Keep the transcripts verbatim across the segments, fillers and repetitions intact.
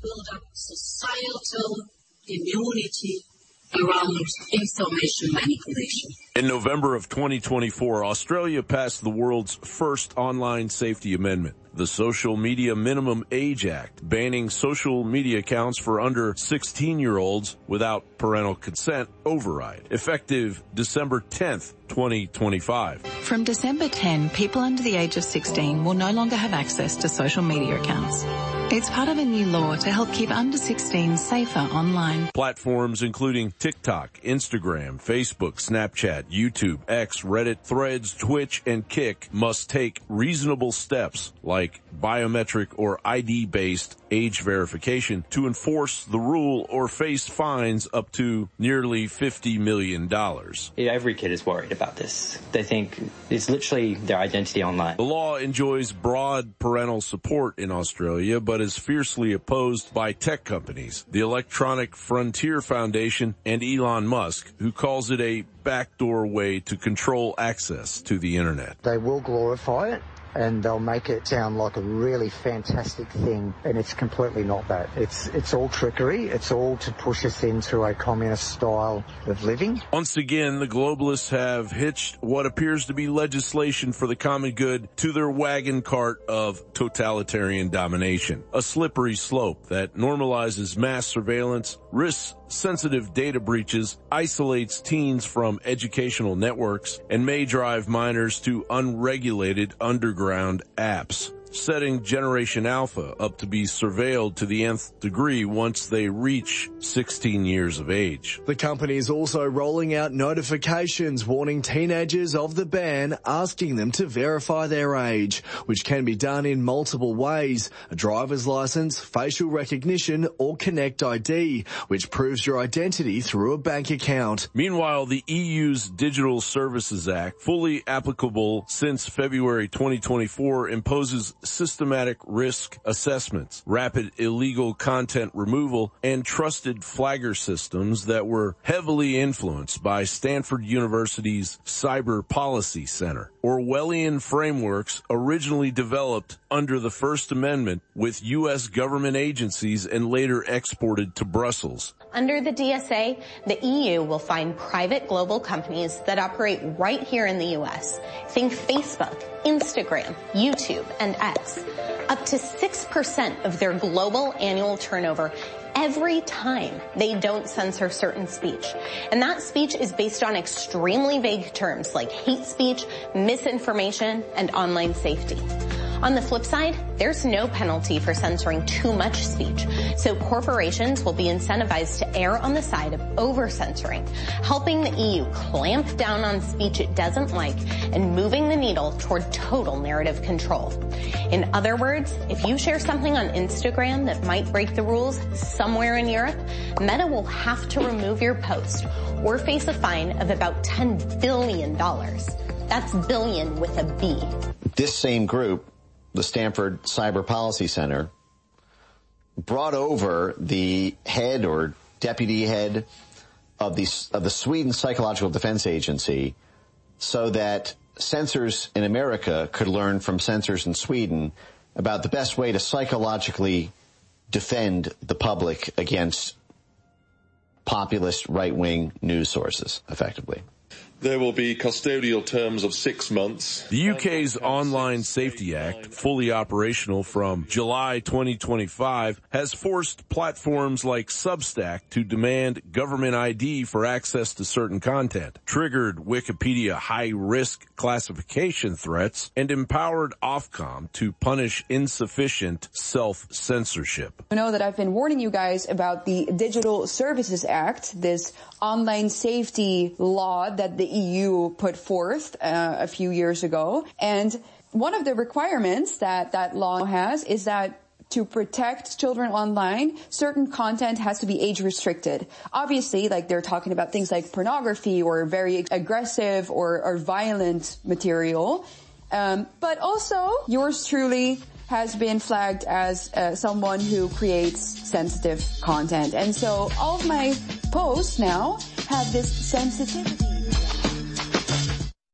build up societal immunity around information manipulation. In November of twenty twenty-four, Australia passed the world's first online safety amendment, the Social Media Minimum Age Act, banning social media accounts for under sixteen-year-olds without parental consent override, effective December tenth, twenty twenty-five. From December tenth, people under the age of sixteen will no longer have access to social media accounts. It's part of a new law to help keep under sixteens safer online. Platforms including TikTok, Instagram, Facebook, Snapchat, YouTube, X, Reddit, Threads, Twitch, and Kick must take reasonable steps like biometric or I D-based age verification to enforce the rule or face fines up to nearly fifty million dollars. Every kid is worried about this. They think it's literally their identity online. The law enjoys broad parental support in Australia, but is fiercely opposed by tech companies, the Electronic Frontier Foundation, and Elon Musk, who calls it a backdoor way to control access to the internet. They will glorify it, and they'll make it sound like a really fantastic thing, and it's completely not that. It's it's all trickery. It's all to push us into a communist style of living. Once again, the globalists have hitched what appears to be legislation for the common good to their wagon cart of totalitarian domination, a slippery slope that normalizes mass surveillance, risks sensitive data breaches, isolates teens from educational networks, and may drive minors to unregulated underground apps, setting Generation Alpha up to be surveilled to the nth degree once they reach sixteen years of age. The company is also rolling out notifications warning teenagers of the ban, asking them to verify their age, which can be done in multiple ways: a driver's license, facial recognition, or Connect I D, which proves your identity through a bank account. Meanwhile, the E U's Digital Services Act, fully applicable since February twenty twenty-four, imposes systematic risk assessments, rapid illegal content removal, and trusted flagger systems that were heavily influenced by Stanford University's Cyber Policy Center. Orwellian frameworks originally developed under the First Amendment with U S government agencies and later exported to Brussels. Under the D S A, the E U will find private global companies that operate right here in the U S. Think Facebook, Instagram, YouTube, and X. Up to six percent of their global annual turnover every time they don't censor certain speech. And that speech is based on extremely vague terms like hate speech, misinformation, and online safety. On the flip side, there's no penalty for censoring too much speech, so corporations will be incentivized to err on the side of over-censoring, helping the E U clamp down on speech it doesn't like and moving the needle toward total narrative control. In other words, if you share something on Instagram that might break the rules somewhere in Europe, Meta will have to remove your post or face a fine of about ten billion dollars. That's billion with a B. This same group, the Stanford Cyber Policy Center, brought over the head or deputy head of the, of the Sweden Psychological Defense Agency so that censors in America could learn from censors in Sweden about the best way to psychologically defend the public against populist right-wing news sources, effectively. There will be custodial terms of six months. The U K's Online Safety Act, fully operational from July twenty twenty-five, has forced platforms like Substack to demand government I D for access to certain content, triggered Wikipedia high-risk classification threats, and empowered Ofcom to punish insufficient self-censorship. I know that I've been warning you guys about the Digital Services Act, this online safety law that the E U put forth uh, a few years ago. And one of the requirements that that law has is that to protect children online, certain content has to be age restricted. Obviously, like they're talking about things like pornography or very aggressive or, or violent material. Um, but also, yours truly has been flagged as uh, someone who creates sensitive content. And so all of my posts now have this sensitivity.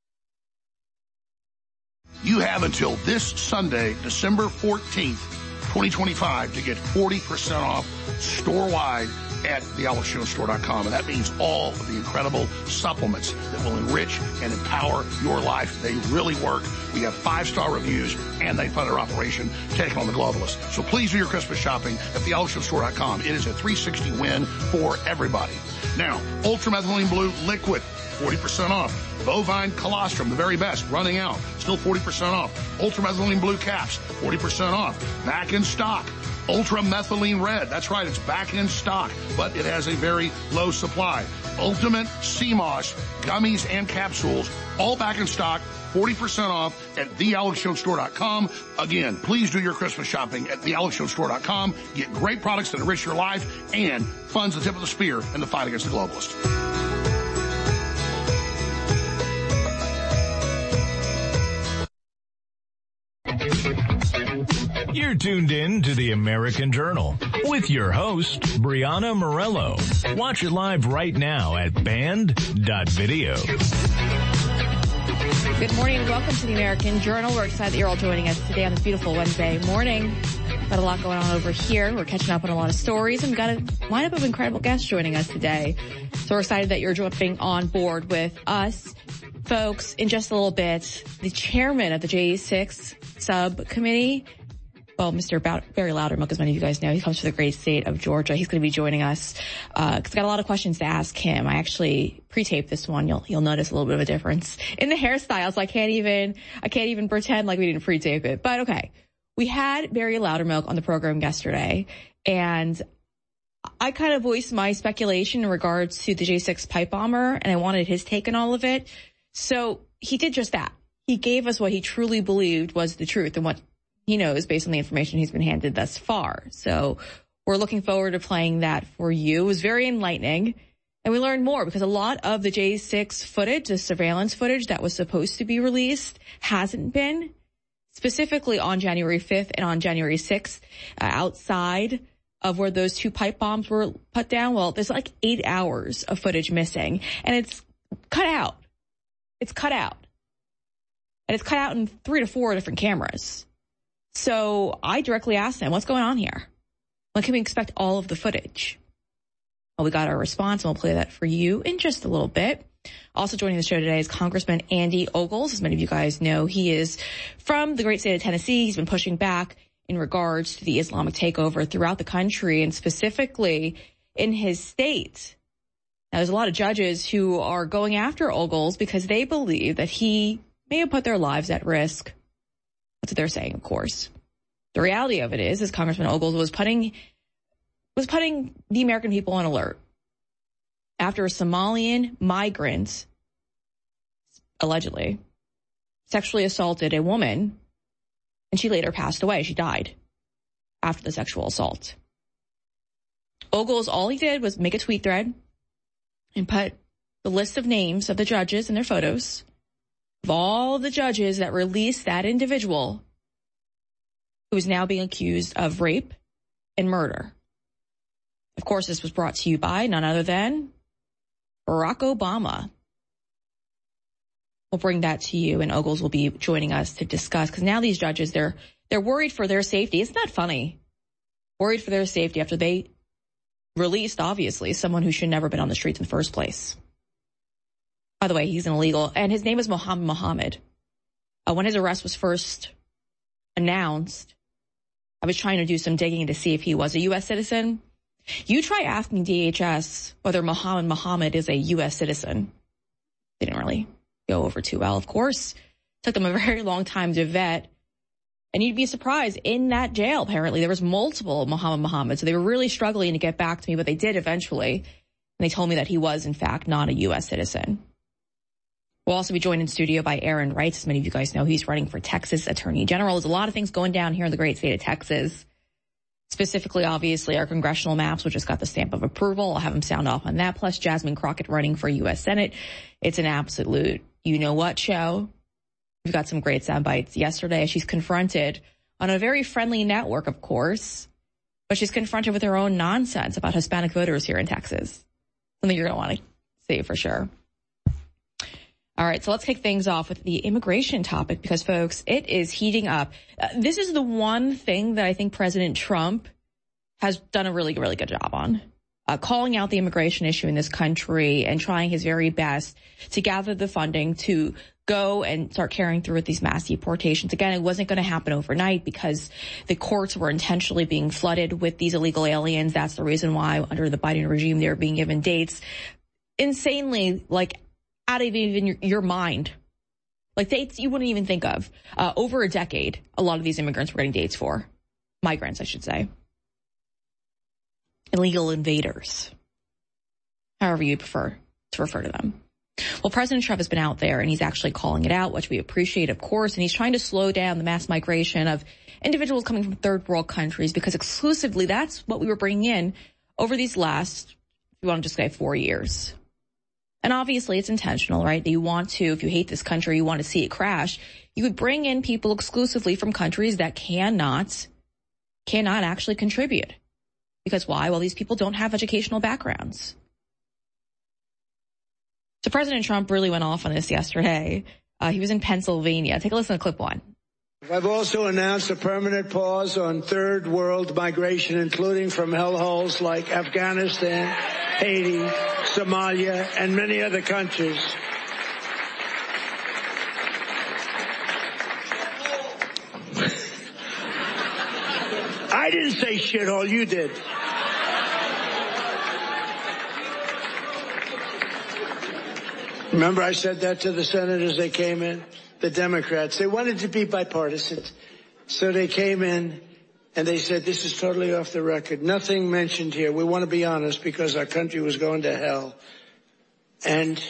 You have until this Sunday, December fourteenth, twenty twenty-five to get forty percent off store-wide at the alex jones store dot com. And that means all of the incredible supplements that will enrich and empower your life. They really work. We have five-star reviews, and they fund our operation, taking on the globalists. So please do your Christmas shopping at the alex jones store dot com. It is a three sixty win for everybody. Now, Ultramethylene Blue Liquid, forty percent off. Bovine Colostrum, the very best, running out. Still forty percent off. Ultramethylene Blue Caps, forty percent off. Back in stock. Ultramethylene Red, that's right, it's back in stock, but it has a very low supply. Ultimate Sea Moss, gummies and capsules, all back in stock, forty percent off at the alex jones store dot com. Again, please do your Christmas shopping at the alex jones store dot com. Get great products that enrich your life and funds the tip of the spear in the fight against the globalists. You're tuned in to the American Journal with your host, Brianna Morello. Watch it live right now at band dot video. Good morning and welcome to the American Journal. We're excited that you're all joining us today on this beautiful Wednesday morning. Got a lot going on over here. We're catching up on a lot of stories, and we've got a lineup of incredible guests joining us today. So we're excited that you're jumping on board with us. Folks, in just a little bit, the chairman of the J six subcommittee, well, Mister Barry Loudermilk, as many of you guys know, he comes from the great state of Georgia. He's going to be joining us uh, because I've got a lot of questions to ask him. I actually pre-taped this one. You'll you'll notice a little bit of a difference in the hairstyles. So I can't even I can't even pretend like we didn't pre-tape it. But okay, we had Barry Loudermilk on the program yesterday, and I kind of voiced my speculation in regards to the J six pipe bomber, and I wanted his take on all of it. So he did just that. He gave us what he truly believed was the truth and what he knows based on the information he's been handed thus far. So we're looking forward to playing that for you. It was very enlightening, and we learned more because a lot of the J six footage, the surveillance footage that was supposed to be released, hasn't been, specifically on January fifth and on January sixth, uh, outside of where those two pipe bombs were put down. Well, there's like eight hours of footage missing, and it's cut out. It's cut out. And it's cut out in three to four different cameras. So I directly asked him, what's going on here? When can we expect all of the footage? Well, we got our response, and we'll play that for you in just a little bit. Also joining the show today is Congressman Andy Ogles. As many of you guys know, he is from the great state of Tennessee. He's been pushing back in regards to the Islamic takeover throughout the country, and specifically in his state. Now, there's a lot of judges who are going after Ogles because they believe that he may have put their lives at risk. That's what they're saying, of course. The reality of it is, is Congressman Ogles was putting was putting the American people on alert after a Somalian migrant allegedly sexually assaulted a woman, and she later passed away. She died after the sexual assault. Ogles, all he did was make a tweet thread and put the list of names of the judges and their photos of all the judges that released that individual who is now being accused of rape and murder. Of course, this was brought to you by none other than Barack Obama. We'll bring that to you, and Ogles will be joining us to discuss, because now these judges, they're they're worried for their safety. Isn't that funny? Worried for their safety after they released, obviously, someone who should never have been on the streets in the first place. By the way, he's an illegal, and his name is Mohammed Mohammed. Uh, when his arrest was first announced, I was trying to do some digging to see if he was a U S citizen. You try asking D H S whether Mohammed Mohammed is a U S citizen. They didn't really go over too well, of course. It took them a very long time to vet. And you'd be surprised, in that jail, apparently, there was multiple Mohammed Mohammed. So they were really struggling to get back to me, but they did eventually. And they told me that he was, in fact, not a U S citizen. We'll also be joined in studio by Aaron Wright. As many of you guys know, he's running for Texas Attorney General. There's a lot of things going down here in the great state of Texas. Specifically, obviously, our congressional maps, which just got the stamp of approval. I'll have him sound off on that. Plus, Jasmine Crockett running for U S Senate. It's an absolute you-know-what show. We've got some great sound bites yesterday. She's confronted on a very friendly network, of course, but she's confronted with her own nonsense about Hispanic voters here in Texas. Something you're going to want to see for sure. All right, so let's kick things off with the immigration topic because, folks, it is heating up. Uh, this is the one thing that I think President Trump has done a really, really good job on, uh, calling out the immigration issue in this country and trying his very best to gather the funding to go and start carrying through with these mass deportations. Again, it wasn't going to happen overnight because the courts were intentionally being flooded with these illegal aliens. That's the reason why under the Biden regime, they were being given dates insanely, like, out of even your, your mind. Like dates you wouldn't even think of. Uh, over a decade, a lot of these immigrants were getting dates for. Migrants, I should say. Illegal invaders. However you prefer to refer to them. Well, President Trump has been out there and he's actually calling it out, which we appreciate, of course, and he's trying to slow down the mass migration of individuals coming from third world countries because exclusively that's what we were bringing in over these last, if you want to just say, four years. And obviously it's intentional, right? That you want to, if you hate this country, you want to see it crash, you would bring in people exclusively from countries that cannot, cannot actually contribute. Because why? Well, these people don't have educational backgrounds. So President Trump really went off on this yesterday. Uh, he was in Pennsylvania. Take a listen to clip one. I've also announced a permanent pause on third world migration, including from hellholes like Afghanistan, Haiti, Somalia, and many other countries. I didn't say shithole, you did. Remember I said that to the senators they came in, the Democrats. They wanted to be bipartisan. So they came in and they said, this is totally off the record. Nothing mentioned here. We want to be honest because our country was going to hell. And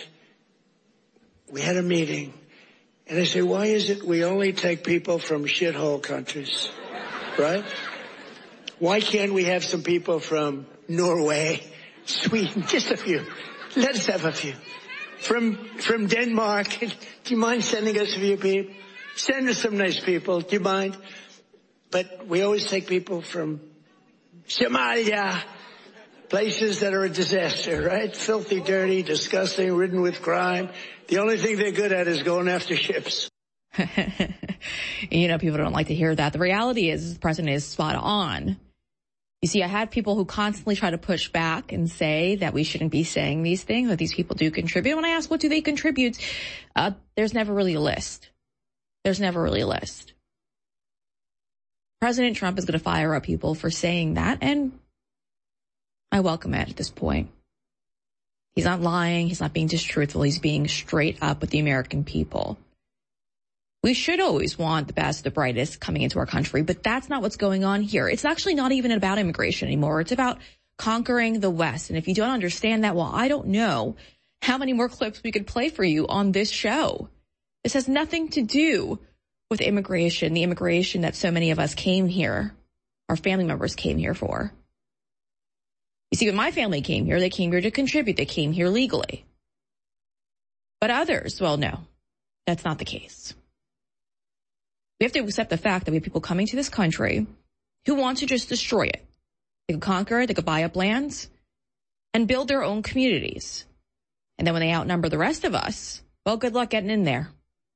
we had a meeting. And I said, why is it we only take people from shithole countries, right? Why can't we have some people from Norway, Sweden, just a few? Let us have a few. From from Denmark, do you mind sending us a few people? Send us some nice people, do you mind? But we always take people from Somalia, places that are a disaster, right? Filthy, dirty, disgusting, ridden with crime. The only thing they're good at is going after ships. You know, people don't like to hear that. The reality is the president is spot on. You see, I had people who constantly try to push back and say that we shouldn't be saying these things, that these people do contribute. When I ask what do they contribute, uh, there's never really a list. There's never really a list. President Trump is going to fire up people for saying that, and I welcome it at this point. He's not lying. He's not being distruthful. He's being straight up with the American people. We should always want the best, the brightest coming into our country, but that's not what's going on here. It's actually not even about immigration anymore. It's about conquering the West. And if you don't understand that, well, I don't know how many more clips we could play for you on this show. This has nothing to do with immigration, the immigration that so many of us came here, our family members came here for. You see, when my family came here, they came here to contribute. They came here legally. But others, well, no, that's not the case. We have to accept the fact that we have people coming to this country who want to just destroy it. They could conquer it, they could buy up lands, and build their own communities. And then when they outnumber the rest of us, well, good luck getting in there.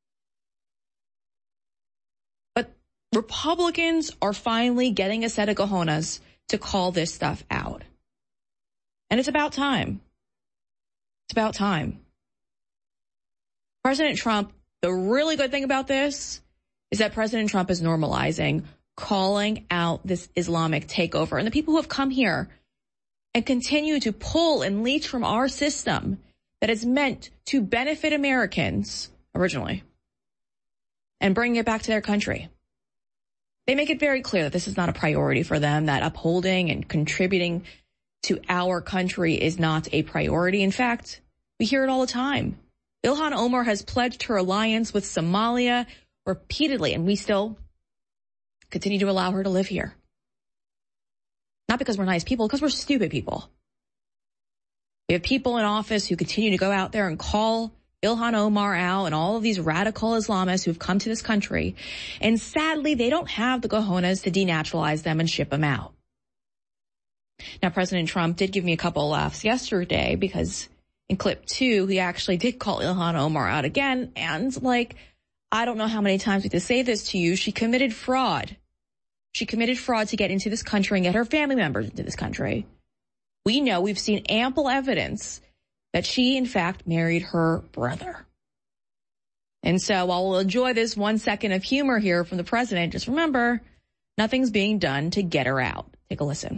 But Republicans are finally getting a set of cojones to call this stuff out. And it's about time. It's about time. President Trump, the really good thing about this is that President Trump is normalizing, calling out this Islamic takeover. And the people who have come here and continue to pull and leech from our system that is meant to benefit Americans originally and bring it back to their country. They make it very clear that this is not a priority for them, that upholding and contributing to our country is not a priority. In fact, we hear it all the time. Ilhan Omar has pledged her alliance with Somalia repeatedly, and we still continue to allow her to live here. Not because we're nice people, because we're stupid people. We have people in office who continue to go out there and call Ilhan Omar out and all of these radical Islamists who've come to this country. And sadly, they don't have the cojones to denaturalize them and ship them out. Now, President Trump did give me a couple of laughs yesterday because In clip two, he actually did call Ilhan Omar out again. And like, I don't know how many times we have to say this to you. She committed fraud. She committed fraud to get into this country and get her family members into this country. We know, we've seen ample evidence that she, in fact, married her brother. And so while we'll enjoy this one second of humor here from the president, just remember, nothing's being done to get her out. Take a listen.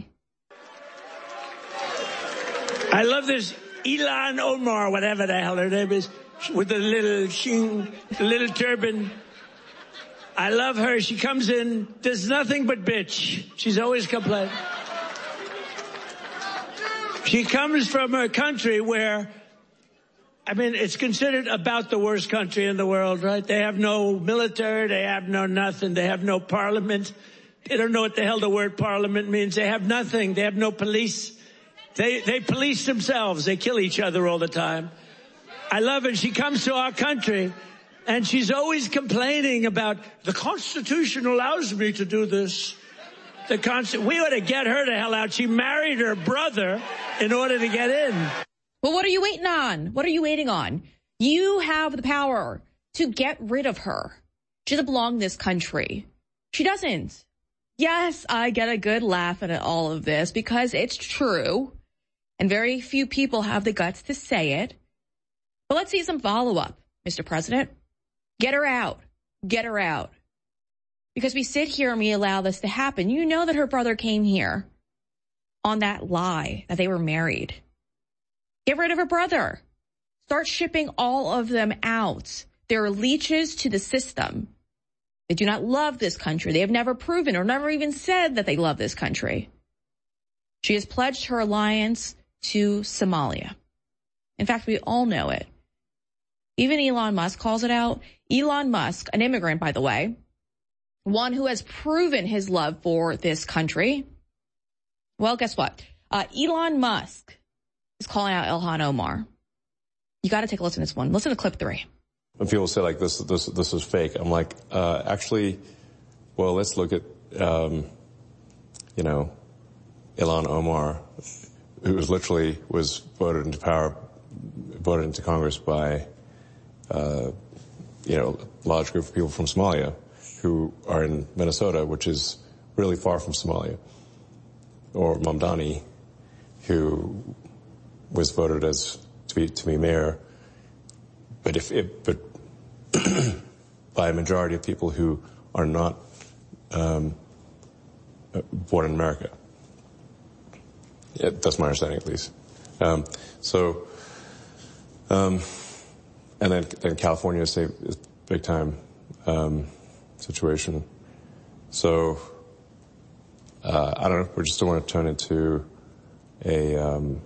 I love this Ilhan Omar, whatever the hell her name is, with the little shing, the little turban. I love her. She comes in, does nothing but bitch. She's always complaining. She comes from a country where, I mean, it's considered about the worst country in the world, right? They have no military. They have no nothing. They have no parliament. They don't know what the hell the word parliament means. They have nothing. They have no police. They, they police themselves. They kill each other all the time. I love it. She comes to our country and she's always complaining about the Constitution allows me to do this. The Consti- we ought to get her the hell out. She married her brother in order to get in. Well, what are you waiting on? What are you waiting on? You have the power to get rid of her. She doesn't belong in this country. She doesn't. Yes, I get a good laugh at all of this because it's true. And very few people have the guts to say it. But let's see some follow-up, Mister President. Get her out. Get her out. Because we sit here and we allow this to happen. You know that her brother came here on that lie that they were married. Get rid of her brother. Start shipping all of them out. They're leeches to the system. They do not love this country. They have never proven or never even said that they love this country. She has pledged her alliance to Somalia. In fact, we all know it. Even Elon Musk calls it out. Elon Musk, an immigrant, by the way, one who has proven his love for this country. Well, guess what? Uh, Elon Musk is calling out Ilhan Omar. You got to take a listen to this one. Listen to clip three. When people say like this, this, this is fake, I'm like, uh, actually, well, let's look at, um, you know, Ilhan Omar, who was literally was voted into power, voted into Congress by, uh, you know, a large group of people from Somalia who are in Minnesota, which is really far from Somalia. Or Mamdani, who was voted as to be, to be mayor, but if it, but by a majority of people who are not um, born in America. Yeah, that's my understanding, at least. Um, so, um, and then, then California is a big time um, situation. So, uh, I don't know. We just don't want to turn into a, um,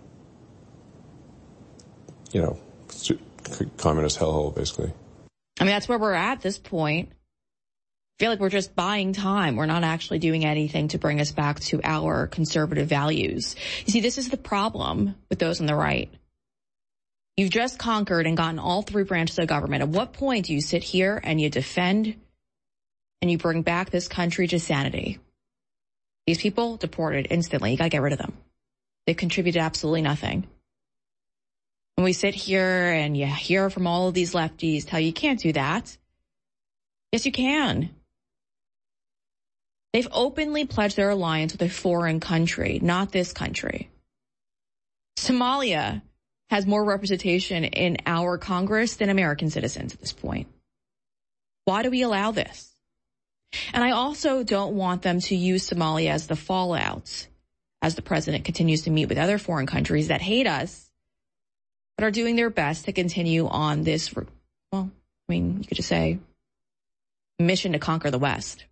you know, communist hellhole, basically. I mean, that's where we're at this point. I feel like we're just buying time. We're not actually doing anything to bring us back to our conservative values. You see, this is the problem with those on the right. You've just conquered and gotten all three branches of government. At what point do you sit here and you defend and you bring back this country to sanity? These people deported instantly. You got to get rid of them. They've contributed absolutely nothing. When we sit here and you hear from all of these lefties tell you you can't do that. Yes, you can. They've openly pledged their alliance with a foreign country, not this country. Somalia has more representation in our Congress than American citizens at this point. Why do we allow this? And I also don't want them to use Somalia as the fallout as the president continues to meet with other foreign countries that hate us, but are doing their best to continue on this, well, I mean, you could just say, mission to conquer the West.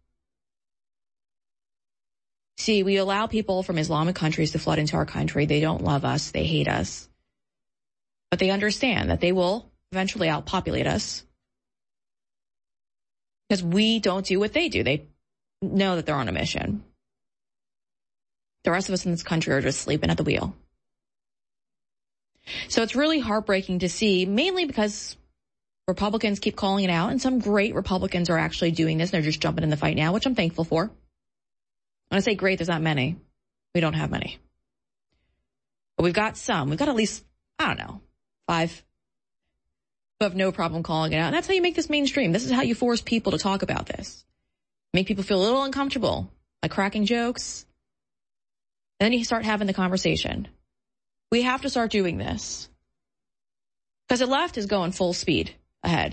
See, we allow people from Islamic countries to flood into our country. They don't love us. They hate us. But they understand that they will eventually outpopulate us because we don't do what they do. They know that they're on a mission. The rest of us in this country are just sleeping at the wheel. So it's really heartbreaking to see, mainly because Republicans keep calling it out, and some great Republicans are actually doing this. They're just jumping in the fight now, which I'm thankful for. When I say great, there's not many. We don't have many. But we've got some. We've got at least, I don't know, Five. You have no problem calling it out. And that's how you make this mainstream. This is how you force people to talk about this. Make people feel a little uncomfortable by cracking jokes. And then you start having the conversation. We have to start doing this. Because the left is going full speed ahead.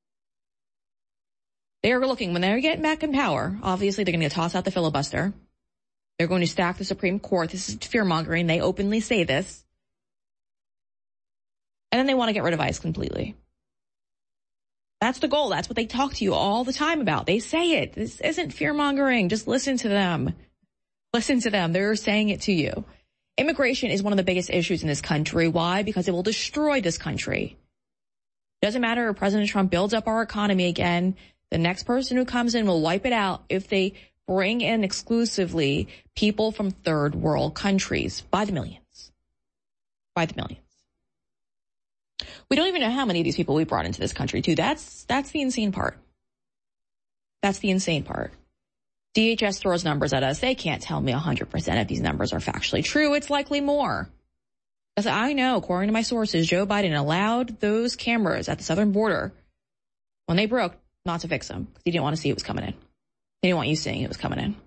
They are looking, when they're getting back in power, obviously they're going to toss out the filibuster. They're going to stack the Supreme Court. This is fear-mongering. They openly say this. And then they want to get rid of ICE completely. That's the goal. That's what they talk to you all the time about. They say it. This isn't fear-mongering. Just listen to them. Listen to them. They're saying it to you. Immigration is one of the biggest issues in this country. Why? Because it will destroy this country. Doesn't matter if President Trump builds up our economy again. The next person who comes in will wipe it out if they bring in exclusively people from third world countries by the millions. By the millions. We don't even know how many of these people we brought into this country, too. That's, that's the insane part. That's the insane part. D H S throws numbers at us. They can't tell me one hundred percent if these numbers are factually true. It's likely more. Because I know, according to my sources, Joe Biden allowed those cameras at the southern border, when they broke, not to fix them. Because he didn't want to see it was coming in. He didn't want you seeing it was coming in.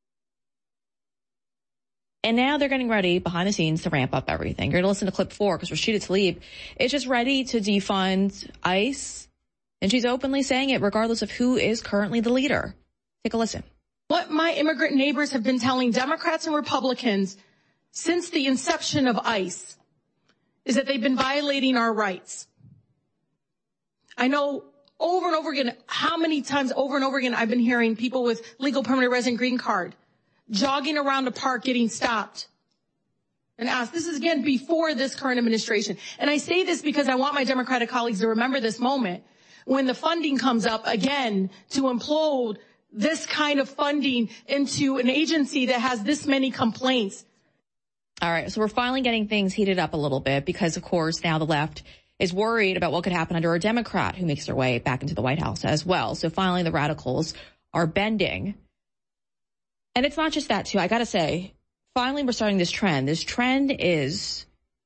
And now they're getting ready behind the scenes to ramp up everything. You're going to listen to clip four because Rashida Tlaib is just ready to defund ICE. And she's openly saying it regardless of who is currently the leader. Take a listen. What my immigrant neighbors have been telling Democrats and Republicans since the inception of ICE is that they've been violating our rights. I know over and over again, how many times over and over again I've been hearing people with legal permanent resident green card jogging around a park getting stopped and asked. This is, again, before this current administration. And I say this because I want my Democratic colleagues to remember this moment when the funding comes up again to implode this kind of funding into an agency that has this many complaints. All right, so we're finally getting things heated up a little bit because, of course, now the left is worried about what could happen under a Democrat who makes their way back into the White House as well. So finally the radicals are bending. And it's not just that, too. I got to say, finally we're starting this trend. This trend is,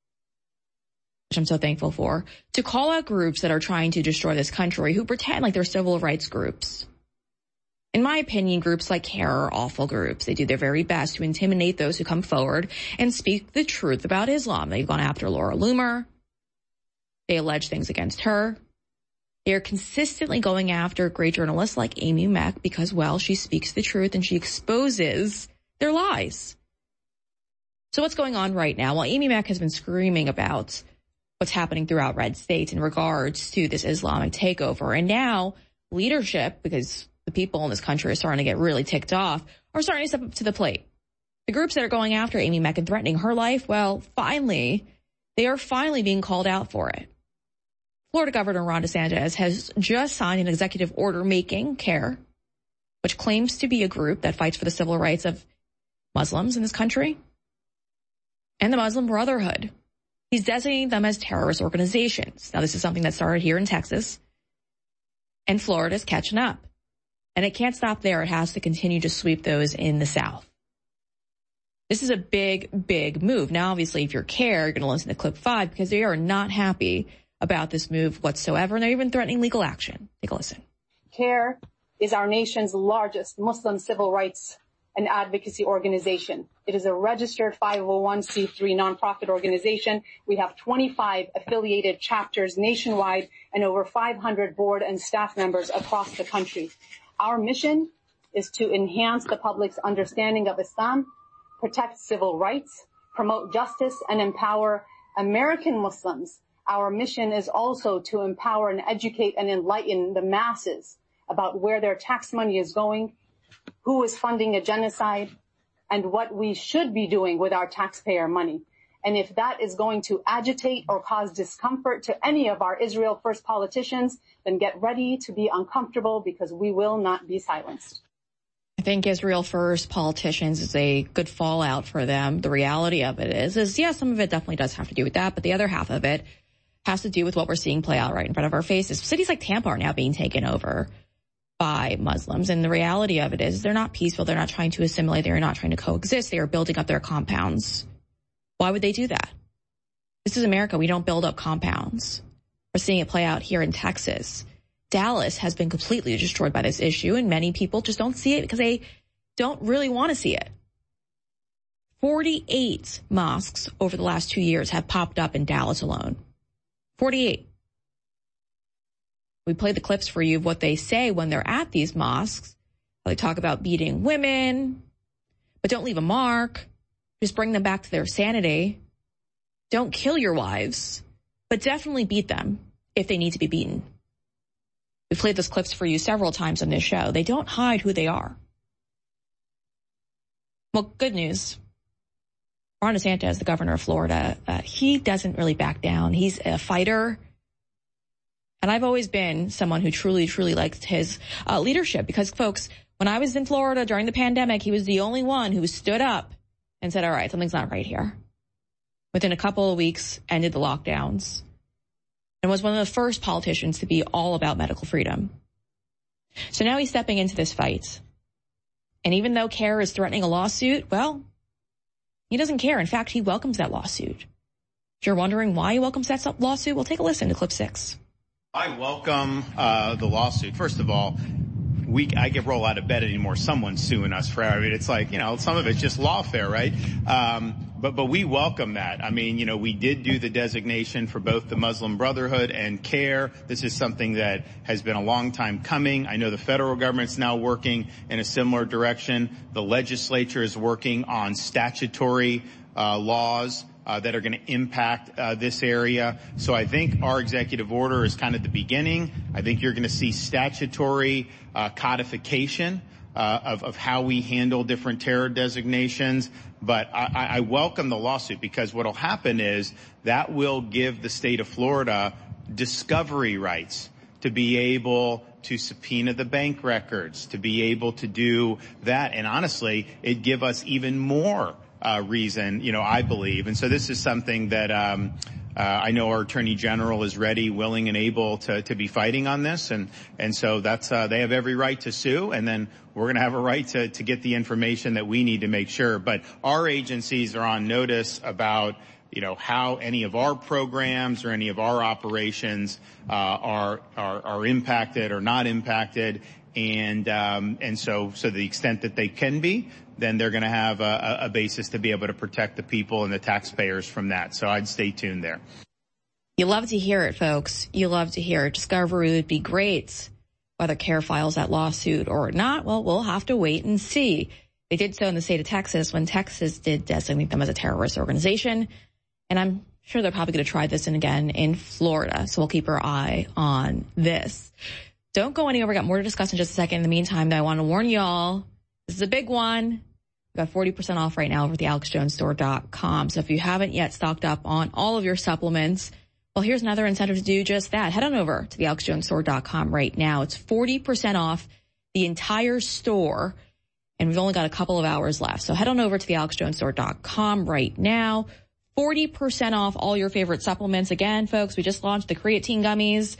which I'm so thankful for, to call out groups that are trying to destroy this country who pretend like they're civil rights groups. In my opinion, groups like CARE are awful groups. They do their very best to intimidate those who come forward and speak the truth about Islam. They've gone after Laura Loomer. They allege things against her. They are consistently going after great journalists like Amy Mack because, well, she speaks the truth and she exposes their lies. So what's going on right now? Well, Amy Mack has been screaming about what's happening throughout red states in regards to this Islamic takeover. And now leadership, because the people in this country are starting to get really ticked off, are starting to step up to the plate. The groups that are going after Amy Mack and threatening her life, well, finally, they are finally being called out for it. Florida Governor Ron DeSantis has just signed an executive order making CARE, which claims to be a group that fights for the civil rights of Muslims in this country, and the Muslim Brotherhood. He's designating them as terrorist organizations. Now, this is something that started here in Texas, and Florida's catching up. And it can't stop there. It has to continue to sweep those in the South. This is a big, big move. Now, obviously, if you're CARE, you're going to listen to clip five because they are not happy about this move whatsoever, and they're even threatening legal action. Take a listen. CARE is our nation's largest Muslim civil rights and advocacy organization. It is a registered five oh one c three nonprofit organization. We have twenty-five affiliated chapters nationwide and over five hundred board and staff members across the country. Our mission is to enhance the public's understanding of Islam, protect civil rights, promote justice, and empower American Muslims. Our mission is also to empower and educate and enlighten the masses about where their tax money is going, who is funding a genocide, and what we should be doing with our taxpayer money. And if that is going to agitate or cause discomfort to any of our Israel First politicians, then get ready to be uncomfortable because we will not be silenced. I think Israel First politicians is a good fallout for them. The reality of it is, is yeah, some of it definitely does have to do with that, but the other half of it has to do with what we're seeing play out right in front of our faces. Cities like Tampa are now being taken over by Muslims, and the reality of it is they're not peaceful. They're not trying to assimilate. They're not trying to coexist. They are building up their compounds. Why would they do that? This is America. We don't build up compounds. We're seeing it play out here in Texas. Dallas has been completely destroyed by this issue, and many people just don't see it because they don't really want to see it. forty-eight mosques over the last two years have popped up in Dallas alone. forty-eight. We played the clips for you of what they say when they're at these mosques. They talk about beating women, but don't leave a mark. Just bring them back to their sanity. Don't kill your wives, but definitely beat them if they need to be beaten. We've played those clips for you several times on this show. They don't hide who they are. Well, good news. Ron DeSantis, the governor of Florida, uh, he doesn't really back down. He's a fighter. And I've always been someone who truly, truly liked his uh, leadership because, folks, when I was in Florida during the pandemic, he was the only one who stood up and said, all right, something's not right here. Within a couple of weeks, ended the lockdowns and was one of the first politicians to be all about medical freedom. So now he's stepping into this fight. And even though CARE is threatening a lawsuit, well, he doesn't care. In fact, he welcomes that lawsuit. If you're wondering why he welcomes that lawsuit, well, take a listen to clip six. I welcome uh, the lawsuit. First of all, we I get roll out of bed anymore. Someone's suing us for. I mean, it's like, you know, some of it's just lawfare, right? Um, but but we welcome that. I mean, you know, we did do the designation for both the Muslim Brotherhood and CARE. This is something that has been a long time coming. I know the federal government's now working in a similar direction. The legislature is working on statutory uh, laws Uh, that are going to impact uh, this area. So I think our executive order is kind of the beginning. I think you're going to see statutory uh, codification uh, of, of how we handle different terror designations. But I, I welcome the lawsuit because what will happen is that will give the state of Florida discovery rights to be able to subpoena the bank records, to be able to do that. And honestly, it give us even more Uh, reason, you know, I believe. And so this is something that um, uh, I know our Attorney General is ready, willing, and able to, to be fighting on this. And, and so that's, uh, they have every right to sue. And then we're going to have a right to, to get the information that we need to make sure. But our agencies are on notice about, you know, how any of our programs or any of our operations uh, are, are, are impacted or not impacted. And, um, and so, so the extent that they can be, then they're going to have a, a basis to be able to protect the people and the taxpayers from that. So I'd stay tuned there. You love to hear it, folks. You love to hear it. Discovery would be great. Whether CARE files that lawsuit or not, well, we'll have to wait and see. They did so in the state of Texas when Texas did designate them as a terrorist organization. And I'm sure they're probably going to try this again in Florida. So we'll keep our eye on this. Don't go anywhere. We got more to discuss in just a second. In the meantime, I want to warn y'all, this is a big one. We got forty percent off right now over at the alex jones store dot com. So if you haven't yet stocked up on all of your supplements, well, here's another incentive to do just that. Head on over to the alex jones store dot com right now. It's forty percent off the entire store, and we've only got a couple of hours left. So head on over to the alex jones store dot com right now. forty percent off all your favorite supplements. Again, folks, we just launched the creatine gummies.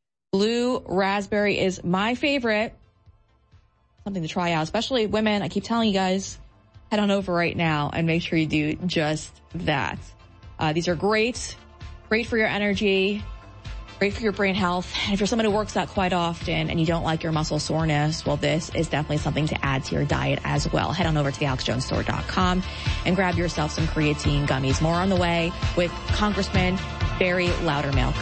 Blue raspberry is my favorite. Something to try out, especially women. I keep telling you guys, head on over right now and make sure you do just that. Uh, these are great, great for your energy, great for your brain health. And if you're someone who works out quite often and you don't like your muscle soreness, well, this is definitely something to add to your diet as well. Head on over to the alex jones store dot com and grab yourself some creatine gummies. More on the way with Congressman Barry Loudermilk.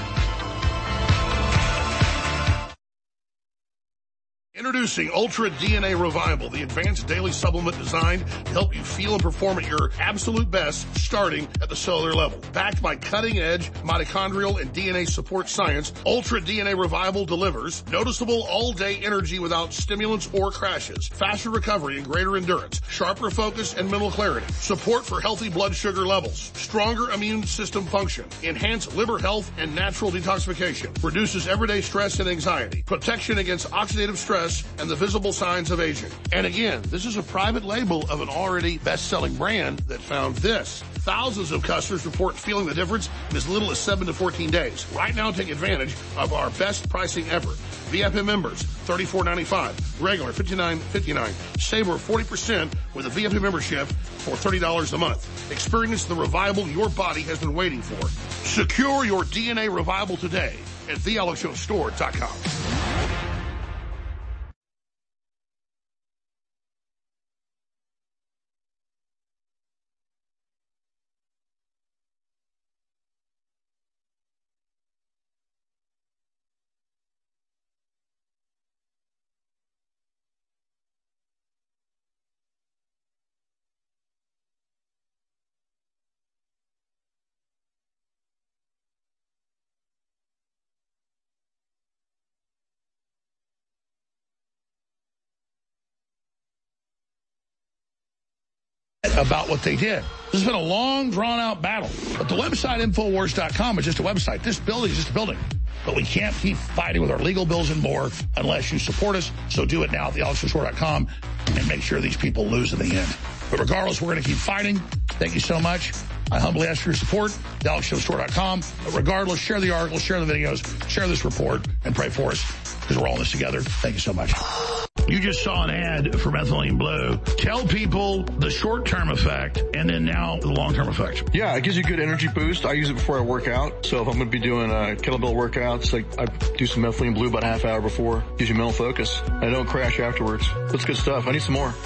Introducing Ultra D N A Revival, the advanced daily supplement designed to help you feel and perform at your absolute best, starting at the cellular level. Backed by cutting-edge mitochondrial and D N A support science, Ultra D N A Revival delivers noticeable all-day energy without stimulants or crashes, faster recovery and greater endurance, sharper focus and mental clarity, support for healthy blood sugar levels, stronger immune system function, enhanced liver health and natural detoxification, reduces everyday stress and anxiety, protection against oxidative stress and the visible signs of aging. And again, this is a private label of an already best-selling brand that found this. Thousands of customers report feeling the difference in as little as seven to fourteen days. Right now, take advantage of our best pricing ever. V I P members, thirty-four ninety-five. Regular, fifty-nine fifty-nine. Save over forty percent with a V I P membership for thirty dollars a month. Experience the revival your body has been waiting for. Secure your D N A revival today at the alex show store dot com. About what they did. This has been a long, drawn-out battle. But the website Infowars dot com is just a website. This building is just a building. But we can't keep fighting with our legal bills and more unless you support us. So do it now at the alex show store dot com and make sure these people lose in the end. But regardless, we're going to keep fighting. Thank you so much. I humbly ask for your support, the alex show store dot com. But regardless, share the articles, share the videos, share this report, and pray for us because we're all in this together. Thank you so much. You just saw an ad for Methylene Blue. Tell people the short-term effect and then now the long-term effect. Yeah, it gives you a good energy boost. I use it before I work out. So if I'm going to be doing uh, kettlebell workouts, like I do some Methylene Blue about a half hour before. Gives you mental focus. I don't crash afterwards. That's good stuff. I need some more.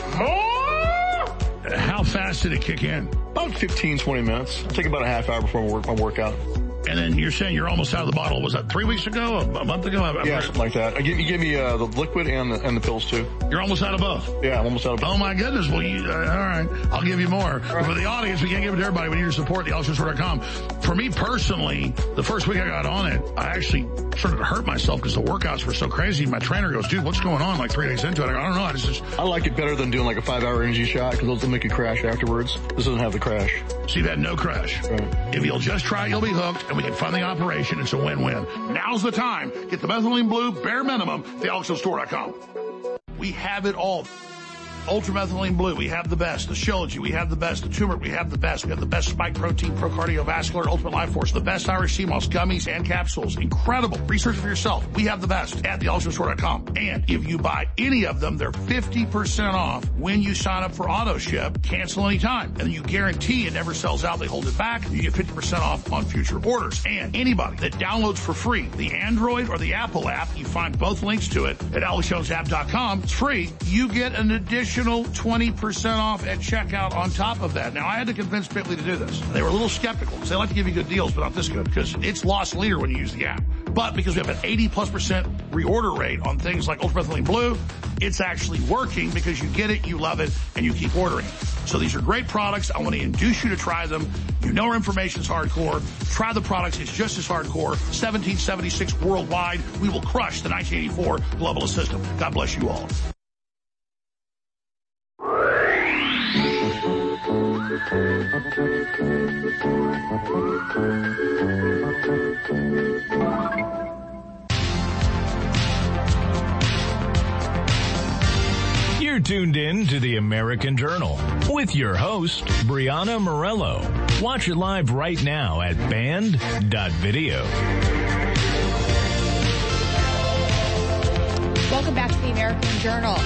How fast did it kick in? About fifteen, twenty minutes. I take about a half hour before my, work, my workout. And then you're saying you're almost out of the bottle. Was that three weeks ago? A month ago? I'm yeah, something like that. I give, you give me uh, the liquid and the, and the pills too. You're almost out of both? Yeah, I'm almost out of both. Oh my goodness. Well, you, uh, all right. I'll give you more. Right. For the audience, we can't give it to everybody. We need your support, the alex show store dot com. For me personally, the first week I got on it, I actually started to hurt myself because the workouts were so crazy. My trainer goes, dude, what's going on? Like three days into it. I go, I don't know. I just, I like it better than doing like a five hour energy shot because those will make you crash afterwards. This doesn't have the crash. So you've had no crash. Right. If you'll just try it, you'll be hooked and we can fund the operation. It's a win-win. Now's the time. Get the Methylene Blue, bare minimum, the alex show store dot com. We have it all. Ultramethylene Blue, we have the best. The Shilajit, we have the best. The Turmeric, we have the best. We have the best spike protein, pro cardiovascular, ultimate life force, the best Irish sea moss, gummies and capsules. Incredible. Research for yourself. We have the best at the alex show store dot com. And if you buy any of them, they're fifty percent off when you sign up for auto ship. Cancel anytime. And you guarantee it never sells out. They hold it back. You get fifty percent off on future orders. And anybody that downloads for free the Android or the Apple app, you find both links to it at alex jones app dot com. It's free. You get an additional twenty percent off at checkout on top of that. Now, I had to convince Bitly to do this. They were a little skeptical because they like to give you good deals, but not this good because it's lost leader when you use the app. But because we have an eighty plus percent reorder rate on things like Ultramethylene Blue, it's actually working because you get it, you love it, and you keep ordering it. So these are great products. I want to induce you to try them. You know our information's hardcore. Try the products. It's just as hardcore. seventeen seventy-six worldwide. We will crush the nineteen eighty-four globalist system. God bless you all. You're tuned in to the American Journal with your host, Brianna Morello. Watch it live right now at band dot video. Welcome back to the American Journal.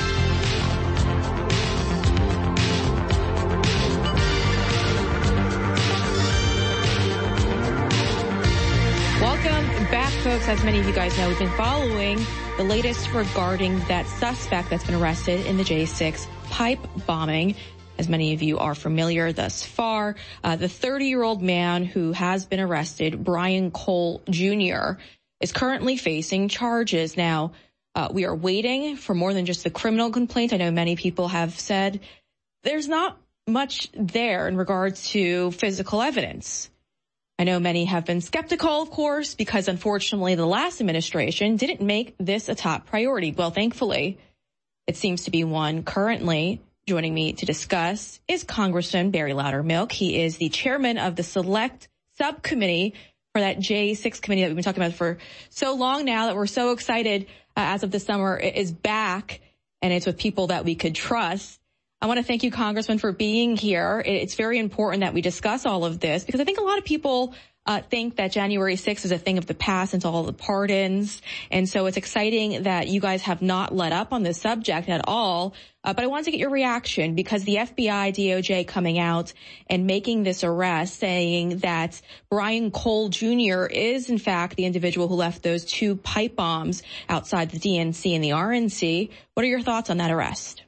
Welcome back, folks. As many of you guys know, we've been following the latest regarding that suspect that's been arrested in the J six pipe bombing. As many of you are familiar thus far, uh, the thirty-year-old man who has been arrested, Brian Cole Junior, is currently facing charges. Now, uh, we are waiting for more than just the criminal complaint. I know many people have said there's not much there in regards to physical evidence. I know many have been skeptical, of course, because unfortunately the last administration didn't make this a top priority. Well, thankfully, it seems to be one currently. Joining me to discuss is Congressman Barry Loudermilk. He is the chairman of the Select Subcommittee for that J six committee that we've been talking about for so long now that we're so excited uh, as of this summer. It is back, and it's with people that we could trust. I want to thank you, Congressman, for being here. It's very important that we discuss all of this because I think a lot of people Uh, think that January sixth is a thing of the past and all the pardons. And so it's exciting that you guys have not let up on this subject at all. Uh, but I wanted to get your reaction because the F B I, D O J coming out and making this arrest saying that Brian Cole Junior is in fact the individual who left those two pipe bombs outside the D N C and the R N C. What are your thoughts on that arrest?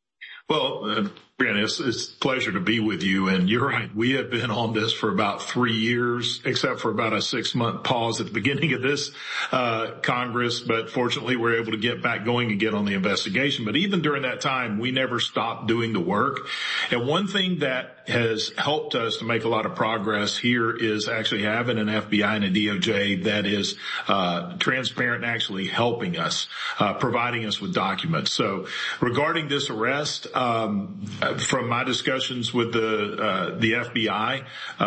Well, uh, Brianna, it's, it's a pleasure to be with you. And you're right. We have been on this for about three years, except for about a six month pause at the beginning of this, uh, Congress. But fortunately, we're able to get back going again on the investigation. But even during that time, we never stopped doing the work. And one thing that has helped us to make a lot of progress here is actually having an F B I and a D O J that is, uh, transparent and actually helping us, uh, providing us with documents. So regarding this arrest, um, from my discussions with the uh, the F B I,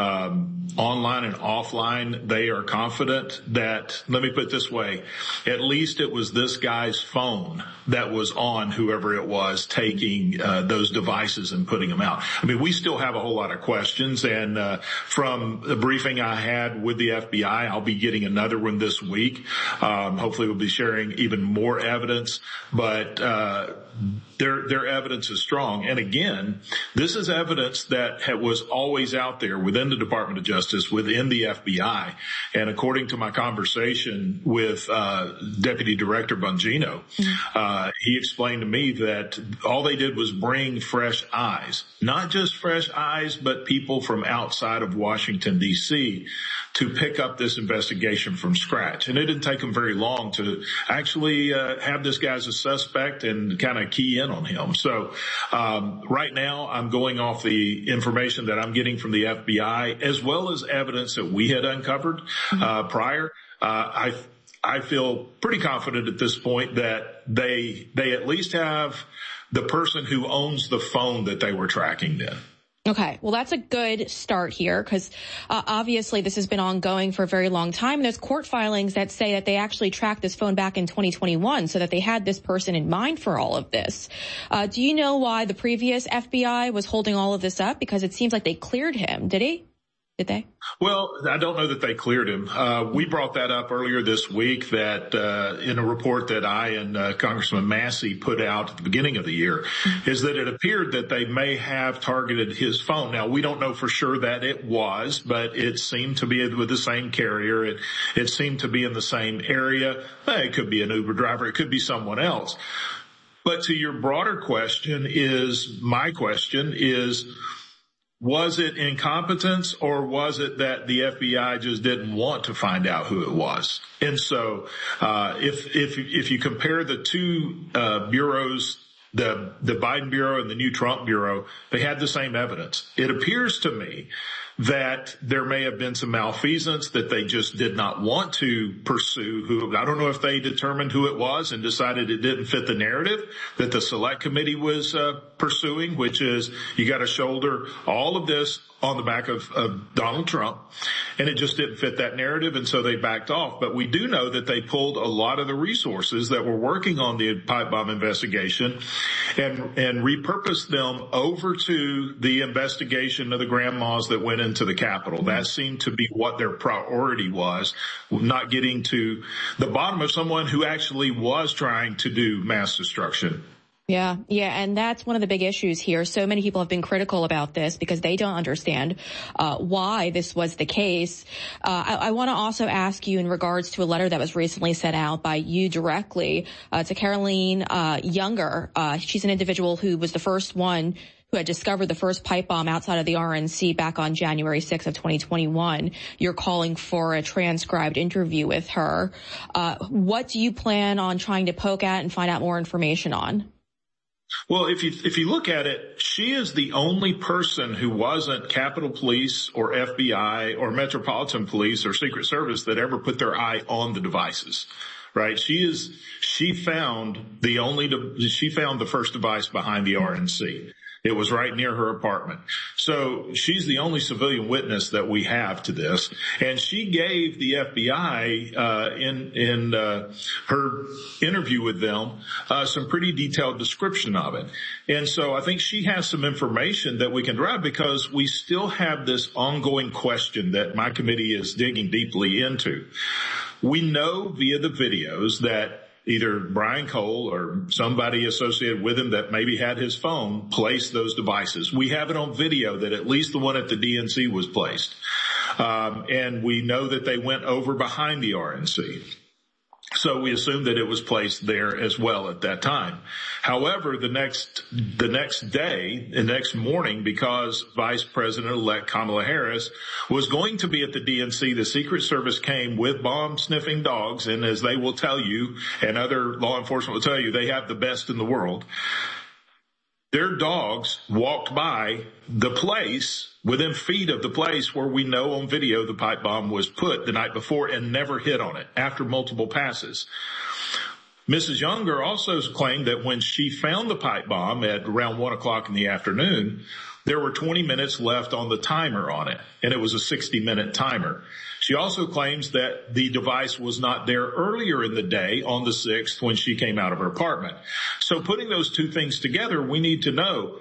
um, online and offline, they are confident that, let me put it this way, at least it was this guy's phone that was on whoever it was taking uh, those devices and putting them out. I mean, we still have a whole lot of questions, and uh, from the briefing I had with the F B I, I'll be getting another one this week. Um, hopefully we'll be sharing even more evidence, but uh Their, their evidence is strong. And again, this is evidence that was always out there within the Department of Justice, within the F B I. And according to my conversation with, uh, Deputy Director Bongino, uh, he explained to me that all they did was bring fresh eyes, not just fresh eyes, but people from outside of Washington, D C to pick up this investigation from scratch. And it didn't take them very long to actually, uh, have this guy as a suspect and kind of key in on him. So um right now I'm going off the information that I'm getting from the F B I as well as evidence that we had uncovered uh prior. Uh I I feel pretty confident at this point that they they at least have the person who owns the phone that they were tracking then. Okay, well, that's a good start here because uh, obviously this has been ongoing for a very long time. And there's court filings that say that they actually tracked this phone back in twenty twenty-one so that they had this person in mind for all of this. Uh, do you know why the previous F B I was holding all of this up? Because it seems like they cleared him. Did he? Did they? Well, I don't know that they cleared him. Uh, we brought that up earlier this week that, uh, in a report that I and, uh, Congressman Massey put out at the beginning of the year mm-hmm. is that it appeared that they may have targeted his phone. Now, we don't know for sure that it was, but it seemed to be with the same carrier. It, it seemed to be in the same area. It could be an Uber driver. It could be someone else. But to your broader question is, my question is, was it incompetence or was it that the F B I just didn't want to find out who it was? And so, uh, if, if, if you compare the two, uh, bureaus, the, the Biden Bureau and the new Trump Bureau, they had the same evidence. It appears to me that there may have been some malfeasance that they just did not want to pursue. Who I don't know if they determined who it was and decided it didn't fit the narrative that the select committee was uh, pursuing, which is you got to shoulder all of this on the back of, of Donald Trump, and it just didn't fit that narrative, and so they backed off. But we do know that they pulled a lot of the resources that were working on the pipe bomb investigation and and repurposed them over to the investigation of the grandmas that went into the Capitol. That seemed to be what their priority was, not getting to the bottom of someone who actually was trying to do mass destruction. Yeah, yeah, and that's one of the big issues here. So many people have been critical about this because they don't understand uh why this was the case. Uh I, I want to also ask you in regards to a letter that was recently sent out by you directly uh to Caroline uh Younger. Uh she's an individual who was the first one who had discovered the first pipe bomb outside of the R N C back on January sixth of twenty twenty-one. You're calling for a transcribed interview with her. Uh what do you plan on trying to poke at and find out more information on? Well, if you if you look at it, she is the only person who wasn't Capitol Police or F B I or Metropolitan Police or Secret Service that ever put their eye on the devices, right? She is she found the only she found the first device behind the R N C. It was right near her apartment. So she's the only civilian witness that we have to this. And she gave the F B I, uh, in, in, uh, her interview with them, uh, some pretty detailed description of it. And so I think she has some information that we can derive because we still have this ongoing question that my committee is digging deeply into. We know via the videos that either Brian Cole or somebody associated with him that maybe had his phone place those devices. We have it on video that at least the one at the D N C was placed. Um, and we know that they went over behind the R N C. So we assume that it was placed there as well at that time. However, the next, the next day, the next morning, because Vice President-elect Kamala Harris was going to be at the D N C, the Secret Service came with bomb-sniffing dogs, and as they will tell you, and other law enforcement will tell you, they have the best in the world. Their dogs walked by the place, within feet of the place where we know on video the pipe bomb was put the night before and never hit on it after multiple passes. Missus Younger also claimed that when she found the pipe bomb at around one o'clock in the afternoon, there were twenty minutes left on the timer on it, and it was a sixty minute timer. She also claims that the device was not there earlier in the day on the sixth when she came out of her apartment. So putting those two things together, we need to know,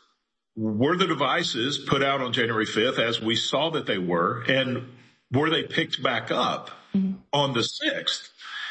were the devices put out on January fifth as we saw that they were, and were they picked back up mm-hmm. on the sixth?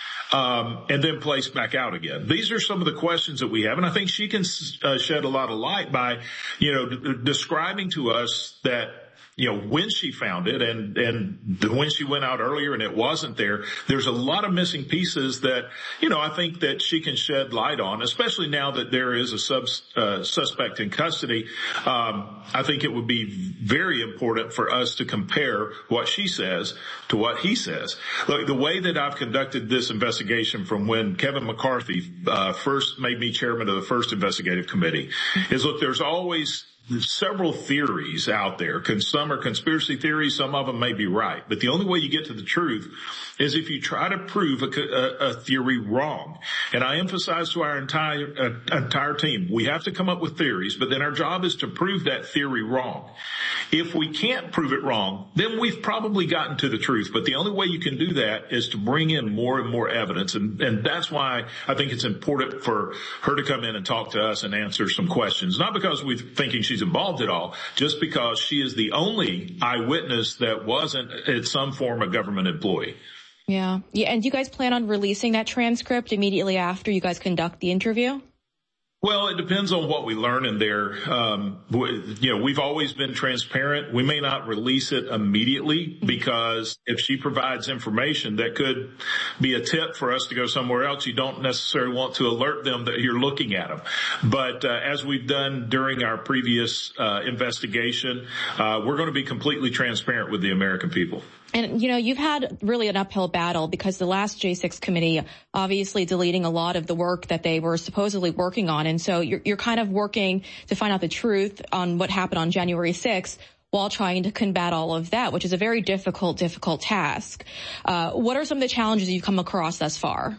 Um, and then placed back out again. These are some of the questions that we have, and I think she can uh, shed a lot of light by, you know, d- describing to us that, you know, when she found it and, and the, when she went out earlier and it wasn't there, there's a lot of missing pieces that, you know, I think that she can shed light on, especially now that there is a sub, uh, suspect in custody. Um, I think it would be very important for us to compare what she says to what he says. Look, the way that I've conducted this investigation from when Kevin McCarthy, uh, first made me chairman of the first investigative committee is, look, there's always There's several theories out there. Some are conspiracy theories. Some of them may be right. But the only way you get to the truth is if you try to prove a, a, a theory wrong. And I emphasize to our entire uh, entire team, we have to come up with theories, but then our job is to prove that theory wrong. If we can't prove it wrong, then we've probably gotten to the truth. But the only way you can do that is to bring in more and more evidence. And, and that's why I think it's important for her to come in and talk to us and answer some questions. Not because we're thinking she's involved at all, just because she is the only eyewitness that wasn't at some form a government employee. Yeah. Yeah. And do you guys plan on releasing that transcript immediately after you guys conduct the interview? Well, it depends on what we learn in there. Um, you know, we've always been transparent. We may not release it immediately because if she provides information that could be a tip for us to go somewhere else, you don't necessarily want to alert them that you're looking at them. But uh, as we've done during our previous uh, investigation, uh, we're going to be completely transparent with the American people. And, you know, you've had really an uphill battle because the last J six committee obviously deleting a lot of the work that they were supposedly working on. And so you're, you're kind of working to find out the truth on what happened on January sixth while trying to combat all of that, which is a very difficult, difficult task. Uh, what are some of the challenges you've come across thus far?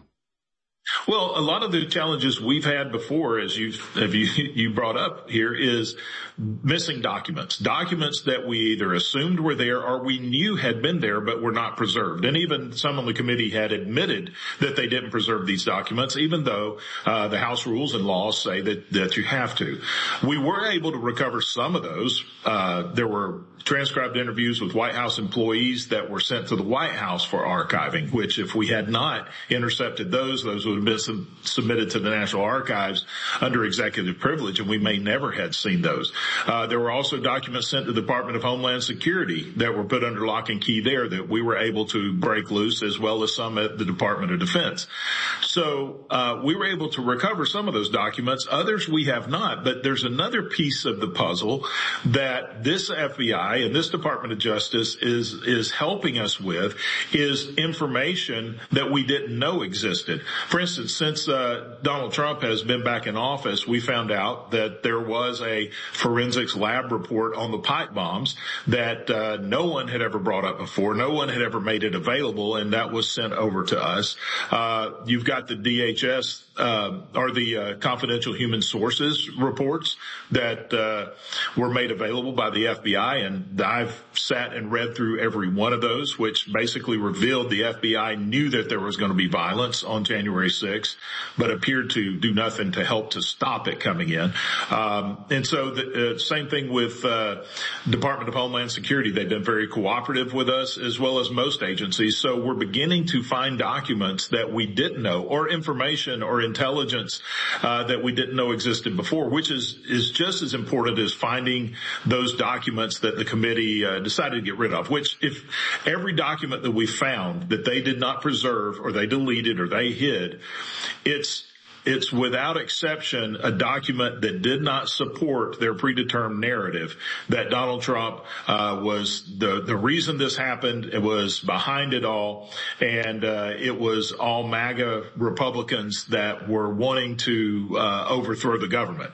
Well, a lot of the challenges we've had before, as you you, you brought up here, is missing documents, documents that we either assumed were there or we knew had been there but were not preserved. And even some on the committee had admitted that they didn't preserve these documents, even though uh, the House rules and laws say that, that you have to. We were able to recover some of those. Uh, there were transcribed interviews with White House employees that were sent to the White House for archiving, which if we had not intercepted those, those would have been sub- submitted to the National Archives under executive privilege, and we may never had seen those. Uh, there were also documents sent to the Department of Homeland Security that were put under lock and key there that we were able to break loose, as well as some at the Department of Defense. So uh, we were able to recover some of those documents. Others we have not, but there's another piece of the puzzle that this F B I and this Department of Justice is is helping us with, is information that we didn't know existed. For instance, since uh, Donald Trump has been back in office, we found out that there was a forensics lab report on the pipe bombs that uh, no one had ever brought up before. No one had ever made it available, and that was sent over to us. Uh, you've got the D H S uh, or the uh, confidential human sources reports that uh, were made available by the F B I, and I've sat and read through every one of those, which basically revealed the F B I knew that there was going to be violence on January sixth, but appeared to do nothing to help to stop it coming in. Um, and so the uh, same thing with uh, Department of Homeland Security. They've been very cooperative with us, as well as most agencies. So we're beginning to find documents that we didn't know, or information or intelligence uh, that we didn't know existed before, which is is just as important as finding those documents that the committee uh, decided to get rid of, which if every document that we found that they did not preserve or they deleted or they hid, it's It's without exception a document that did not support their predetermined narrative that Donald Trump uh, was the the reason this happened. It was behind it all, and uh, it was all MAGA Republicans that were wanting to uh, overthrow the government.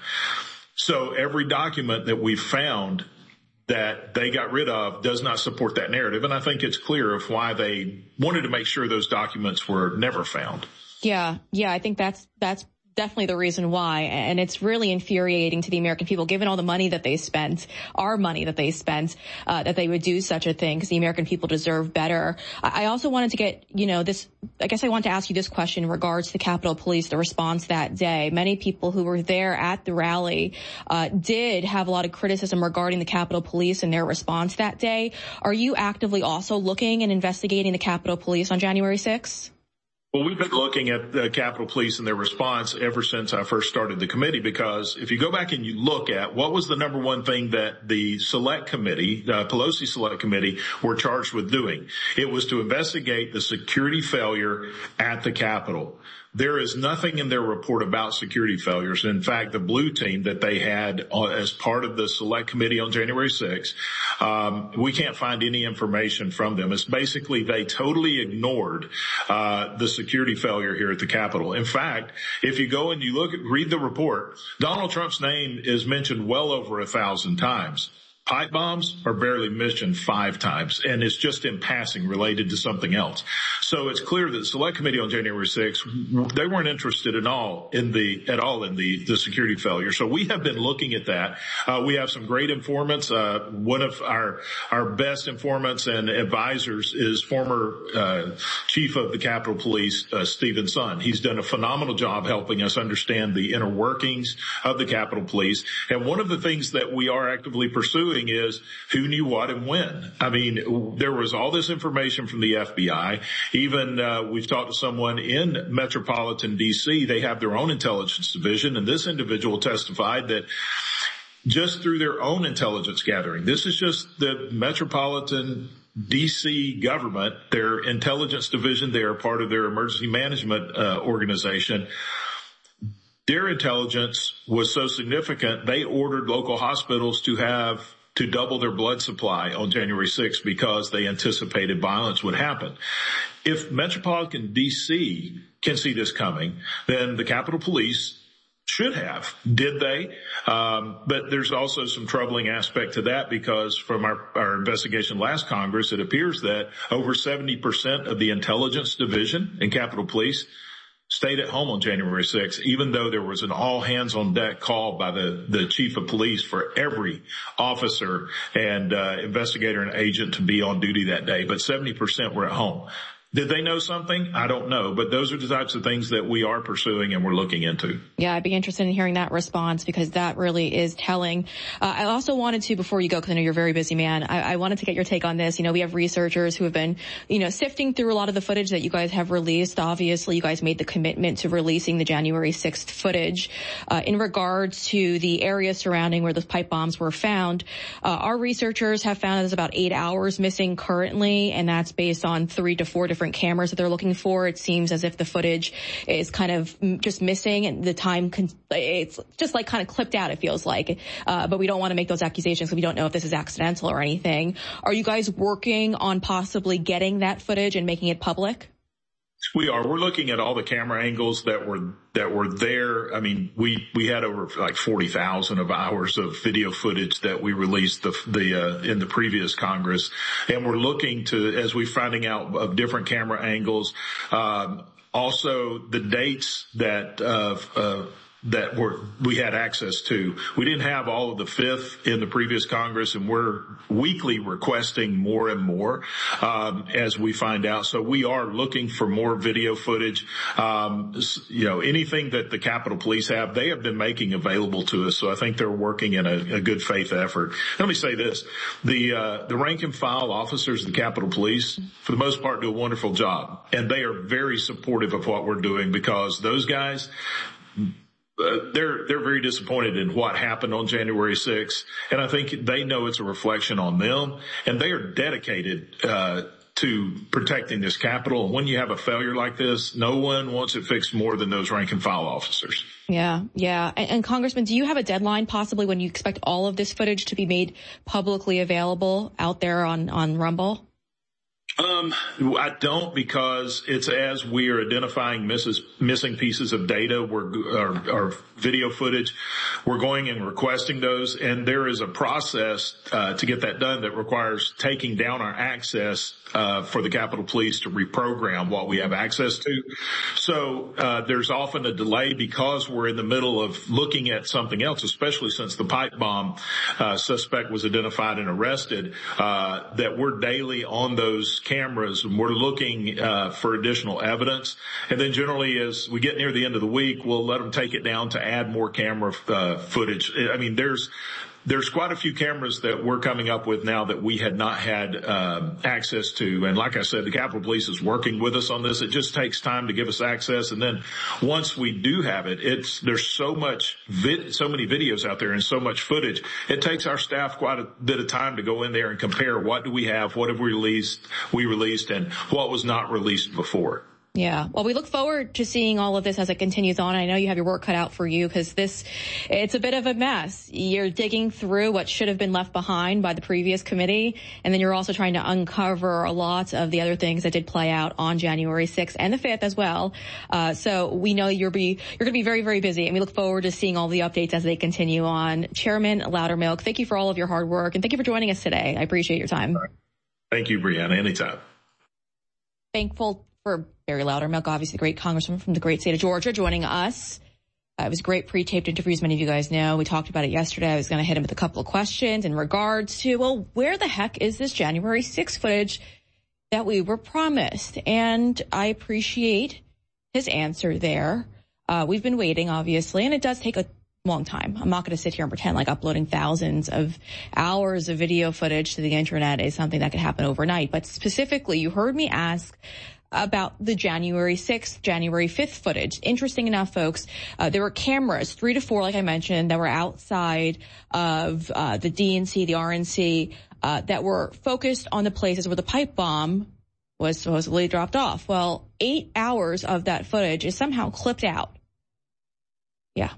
So every document that we found that they got rid of does not support that narrative, and I think it's clear of why they wanted to make sure those documents were never found. Yeah, yeah, I think that's that's definitely the reason why. And it's really infuriating to the American people, given all the money that they spent, our money that they spent, uh, that they would do such a thing, because the American people deserve better. I also wanted to get, you know, this, I guess I want to ask you this question in regards to the Capitol Police, the response that day. Many people who were there at the rally uh, did have a lot of criticism regarding the Capitol Police and their response that day. Are you actively also looking and investigating the Capitol Police on January sixth? Well, we've been looking at the Capitol Police and their response ever since I first started the committee, because if you go back and you look at what was the number one thing that the Select Committee, the Pelosi Select Committee, were charged with doing, it was to investigate the security failure at the Capitol. There is nothing in their report about security failures. In fact, the blue team that they had as part of the Select Committee on January sixth, um, we can't find any information from them. It's basically they totally ignored uh, the security failure here at the Capitol. In fact, if you go and you look at, read the report, Donald Trump's name is mentioned well over a thousand times. Pipe bombs are barely mentioned five times, and it's just in passing related to something else. So it's clear that the Select Committee on January sixth, they weren't interested at all in the, at all in the, the security failure. So we have been looking at that. Uh, we have some great informants. Uh, one of our, our best informants and advisors is former, uh, Chief of the Capitol Police, uh, Stephen Son. He's done a phenomenal job helping us understand the inner workings of the Capitol Police. And one of the things that we are actively pursuing is who knew what and when. I mean, there was all this information from the F B I. Even uh, we've talked to someone in metropolitan D C. They have their own intelligence division, and this individual testified that just through their own intelligence gathering, this is just the metropolitan D C government, their intelligence division, they are part of their emergency management uh, organization. Their intelligence was so significant, they ordered local hospitals to have to double their blood supply on January sixth because they anticipated violence would happen. If metropolitan D C can see this coming, then the Capitol Police should have. Did they? Um, but there's also some troubling aspect to that, because from our, our investigation last Congress, it appears that over seventy percent of the intelligence division in Capitol Police stayed at home on January sixth, even though there was an all-hands-on-deck call by the, the chief of police for every officer and uh, investigator and agent to be on duty that day. But seventy percent were at home. Did they know something? I don't know. But those are the types of things that we are pursuing and we're looking into. Yeah, I'd be interested in hearing that response, because that really is telling. Uh, I also wanted to, before you go, because I know you're a very busy man, I, I wanted to get your take on this. You know, we have researchers who have been, you know, sifting through a lot of the footage that you guys have released. Obviously, you guys made the commitment to releasing the January sixth footage. Uh, in regards to the area surrounding where the pipe bombs were found, uh, our researchers have found there's about eight hours missing currently, and that's based on three to four different cameras that they're looking for. It seems as if the footage is kind of just missing, and the time, con- it's just like kind of clipped out, it feels like. Uh, but we don't want to make those accusations because we don't know if this is accidental or anything. Are you guys working on possibly getting that footage and making it public? We are. We're looking at all the camera angles that were that were there. I mean, we we had over like forty thousand of hours of video footage that we released the the uh, in the previous Congress, and we're looking to, as we're finding out of different camera angles, um, also the dates that uh, uh that were, we had access to. We didn't have all of the fifth in the previous Congress, and we're weekly requesting more and more, um, as we find out. So we are looking for more video footage. Um, you know, anything that the Capitol Police have, they have been making available to us. So I think they're working in a, a good faith effort. Let me say this. The, uh, the rank and file officers of the Capitol Police, for the most part, do a wonderful job. And they are very supportive of what we're doing, because those guys, Uh, they're they're very disappointed in what happened on January sixth, and I think they know it's a reflection on them, and they are dedicated uh to protecting this Capitol. And when you have a failure like this, no one wants it fixed more than those rank and file officers. Yeah, yeah. And, and Congressman, do you have a deadline possibly when you expect all of this footage to be made publicly available out there on, on Rumble? Um, I don't, because it's as we are identifying misses, missing pieces of data, we're, or, or video footage, we're going and requesting those, and there is a process uh, to get that done that requires taking down our access uh, for the Capitol Police to reprogram what we have access to. So uh, there's often a delay because we're in the middle of looking at something else, especially since the pipe bomb uh, suspect was identified and arrested, uh, that we're daily on those cameras, and we're looking uh for additional evidence. And then generally, as we get near the end of the week, we'll let them take it down to add more camera uh, footage. I mean, there's there's quite a few cameras that we're coming up with now that we had not had um, access to. And like I said, the Capitol Police is working with us on this. It just takes time to give us access. And then once we do have it, it's there's so much vid, so many videos out there and so much footage. It takes our staff quite a bit of time to go in there and compare what do we have, what have we released, we released, and what was not released before. Yeah. Well, we look forward to seeing all of this as it continues on. I know you have your work cut out for you, because this, it's a bit of a mess. You're digging through what should have been left behind by the previous committee, and then you're also trying to uncover a lot of the other things that did play out on January sixth and the fifth as well. Uh, so we know you're be, you're going to be very, very busy, and we look forward to seeing all the updates as they continue on. Chairman Loudermilk, thank you for all of your hard work, and thank you for joining us today. I appreciate your time. Thank you, Brianna. Anytime. Thankful for Barry Loudermilk, obviously the great congressman from the great state of Georgia, joining us. Uh, it was a great pre-taped interview, as many of you guys know. We talked about it yesterday. I was going to hit him with a couple of questions in regards to, well, where the heck is this January sixth footage that we were promised? And I appreciate his answer there. Uh, we've been waiting, obviously, and it does take a long time. I'm not going to sit here and pretend like uploading thousands of hours of video footage to the internet is something that could happen overnight. But specifically, you heard me ask about the January sixth, January fifth footage. Interesting enough, folks, uh, there were cameras, three to four, like I mentioned, that were outside of uh, the D N C, the R N C, uh, that were focused on the places where the pipe bomb was supposedly dropped off. Well, eight hours of that footage is somehow clipped out. Yeah.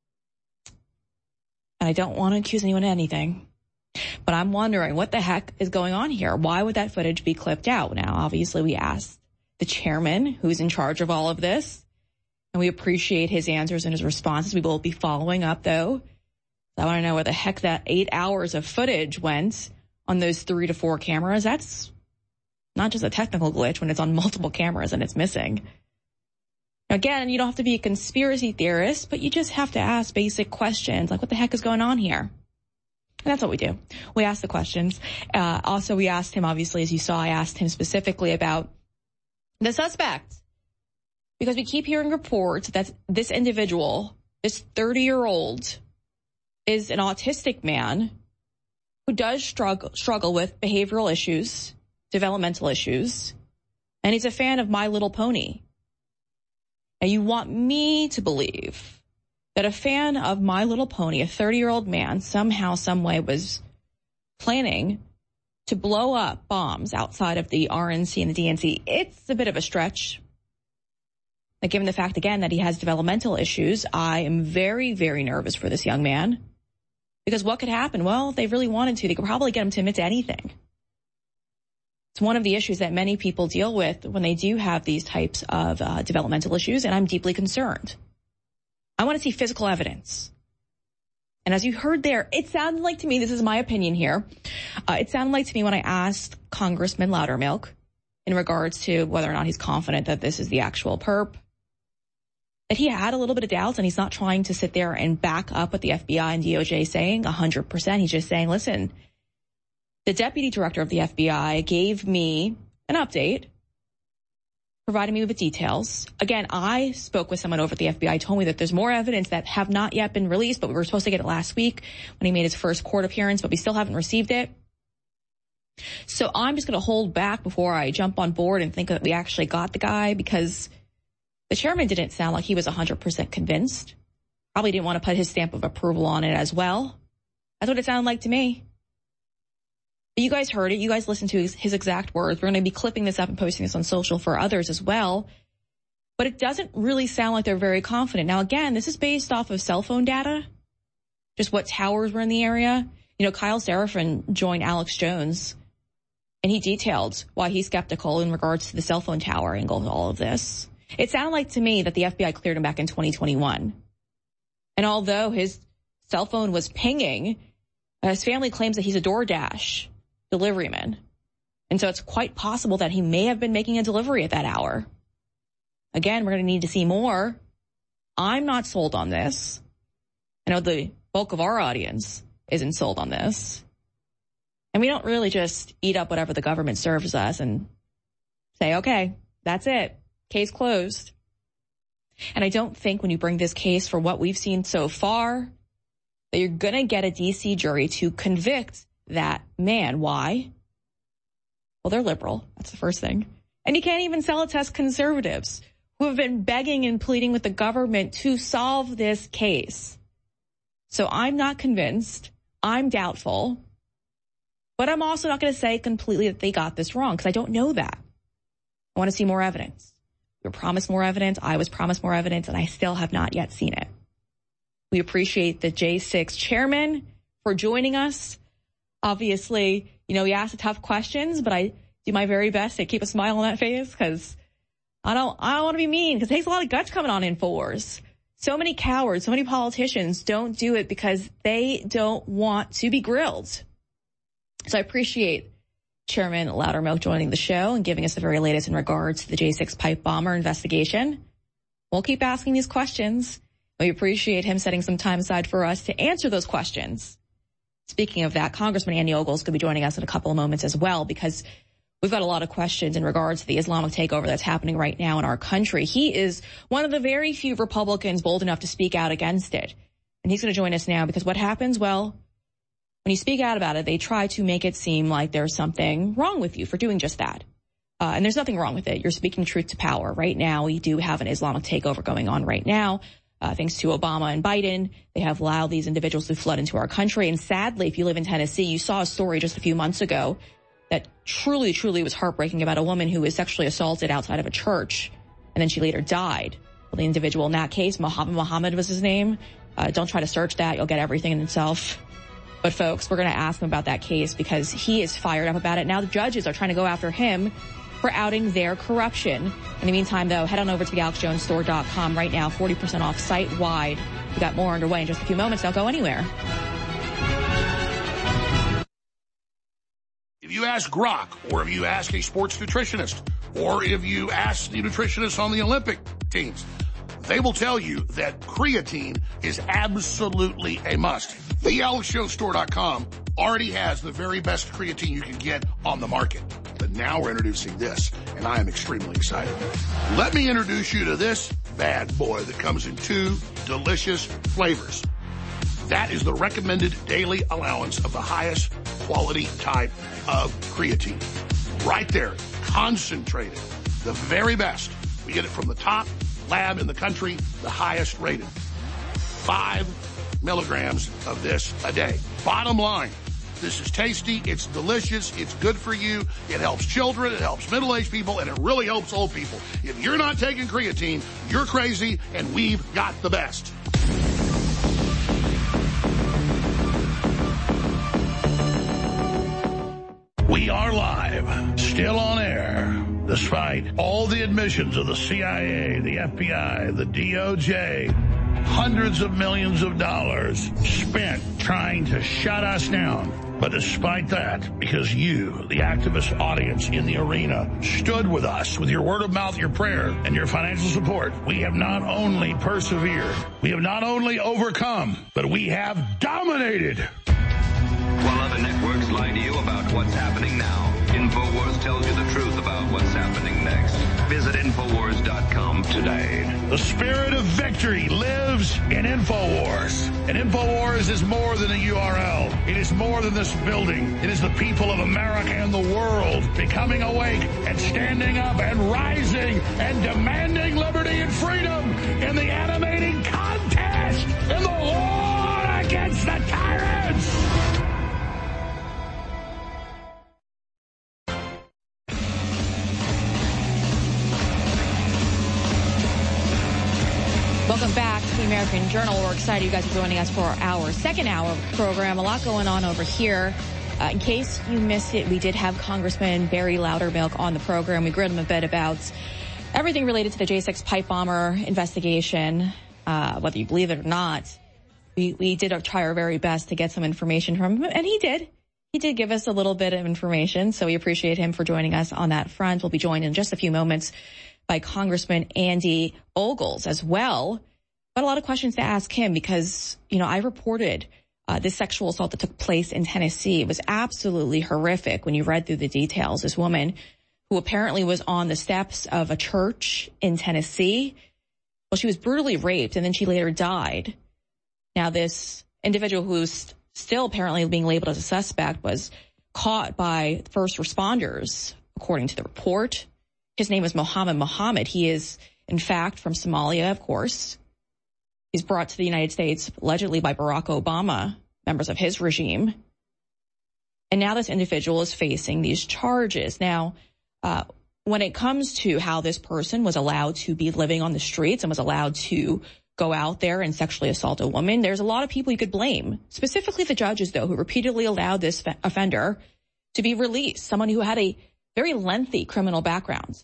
And I don't want to accuse anyone of anything, but I'm wondering what the heck is going on here. Why would that footage be clipped out? Now, obviously, we asked the chairman who's in charge of all of this, and we appreciate his answers and his responses. We will be following up, though. I want to know where the heck that eight hours of footage went on those three to four cameras. That's not just a technical glitch when it's on multiple cameras and it's missing. Again, you don't have to be a conspiracy theorist, but you just have to ask basic questions like, what the heck is going on here? And that's what we do. We ask the questions. Uh, also, we asked him, obviously, as you saw, I asked him specifically about the suspect, because we keep hearing reports that this individual, this thirty-year-old, is an autistic man who does struggle, struggle with behavioral issues, developmental issues, and he's a fan of My Little Pony. And you want me to believe that a fan of My Little Pony, a thirty-year-old man, somehow, some way was planning to blow up bombs outside of the R N C and the D N C. It's a bit of a stretch. But given the fact, again, that he has developmental issues, I am very, very nervous for this young man. Because what could happen? Well, if they really wanted to, they could probably get him to admit to anything. It's one of the issues that many people deal with when they do have these types of uh, developmental issues, and I'm deeply concerned. I want to see physical evidence. And as you heard there, it sounded like to me, this is my opinion here, uh, it sounded like to me when I asked Congressman Loudermilk in regards to whether or not he's confident that this is the actual perp, that he had a little bit of doubts, and he's not trying to sit there and back up what the F B I and D O J saying one hundred percent. He's just saying, listen, the deputy director of the F B I gave me an update, provided me with details. Again, I spoke with someone over at the F B I, told me that there's more evidence that have not yet been released, but we were supposed to get it last week when he made his first court appearance, but we still haven't received it. So I'm just going to hold back before I jump on board and think that we actually got the guy, because the chairman didn't sound like he was one hundred percent convinced. Probably didn't want to put his stamp of approval on it as well. That's what it sounded like to me. But you guys heard it. You guys listened to his, his exact words. We're going to be clipping this up and posting this on social for others as well. But it doesn't really sound like they're very confident. Now, again, this is based off of cell phone data, just what towers were in the area. You know, Kyle Seraphin joined Alex Jones, and he detailed why he's skeptical in regards to the cell phone tower angle of all of this. It sounded like to me that the F B I cleared him back in twenty twenty-one. And although his cell phone was pinging, his family claims that he's a DoorDash deliveryman. And so it's quite possible that he may have been making a delivery at that hour. Again, we're going to need to see more. I'm not sold on this. I know the bulk of our audience isn't sold on this. And we don't really just eat up whatever the government serves us and say, okay, that's it. Case closed. And I don't think when you bring this case for what we've seen so far that you're going to get a D C jury to convict that man. Why? Well, they're liberal. That's the first thing. And you can't even sell it to conservatives who have been begging and pleading with the government to solve this case. So I'm not convinced. I'm doubtful. But I'm also not going to say completely that they got this wrong, because I don't know that. I want to see more evidence. We were promised more evidence. I was promised more evidence, and I still have not yet seen it. We appreciate the J six chairman for joining us. Obviously, you know, he asked the tough questions, but I do my very best to keep a smile on that face, because I don't, I don't want to be mean, because it takes a lot of guts coming on InfoWars. So many cowards, so many politicians don't do it because they don't want to be grilled. So I appreciate Chairman Loudermilk joining the show and giving us the very latest in regards to the J six pipe bomber investigation. We'll keep asking these questions. We appreciate him setting some time aside for us to answer those questions. Speaking of that, Congressman Andy Ogles could be joining us in a couple of moments as well, because we've got a lot of questions in regards to the Islamic takeover that's happening right now in our country. He is one of the very few Republicans bold enough to speak out against it. And he's going to join us now, because what happens, well, when you speak out about it, they try to make it seem like there's something wrong with you for doing just that. Uh, and there's nothing wrong with it. You're speaking truth to power. Right now, we do have an Islamic takeover going on right now. Uh, thanks to Obama and Biden, they have allowed these individuals to flood into our country. And sadly, if you live in Tennessee, you saw a story just a few months ago that truly, truly was heartbreaking about a woman who was sexually assaulted outside of a church, and then she later died. Well, the individual in that case, Muhammad Muhammad was his name. Uh, don't try to search that. You'll get everything in itself. But folks, we're going to ask him about that case, because he is fired up about it. Now the judges are trying to go after him for outing their corruption. In the meantime, though, head on over to the alex jones store dot com right now. forty percent off site-wide. We've got more underway in just a few moments. Don't go anywhere. If you ask Grok, or if you ask a sports nutritionist, or if you ask the nutritionists on the Olympic teams, they will tell you that creatine is absolutely a must. The alex jones store dot com already has the very best creatine you can get on the market. But now we're introducing this, and I am extremely excited. Let me introduce you to this bad boy that comes in two delicious flavors. That is the recommended daily allowance of the highest quality type of creatine. Right there, concentrated, the very best. We get it from the top lab in the country, the highest rated. Five milligrams of this a day. Bottom line, this is tasty, it's delicious, it's good for you, it helps children, it helps middle-aged people, and it really helps old people. If you're not taking creatine, you're crazy, and we've got the best. We are live, still Despite all the admissions of the C I A, the F B I, the D O J, hundreds of millions of dollars spent trying to shut us down. But despite that, because you, the activist audience in the arena, stood with us with your word of mouth, your prayer, and your financial support, we have not only persevered, we have not only overcome, but we have dominated. While other networks lie to you about what's happening now, InfoWars tells you the truth about what's happening next. Visit Infowars dot com today. The spirit of victory lives in InfoWars. And InfoWars is more than a U R L. It is more than this building. It is the people of America and the world becoming awake and standing up and rising and demanding liberty and freedom in the animating contest in the war against the tyrants. Welcome back to the American Journal. We're excited you guys are joining us for our second hour program. A lot going on over here. Uh, in case you missed it, we did have Congressman Barry Loudermilk on the program. We grilled him a bit about everything related to the J six pipe bomber investigation, uh, whether you believe it or not. We, we did try our very best to get some information from him, and he did. He did give us a little bit of information, so we appreciate him for joining us on that front. We'll be joined in just a few moments by Congressman Andy Ogles as well. But a lot of questions to ask him because, you know, I reported uh, this sexual assault that took place in Tennessee. It was absolutely horrific when you read through the details. This woman who apparently was on the steps of a church in Tennessee, well, she was brutally raped and then she later died. Now, this individual who's still apparently being labeled as a suspect was caught by first responders, according to the report. His name is Mohammed Mohammed. He is, in fact, from Somalia, of course. He's brought to the United States allegedly by Barack Obama, members of his regime. And now this individual is facing these charges. Now, uh, when it comes to how this person was allowed to be living on the streets and was allowed to go out there and sexually assault a woman, there's a lot of people you could blame, specifically the judges, though, who repeatedly allowed this offender to be released, someone who had a very lengthy criminal background.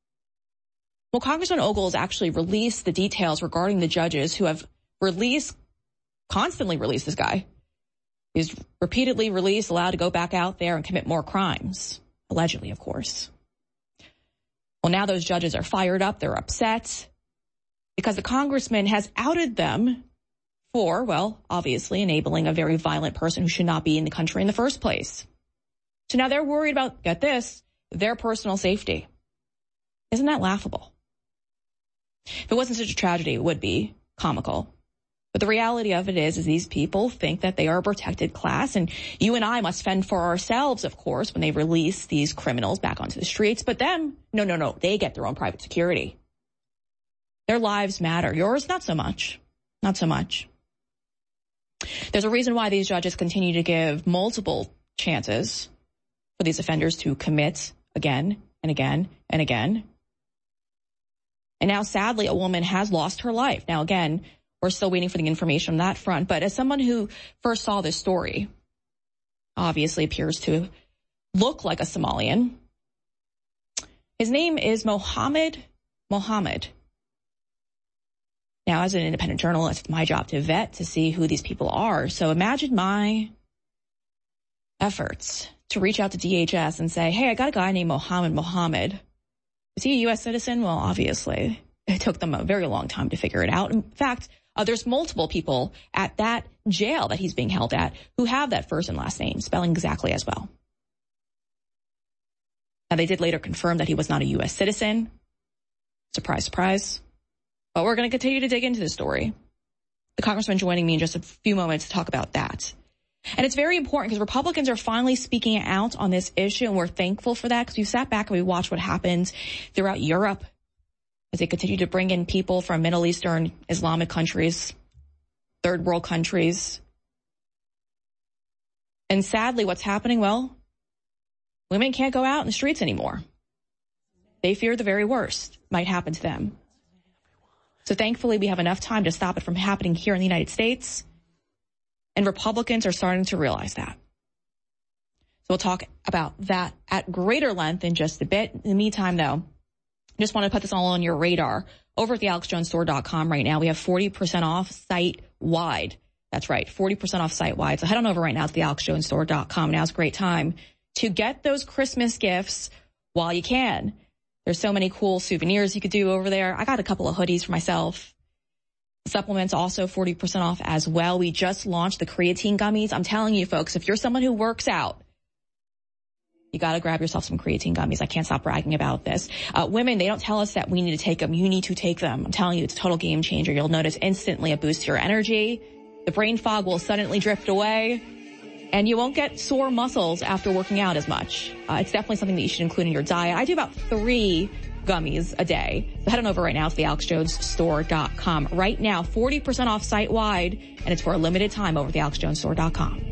Well, Congressman Ogles actually released the details regarding the judges who have released, constantly released this guy. He's repeatedly released, allowed to go back out there and commit more crimes, allegedly, of course. Well, now those judges are fired up. They're upset because the congressman has outed them for, well, obviously enabling a very violent person who should not be in the country in the first place. So now they're worried about, get this, their personal safety. Isn't that laughable? If it wasn't such a tragedy, it would be comical. But the reality of it is, is these people think that they are a protected class, and you and I must fend for ourselves, of course, when they release these criminals back onto the streets. But them, no, no, no, they get their own private security. Their lives matter. Yours, not so much. Not so much. There's a reason why these judges continue to give multiple chances for these offenders to commit again and again and again. And now, sadly, a woman has lost her life. Now, again, we're still waiting for the information on that front. But as someone who first saw this story, obviously appears to look like a Somalian. His name is Mohammed Mohammed. Now, as an independent journalist, it's my job to vet to see who these people are. So imagine my efforts to reach out to D H S and say, hey, I got a guy named Mohammed Mohammed. Is he a U S citizen? Well, obviously, it took them a very long time to figure it out. In fact, uh, there's multiple people at that jail that he's being held at who have that first and last name, spelling exactly as well. Now, they did later confirm that he was not a U S citizen. Surprise, surprise. But we're going to continue to dig into this story. The congressman joining me in just a few moments to talk about that. And it's very important because Republicans are finally speaking out on this issue, and we're thankful for that because we sat back and we watched what happened throughout Europe as they continue to bring in people from Middle Eastern Islamic countries, third world countries. And sadly, what's happening? Well, women can't go out in the streets anymore. They fear the very worst might happen to them. So thankfully, we have enough time to stop it from happening here in the United States. And Republicans are starting to realize that. We'll talk about that at greater length in just a bit. In the meantime, though, I just want to put this all on your radar. Over at the alex jones store dot com right now, we have forty percent off site-wide. That's right, forty percent off site-wide. So head on over right now to the alex jones store dot com. Now's a great time to get those Christmas gifts while you can. There's so many cool souvenirs you could do over there. I got a couple of hoodies for myself. Supplements also forty percent off as well. We just launched the creatine gummies. I'm telling you, folks, if you're someone who works out, you got to grab yourself some creatine gummies. I can't stop bragging about this. Uh, women, they don't tell us that we need to take them. You need to take them. I'm telling you, it's a total game changer. You'll notice instantly a boost to your energy. The brain fog will suddenly drift away, and you won't get sore muscles after working out as much. Uh, it's definitely something that you should include in your diet. I do about three gummies a day. So head on over right now to the alex jones store dot com. Right now, forty percent off site-wide, and it's for a limited time over at the alex jones store dot com.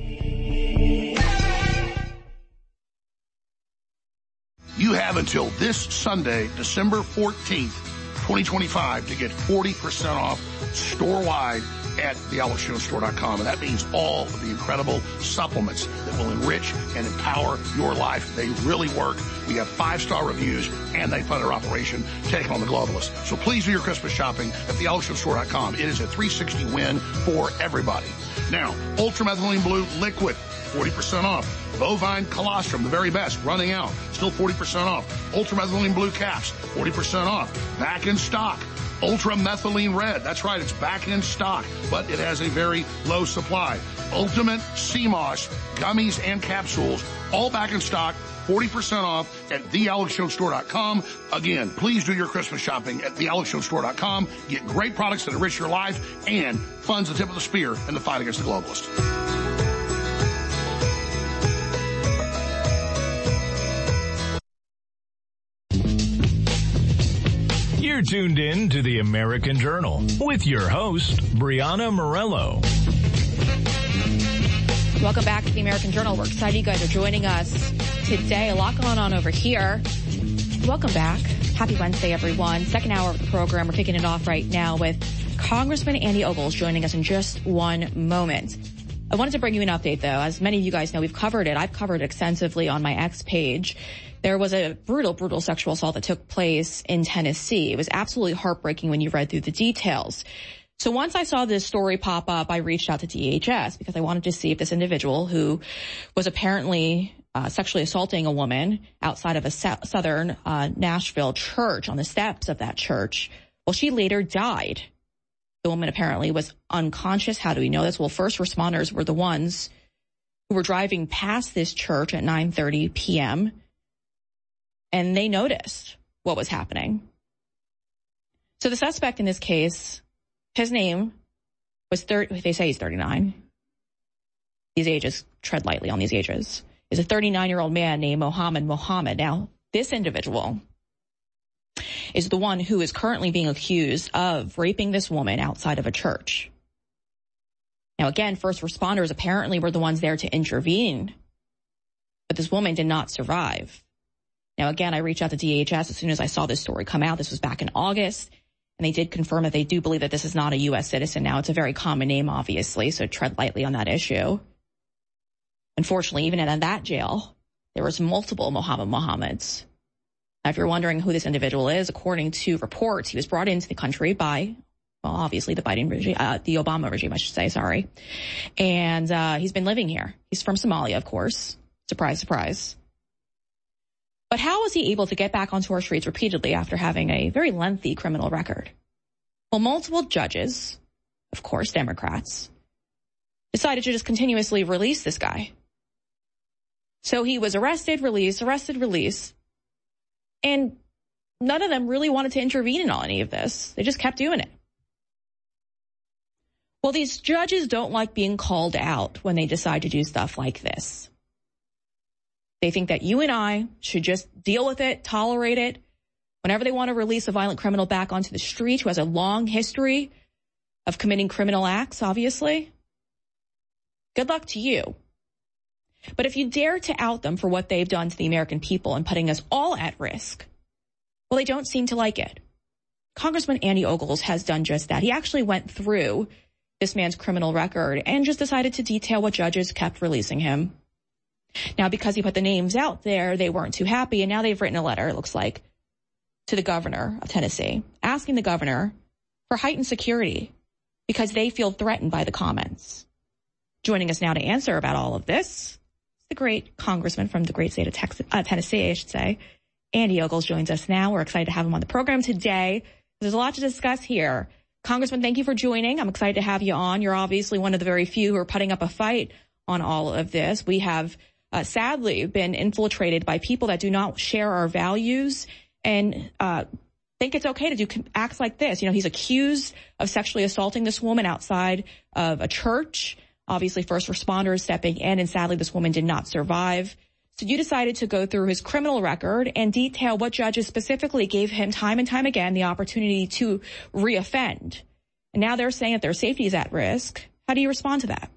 You have until this Sunday, December fourteenth, twenty twenty-five, to get forty percent off store-wide at the alex jones store dot com. And that means all of the incredible supplements that will enrich and empower your life. They really work. We have five-star reviews, and they fund our operation, taking on the globalists. So please do your Christmas shopping at the alex jones store dot com. It is a three sixty win for everybody. Now, Ultramethylene Blue Liquid, forty percent off. Bovine Colostrum, the very best, running out, still forty percent off. Ultramethylene Blue Caps, forty percent off. Back in stock. Ultramethylene Red, that's right, it's back in stock, but it has a very low supply. Ultimate Sea Moss, gummies and capsules, all back in stock, forty percent off at the alex jones store dot com. Again, please do your Christmas shopping at the alex jones store dot com. Get great products that enrich your life and funds the tip of the spear in the fight against the globalists. You're tuned in to the American Journal with your host, Brianna Morello. Welcome back to the American Journal. We're excited you guys are joining us today. A lot going on over here. Welcome back. Happy Wednesday, everyone. Second hour of the program. We're kicking it off right now with Congressman Andy Ogles joining us in just one moment. I wanted to bring you an update, though. As many of you guys know, we've covered it. I've covered it extensively on my X page. There was a brutal, brutal sexual assault that took place in Tennessee. It was absolutely heartbreaking when you read through the details. So once I saw this story pop up, I reached out to D H S because I wanted to see if this individual who was apparently uh, sexually assaulting a woman outside of a so- southern uh, Nashville church, on the steps of that church, well, she later died. The woman apparently was unconscious. How do we know this? Well, first responders were the ones who were driving past this church at nine thirty p.m., and they noticed what was happening. So the suspect in this case, his name was thirty, they say he's thirty-nine. These ages, tread lightly on these ages, is a thirty-nine-year-old man named Mohammed Mohammed. Now, this individual is the one who is currently being accused of raping this woman outside of a church. Now, again, first responders apparently were the ones there to intervene, but this woman did not survive. Now, again, I reached out to D H S as soon as I saw this story come out. This was back in August, and they did confirm that they do believe that this is not a U S citizen. Now, it's a very common name, obviously, so tread lightly on that issue. Unfortunately, even in that jail, there was multiple Mohammed Mohammeds. Now, if you're wondering who this individual is, according to reports, he was brought into the country by, well, obviously the Biden regime, uh, the Obama regime, I should say, sorry. And uh, he's been living here. He's from Somalia, of course. Surprise, surprise. But how was he able to get back onto our streets repeatedly after having a very lengthy criminal record? Well, multiple judges, of course, Democrats, decided to just continuously release this guy. So he was arrested, released, arrested, released. And none of them really wanted to intervene in any of this. They just kept doing it. Well, these judges don't like being called out when they decide to do stuff like this. They think that you and I should just deal with it, tolerate it. Whenever they want to release a violent criminal back onto the street who has a long history of committing criminal acts, obviously, good luck to you. But if you dare to out them for what they've done to the American people and putting us all at risk, well, they don't seem to like it. Congressman Andy Ogles has done just that. He actually went through this man's criminal record and just decided to detail what judges kept releasing him. Now, because he put the names out there, they weren't too happy, and now they've written a letter, it looks like, to the governor of Tennessee, asking the governor for heightened security because they feel threatened by the comments. Joining us now to answer about all of this, the great congressman from the great state of Texas, uh, Tennessee, I should say. Andy Ogles joins us now. We're excited to have him on the program today. There's a lot to discuss here. Congressman, thank you for joining. I'm excited to have you on. You're obviously one of the very few who are putting up a fight on all of this. We have uh, sadly been infiltrated by people that do not share our values and uh think it's okay to do acts like this. You know, he's accused of sexually assaulting this woman outside of a church. Obviously, first responders stepping in, and sadly, this woman did not survive. So you decided to go through his criminal record and detail what judges specifically gave him time and time again the opportunity to reoffend. And now they're saying that their safety is at risk. How do you respond to that?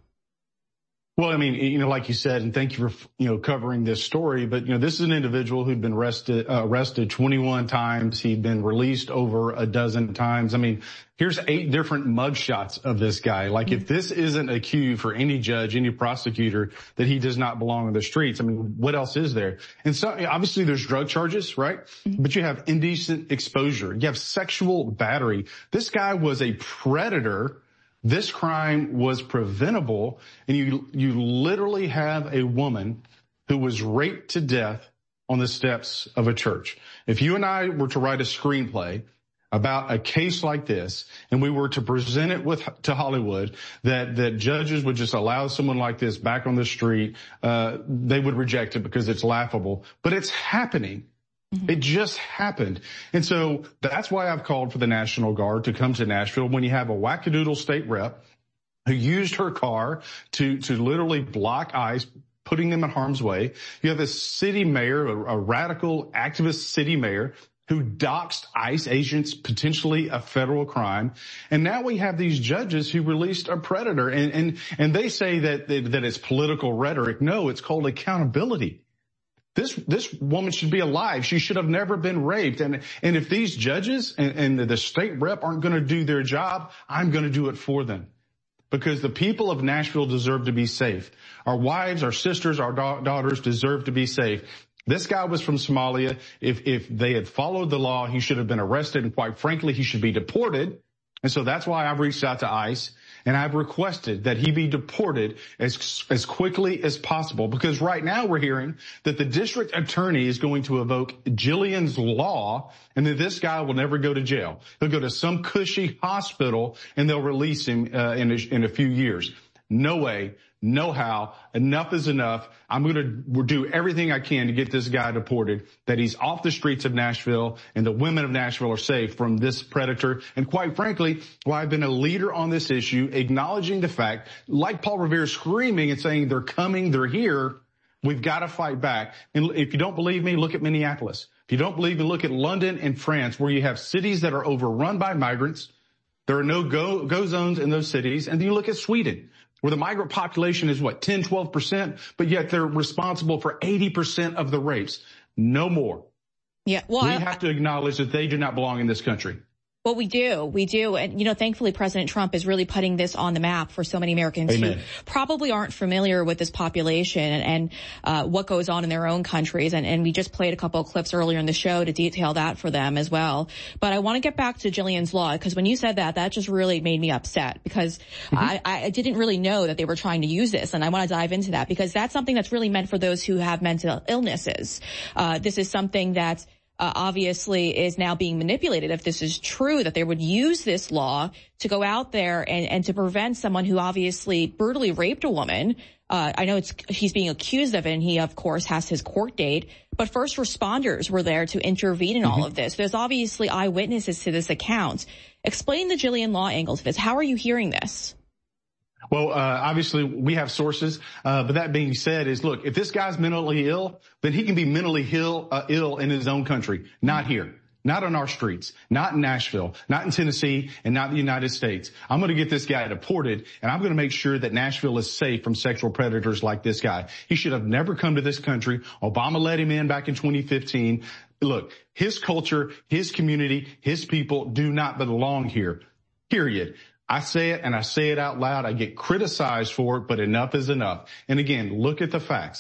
Well, I mean, you know, like you said, and thank you for, you know, covering this story, but, you know, this is an individual who'd been arrested, uh, arrested twenty-one times. He'd been released over a dozen times. I mean, here's eight different mugshots of this guy. Like, mm-hmm. if this isn't a cue for any judge, any prosecutor, that he does not belong in the streets, I mean, what else is there? And so, obviously, there's drug charges, right? Mm-hmm. But you have indecent exposure. You have sexual battery. This guy was a predator. This crime was preventable, and you you literally have a woman who was raped to death on the steps of a church. If you and I were to write a screenplay about a case like this, and we were to present it with to Hollywood, that that judges would just allow someone like this back on the street, uh, they would reject it because it's laughable. But it's happening. It just happened. And so that's why I've called for the National Guard to come to Nashville when you have a wackadoodle state rep who used her car to, to literally block ICE, putting them in harm's way. You have a city mayor, a, a radical activist city mayor who doxed ICE agents, potentially a federal crime. And now we have these judges who released a predator, and, and, and they say that, that it's political rhetoric. No, it's called accountability. This, this woman should be alive. She should have never been raped. And, and if these judges and, and the state rep aren't going to do their job, I'm going to do it for them. Because the people of Nashville deserve to be safe. Our wives, our sisters, our da- daughters deserve to be safe. This guy was from Somalia. If, if they had followed the law, he should have been arrested. And quite frankly, he should be deported. And so that's why I've reached out to ICE. And I've requested that he be deported as as quickly as possible, because right now we're hearing that the district attorney is going to evoke Jillian's law, and that this guy will never go to jail. He'll go to some cushy hospital, and they'll release him uh, in a, in a few years. No way. No how. Enough is enough. I'm going to do everything I can to get this guy deported, that he's off the streets of Nashville and the women of Nashville are safe from this predator. And quite frankly, why I've been a leader on this issue, acknowledging the fact, like Paul Revere screaming and saying they're coming, they're here. We've got to fight back. And if you don't believe me, look at Minneapolis. If you don't believe me, look at London and France, where you have cities that are overrun by migrants. There are no go, go zones in those cities. And then you look at Sweden, where the migrant population is, what, ten, twelve percent, but yet they're responsible for eighty percent of the rapes. No more. Yeah, well, we I, have to acknowledge that they do not belong in this country. Well, we do. We do. And, you know, thankfully, President Trump is really putting this on the map for so many Americans Amen. Who probably aren't familiar with this population and, and uh, what goes on in their own countries. And, and we just played a couple of clips earlier in the show to detail that for them as well. But I want to get back to Jillian's law, because when you said that, that just really made me upset, because mm-hmm. I, I didn't really know that they were trying to use this. And I want to dive into that, because that's something that's really meant for those who have mental illnesses. Uh, this is something that Uh, obviously is now being manipulated, if this is true, that they would use this law to go out there and, and to prevent someone who obviously brutally raped a woman. Uh, I know it's, he's being accused of it, and he, of course, has his court date. But first responders were there to intervene in mm-hmm. all of this. There's obviously eyewitnesses to this account. Explain the Jillian law angle to this. How are you hearing this? Well, uh, obviously we have sources, uh, but that being said is, look, if this guy's mentally ill, then he can be mentally ill, uh, ill in his own country, not here, not on our streets, not in Nashville, not in Tennessee, and not in the United States. I'm going to get this guy deported, and I'm going to make sure that Nashville is safe from sexual predators like this guy. He should have never come to this country. Obama let him in back in twenty fifteen. Look, his culture, his community, his people do not belong here, period. I say it and I say it out loud. I get criticized for it, but enough is enough. And again, look at the facts.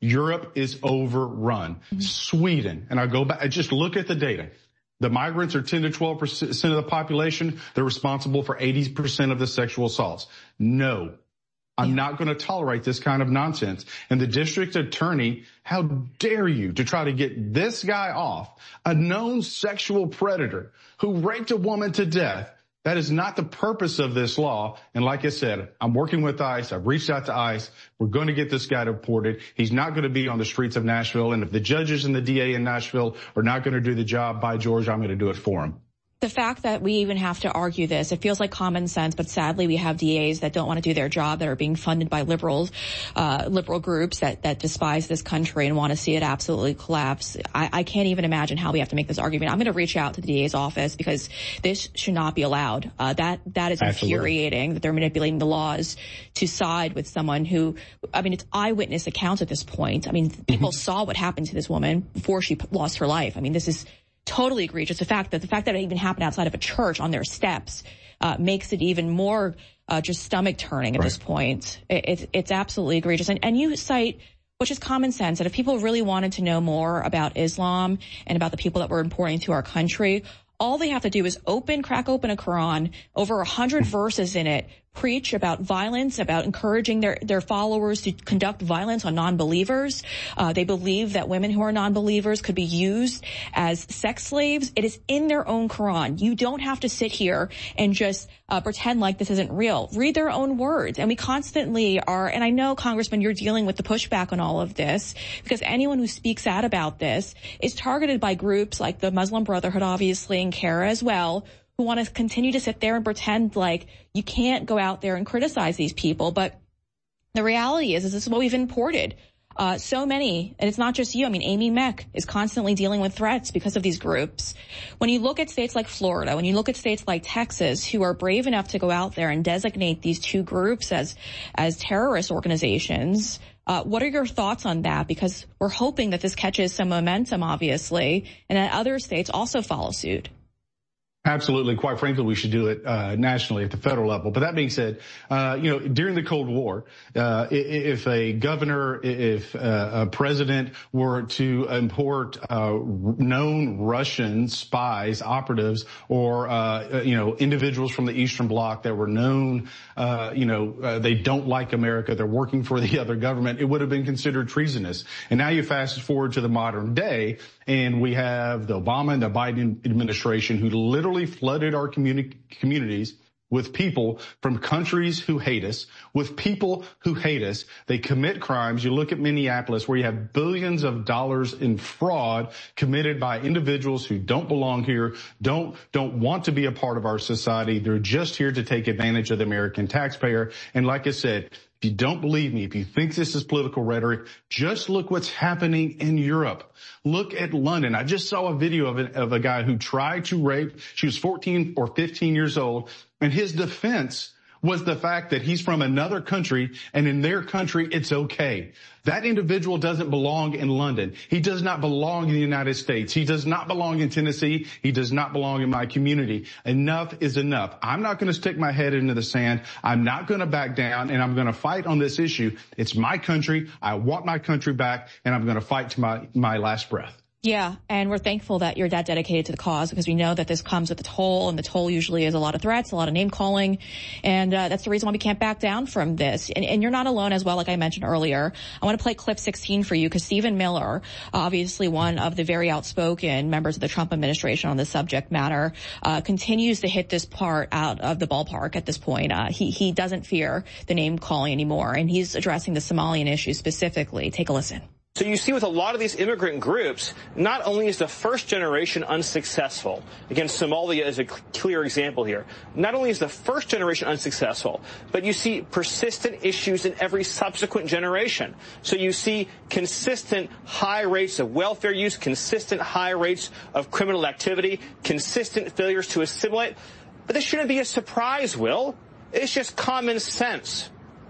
Europe is overrun. Mm-hmm. Sweden, and I go back, I just look at the data. The migrants are ten to twelve percent of the population. They're responsible for eighty percent of the sexual assaults. No, I'm yeah. not going to tolerate this kind of nonsense. And the district attorney, how dare you to try to get this guy off, a known sexual predator who raped a woman to death. That is not the purpose of this law. And like I said, I'm working with ICE. I've reached out to ICE. We're going to get this guy deported. He's not going to be on the streets of Nashville. And if the judges and the D A in Nashville are not going to do the job, by George, I'm going to do it for him. The fact that we even have to argue this, it feels like common sense, but sadly we have D As that don't want to do their job, that are being funded by liberals, uh, liberal groups that, that despise this country and want to see it absolutely collapse. I, I can't even imagine how we have to make this argument. I'm going to reach out to the D A's office because this should not be allowed. Uh, that, that is Absolutely. infuriating that they're manipulating the laws to side with someone who, I mean, it's eyewitness accounts at this point. I mean, people mm-hmm. saw what happened to this woman before she lost her life. I mean, this is totally egregious. The fact that the fact that it even happened outside of a church on their steps uh, makes it even more uh, just stomach turning at right. this point. It, it, it's absolutely egregious. And, and you cite, which is common sense, that if people really wanted to know more about Islam and about the people that we're importing to our country, all they have to do is open, crack open a Quran, over a hundred verses in it, preach about violence, about encouraging their, their followers to conduct violence on non-believers. Uh, they believe that women who are non-believers could be used as sex slaves. It is in their own Quran. You don't have to sit here and just uh, pretend like this isn't real. Read their own words. And we constantly are, and I know, Congressman, you're dealing with the pushback on all of this, because anyone who speaks out about this is targeted by groups like the Muslim Brotherhood, obviously, and CARA as well, who want to continue to sit there and pretend like you can't go out there and criticize these people. But the reality is, is this is what we've imported. Uh, so many, and it's not just you. I mean, Amy Meck is constantly dealing with threats because of these groups. When you look at states like Florida, when you look at states like Texas, who are brave enough to go out there and designate these two groups as, as terrorist organizations, uh, what are your thoughts on that? Because we're hoping that this catches some momentum, obviously, and that other states also follow suit. Absolutely. Quite frankly, we should do it uh nationally at the federal level. But that being said, uh you know, during the Cold War, uh if a governor, if uh, a president were to import uh known Russian spies, operatives, or uh you know, individuals from the Eastern Bloc that were known, uh you know, uh, they don't like America, they're working for the other government, it would have been considered treasonous. And now you fast forward to the modern day, and we have the Obama and the Biden administration who literally flooded our communi- communities with people from countries who hate us, with people who hate us. They commit crimes. You look at Minneapolis, where you have billions of dollars in fraud committed by individuals who don't belong here, don't, don't want to be a part of our society. They're just here to take advantage of the American taxpayer. And like I said, if you don't believe me, if you think this is political rhetoric, just look what's happening in Europe. Look at London. I just saw a video of, it, of a guy who tried to rape. She was fourteen or fifteen years old, and his defense was the fact that he's from another country, and in their country, it's okay. That individual doesn't belong in London. He does not belong in the United States. He does not belong in Tennessee. He does not belong in my community. Enough is enough. I'm not going to stick my head into the sand. I'm not going to back down, and I'm going to fight on this issue. It's my country. I want my country back, and I'm going to fight to my, my last breath. Yeah, and we're thankful that you're that dedicated to the cause, because we know that this comes with a toll, and the toll usually is a lot of threats, a lot of name calling, and uh, that's the reason why we can't back down from this. And, and you're not alone as well, like I mentioned earlier. I want to play clip sixteen for you, because Stephen Miller, obviously one of the very outspoken members of the Trump administration on this subject matter, uh, continues to hit this part out of the ballpark at this point. Uh, he, he doesn't fear the name calling anymore, and he's addressing the Somalian issue specifically. Take a listen. So you see with a lot of these immigrant groups, not only is the first generation unsuccessful, again, Somalia is a clear example here, not only is the first generation unsuccessful, but you see persistent issues in every subsequent generation. So you see consistent high rates of welfare use, consistent high rates of criminal activity, consistent failures to assimilate. But this shouldn't be a surprise, Will. It's just common sense.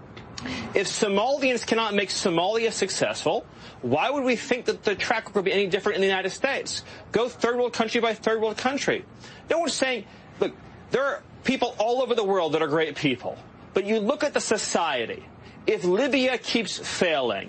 If Somalians cannot make Somalia successful, why would we think that the track record would be any different in the United States? Go third world country by third world country. No one's saying, look, there are people all over the world that are great people. But you look at the society. If Libya keeps failing,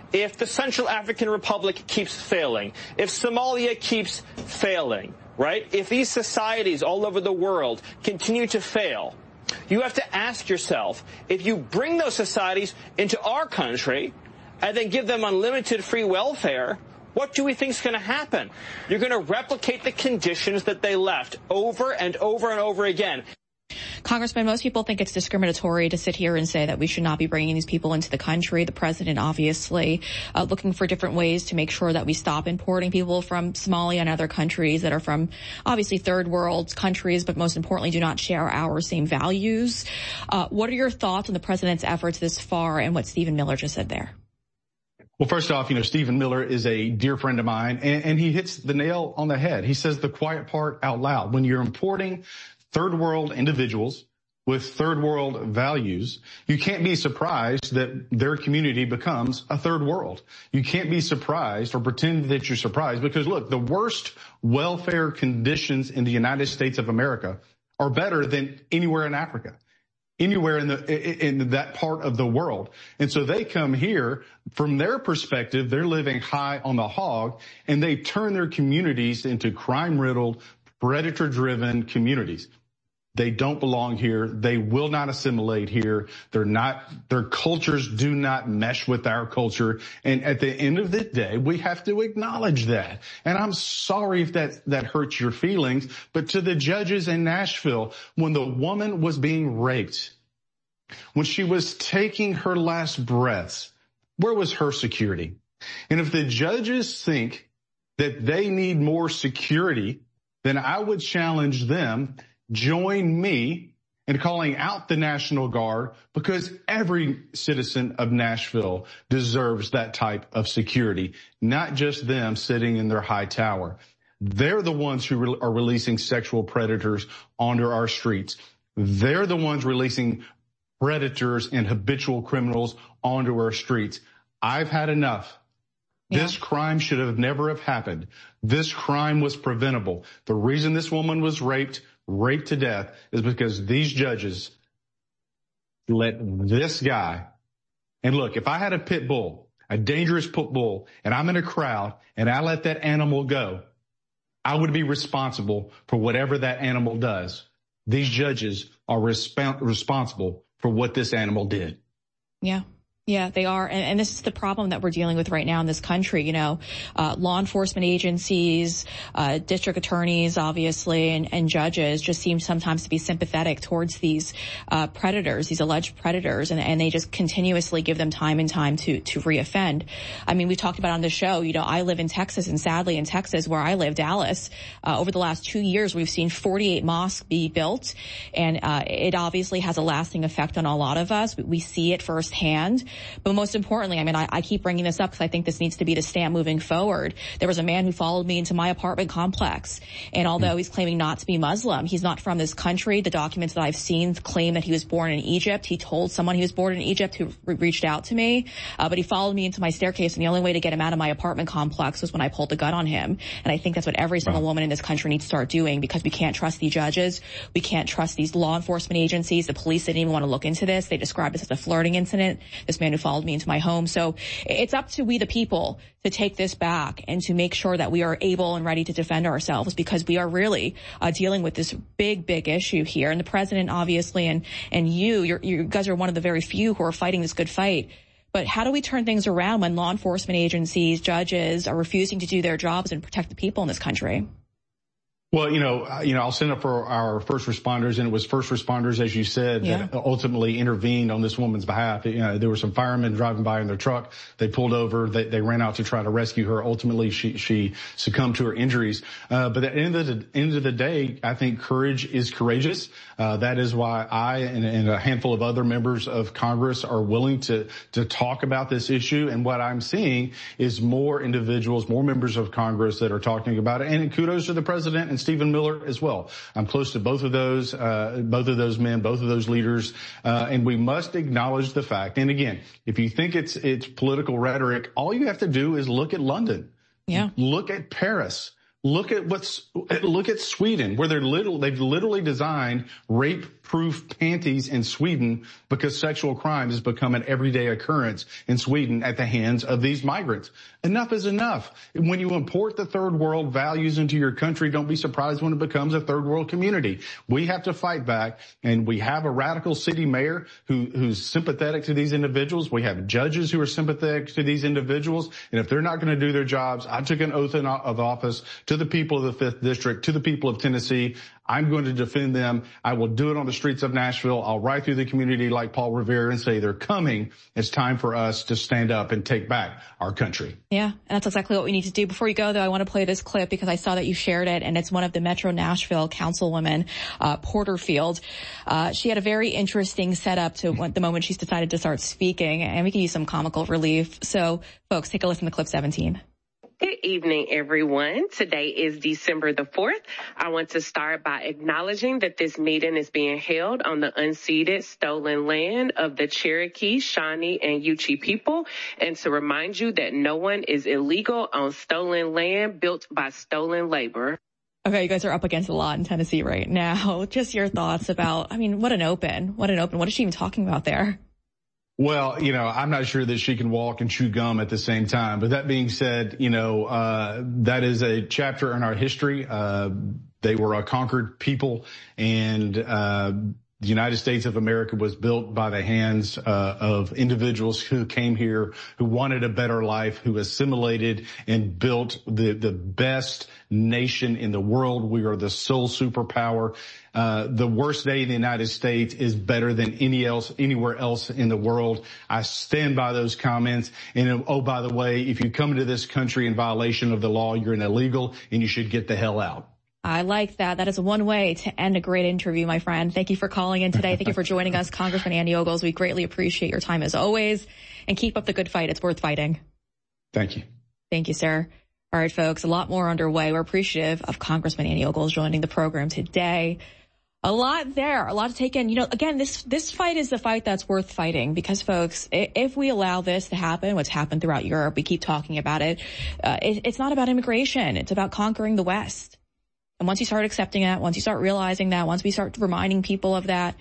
if the Central African Republic keeps failing, if Somalia keeps failing, right? If these societies all over the world continue to fail, you have to ask yourself, if you bring those societies into our country and then give them unlimited free welfare, what do we think is going to happen? You're going to replicate the conditions that they left over and over and over again. Congressman, most people think it's discriminatory to sit here and say that we should not be bringing these people into the country. The president obviously uh, looking for different ways to make sure that we stop importing people from Somalia and other countries that are from obviously third world countries, but most importantly do not share our same values. Uh, what are your thoughts on the president's efforts this far and what Stephen Miller just said there? Well, first off, you know, Stephen Miller is a dear friend of mine, and, and he hits the nail on the head. He says the quiet part out loud. When you're importing third world individuals with third world values, you can't be surprised that their community becomes a third world. You can't be surprised or pretend that you're surprised because, look, the worst welfare conditions in the United States of America are better than anywhere in Africa. Anywhere in the in that part of the world. And so they come here, from their perspective, they're living high on the hog, and they turn their communities into crime-riddled, predator-driven communities. They don't belong here. They will not assimilate here. They're not, their cultures do not mesh with our culture. And at the end of the day, we have to acknowledge that. And I'm sorry if that, that hurts your feelings, but to the judges in Nashville, when the woman was being raped, when she was taking her last breaths, where was her security? And if the judges think that they need more security, then I would challenge them, join me in calling out the National Guard, because every citizen of Nashville deserves that type of security, not just them sitting in their high tower. They're the ones who re- are releasing sexual predators onto our streets. They're the ones releasing predators and habitual criminals onto our streets. I've had enough. Yeah. This crime should have never have happened. This crime was preventable. The reason this woman was raped, raped to death, is because these judges let this guy, and look, if I had a pit bull, a dangerous pit bull, and I'm in a crowd and I let that animal go, I would be responsible for whatever that animal does. These judges are resp- responsible for what this animal did. Yeah. Yeah, they are. And, and this is the problem that we're dealing with right now in this country. You know, uh, law enforcement agencies, uh, district attorneys, obviously, and, and judges just seem sometimes to be sympathetic towards these, uh, predators, these alleged predators, and, and they just continuously give them time and time to, to reoffend. I mean, we talked about on the show, you know, I live in Texas, and sadly in Texas, where I live, Dallas, uh, over the last two years, we've seen forty-eight mosques be built, and, uh, it obviously has a lasting effect on a lot of us. We, we see it firsthand. But most importantly, I mean, I, I keep bringing this up because I think this needs to be the stamp moving forward. There was a man who followed me into my apartment complex, and although he's claiming not to be Muslim, he's not from this country. The documents that I've seen claim that he was born in Egypt. He told someone he was born in Egypt who re- reached out to me, uh, but he followed me into my staircase, and the only way to get him out of my apartment complex was when I pulled the gun on him. And I think that's what every single wow. woman in this country needs to start doing, because we can't trust these judges. We can't trust these law enforcement agencies. The police didn't even want to look into this. They described this as a flirting incident. This man who followed me into my home. So it's up to we the people to take this back and to make sure that we are able and ready to defend ourselves, because we are really uh, dealing with this big, big issue here. And the president, obviously, and and you, you're, you guys are one of the very few who are fighting this good fight. But how do we turn things around when law enforcement agencies, judges are refusing to do their jobs and protect the people in this country? Well, you know, you know, I'll stand up for our first responders, and it was first responders, as you said, yeah. that ultimately intervened on this woman's behalf. You know, there were some firemen driving by in their truck. They pulled over. They, they ran out to try to rescue her. Ultimately, she she succumbed to her injuries. Uh, but at the end of the end of the day, I think courage is courageous. Uh, that is why I and, and a handful of other members of Congress are willing to to talk about this issue. And what I'm seeing is more individuals, more members of Congress that are talking about it. And kudos to the president and Stephen Miller as well. I'm close to both of those, uh, both of those men, both of those leaders, uh, and we must acknowledge the fact. And again, if you think it's it's political rhetoric, all you have to do is look at London, yeah, look at Paris, look at what's look at Sweden, where they're little, they've literally designed rape proof panties in Sweden because sexual crime has become an everyday occurrence in Sweden at the hands of these migrants. Enough is enough. When you import the third world values into your country, don't be surprised when it becomes a third world community. We have to fight back, and we have a radical city mayor who, who's sympathetic to these individuals. We have judges who are sympathetic to these individuals, and if they're not going to do their jobs, I took an oath of office to the people of the fifth District, to the people of Tennessee. I'm going to defend them. I will do it on the streets of Nashville. I'll ride through the community like Paul Revere and say they're coming. It's time for us to stand up and take back our country. Yeah, and that's exactly what we need to do. Before you go, though, I want to play this clip because I saw that you shared it, and it's one of the Metro Nashville councilwomen, uh, Porterfield. Uh, she had a very interesting setup to when, the moment she's decided to start speaking, and we can use some comical relief. So, folks, take a listen to clip seventeen. Good evening, everyone. Today is December the fourth. I want to start by acknowledging that this meeting is being held on the unceded, stolen land of the Cherokee, Shawnee, and Yuchi people, and to remind you that no one is illegal on stolen land built by stolen labor. Okay, you guys are up against a lot in Tennessee right now. Just your thoughts about, I mean, what an open, what an open. What is she even talking about there? Well, you know, I'm not sure that she can walk and chew gum at the same time. But that being said, you know, uh, that is a chapter in our history. Uh, they were a conquered people, and uh, the United States of America was built by the hands uh, of individuals who came here, who wanted a better life, who assimilated and built the, the best nation in the world. We are the sole superpower. Uh, the worst day in the United States is better than any else, anywhere else in the world. I stand by those comments. And oh, by the way, if you come into this country in violation of the law, you're an illegal and you should get the hell out. I like that. That is one way to end a great interview, my friend. Thank you for calling in today. Thank you for joining us, Congressman Andy Ogles. We greatly appreciate your time as always, and keep up the good fight. It's worth fighting. Thank you. Thank you, sir. All right, folks, a lot more underway. We're appreciative of Congressman Andy Ogles joining the program today. A lot there, a lot to take in. You know, again, this, this fight is the fight that's worth fighting because, folks, if we allow this to happen, what's happened throughout Europe, we keep talking about it, uh, it it's not about immigration. It's about conquering the West. And once you start accepting that, once you start realizing that, once we start reminding people of that,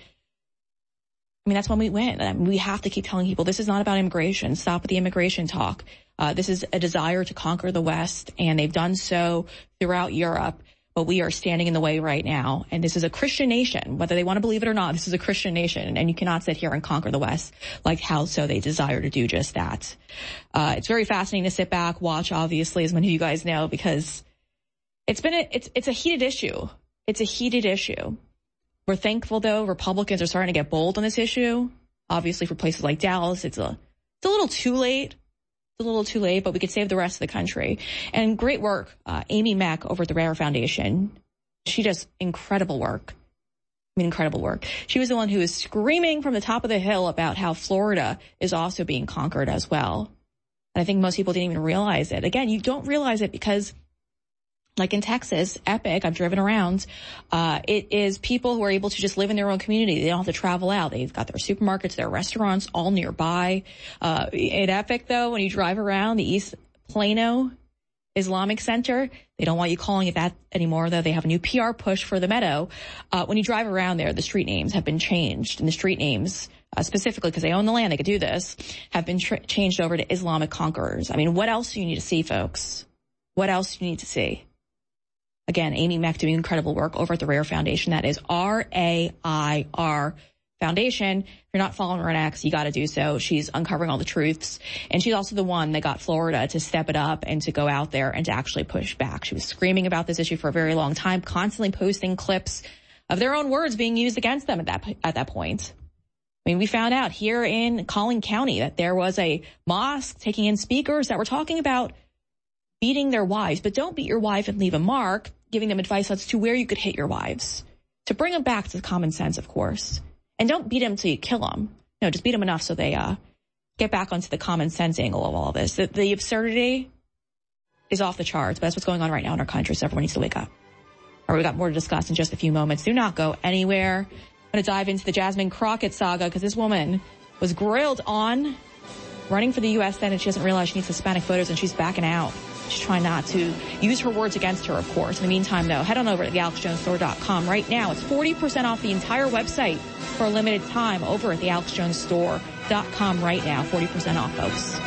I mean, that's when we win. I mean, we have to keep telling people this is not about immigration. Stop with the immigration talk. Uh, this is a desire to conquer the West, and they've done so throughout Europe. But we are standing in the way right now. And this is a Christian nation. Whether they want to believe it or not, this is a Christian nation. And you cannot sit here and conquer the West like how so they desire to do just that. Uh, it's very fascinating to sit back, watch, obviously, as many of you guys know, because it's been a, it's, it's a heated issue. It's a heated issue. We're thankful, though, Republicans are starting to get bold on this issue. Obviously, for places like Dallas, it's a, it's a little too late. A little too late, but we could save the rest of the country. And great work, uh, Amy Mack over at the Rare Foundation. She does incredible work. I mean, incredible work. She was the one who was screaming from the top of the hill about how Florida is also being conquered as well. And I think most people didn't even realize it. Again, you don't realize it because, like in Texas, Epic, I've driven around, uh, it is people who are able to just live in their own community. They don't have to travel out. They've got their supermarkets, their restaurants all nearby. Uh, in Epic, though, when you drive around the East Plano Islamic Center, they don't want you calling it that anymore, though. They have a new P R push for the Meadow. Uh, when you drive around there, the street names have been changed, and the street names, uh, specifically because they own the land, they could do this, have been tra- changed over to Islamic conquerors. I mean, what else do you need to see, folks? What else do you need to see? Again, Amy Mack doing incredible work over at the Rare Foundation. That is R A I R Foundation. If you're not following her on X, you got to do so. She's uncovering all the truths. And she's also the one that got Florida to step it up and to go out there and to actually push back. She was screaming about this issue for a very long time, constantly posting clips of their own words being used against them at that, at that point. I mean, we found out here in Collin County that there was a mosque taking in speakers that were talking about beating their wives, but don't beat your wife and leave a mark, giving them advice as to where you could hit your wives. To bring them back to common sense, of course. And don't beat them till you kill them. No, just beat them enough so they uh get back onto the common sense angle of all this. The, the absurdity is off the charts, but that's what's going on right now in our country, so everyone needs to wake up. All right, we've got more to discuss in just a few moments. Do not go anywhere. I'm going to dive into the Jasmine Crockett saga because this woman was grilled on running for the U S Senate. She doesn't realize she needs Hispanic voters, and she's backing out. She's trying not to use her words against her, of course. In the meantime, though, head on over to the alex jones store dot com right now. It's forty percent off the entire website for a limited time over at the alex jones store dot com right now. forty percent off, folks.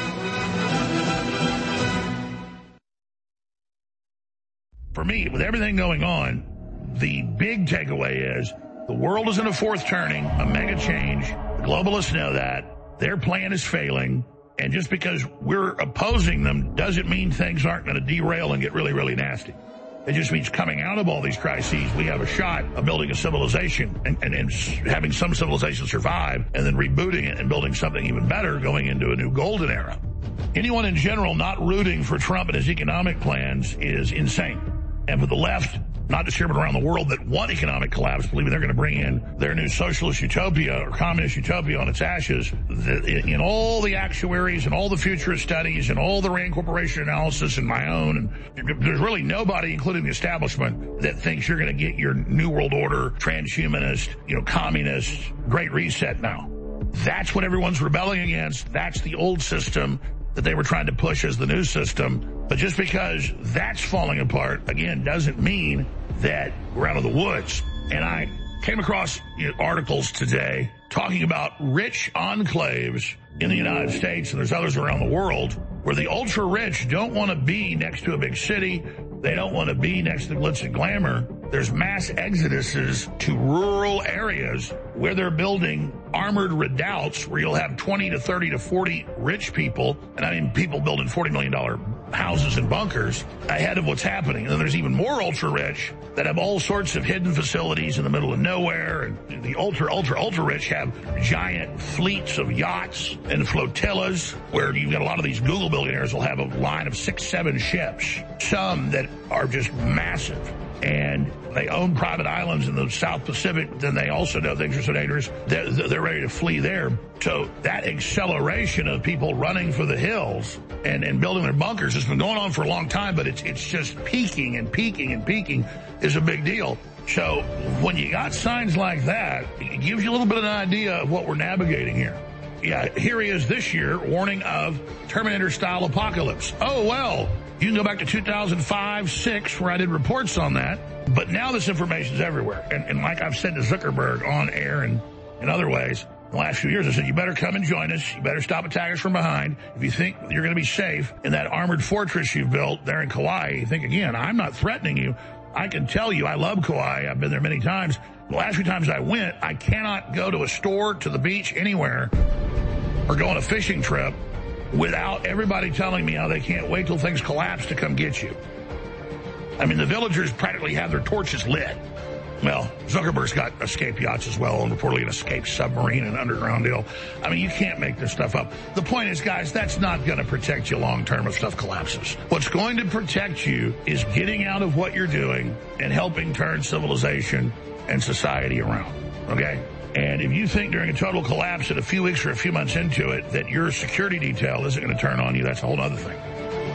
For me, with everything going on, the big takeaway is the world is in a fourth turning, a mega change. The globalists know that. Their plan is failing. And just because we're opposing them doesn't mean things aren't going to derail and get really, really nasty. It just means coming out of all these crises, we have a shot of building a civilization and, and, and having some civilization survive and then rebooting it and building something even better going into a new golden era. Anyone in general not rooting for Trump and his economic plans is insane. And for the left, not distributed around the world, that want economic collapse, believing they're going to bring in their new socialist utopia or communist utopia on its ashes, in all the actuaries and all the futurist studies and all the Rand Corporation analysis and my own, and there's really nobody, including the establishment, that thinks you're going to get your New World Order, transhumanist, you know, communist, Great Reset now. That's what everyone's rebelling against. That's the old system that they were trying to push as the new system. But just because that's falling apart, again, doesn't mean that we're out of the woods. And I came across you know, articles today talking about rich enclaves in the United States, and there's others around the world, where the ultra-rich don't want to be next to a big city. They don't want to be next to glitz and glamour. There's mass exoduses to rural areas where they're building armored redoubts where you'll have twenty to thirty to forty rich people, and I mean people building forty million dollars houses and bunkers ahead of what's happening. And then there's even more ultra-rich that have all sorts of hidden facilities in the middle of nowhere. And the ultra, ultra, ultra-rich have giant fleets of yachts and flotillas where you've got a lot of these Google billionaires will have a line of six, seven ships, some that are just massive. And they own private islands in the South Pacific. Then they also know things are so dangerous, they're, they're ready to flee there. So that acceleration of people running for the hills and, and building their bunkers has been going on for a long time, but it's, it's just peaking and peaking and peaking is a big deal. So when you got signs like that, it gives you a little bit of an idea of what we're navigating here. Yeah, here he is this year, warning of Terminator-style apocalypse. Oh, well, you can go back to two thousand five, six, where I did reports on that. But now this information's everywhere. And, and like I've said to Zuckerberg on air and in other ways, in the last few years, I said, you better come and join us. You better stop attacking us from behind. If you think you're going to be safe in that armored fortress you've built there in Kauai, you think, again, I'm not threatening you. I can tell you I love Kauai. I've been there many times. The last few times I went, I cannot go to a store, to the beach, anywhere, or go on a fishing trip without everybody telling me how they can't wait till things collapse to come get you. I mean, the villagers practically have their torches lit. Well, Zuckerberg's got escape yachts as well, and reportedly an escape submarine and underground deal. I mean, you can't make this stuff up. The point is, guys, that's not going to protect you long-term if stuff collapses. What's going to protect you is getting out of what you're doing and helping turn civilization and society around, okay? And if you think during a total collapse in a few weeks or a few months into it that your security detail isn't going to turn on you, that's a whole other thing.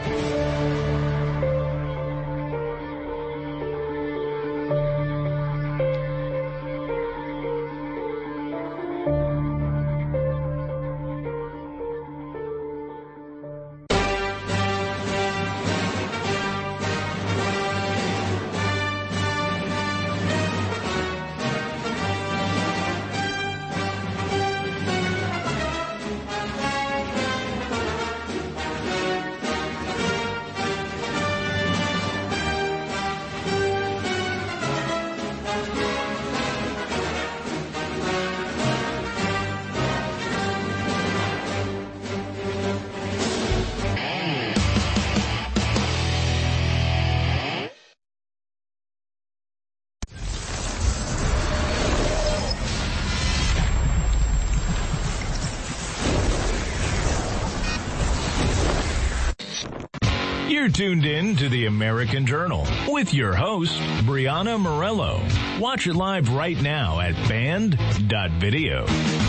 You're tuned in to the American Journal with your host, Brianna Morello. Watch it live right now at band dot video.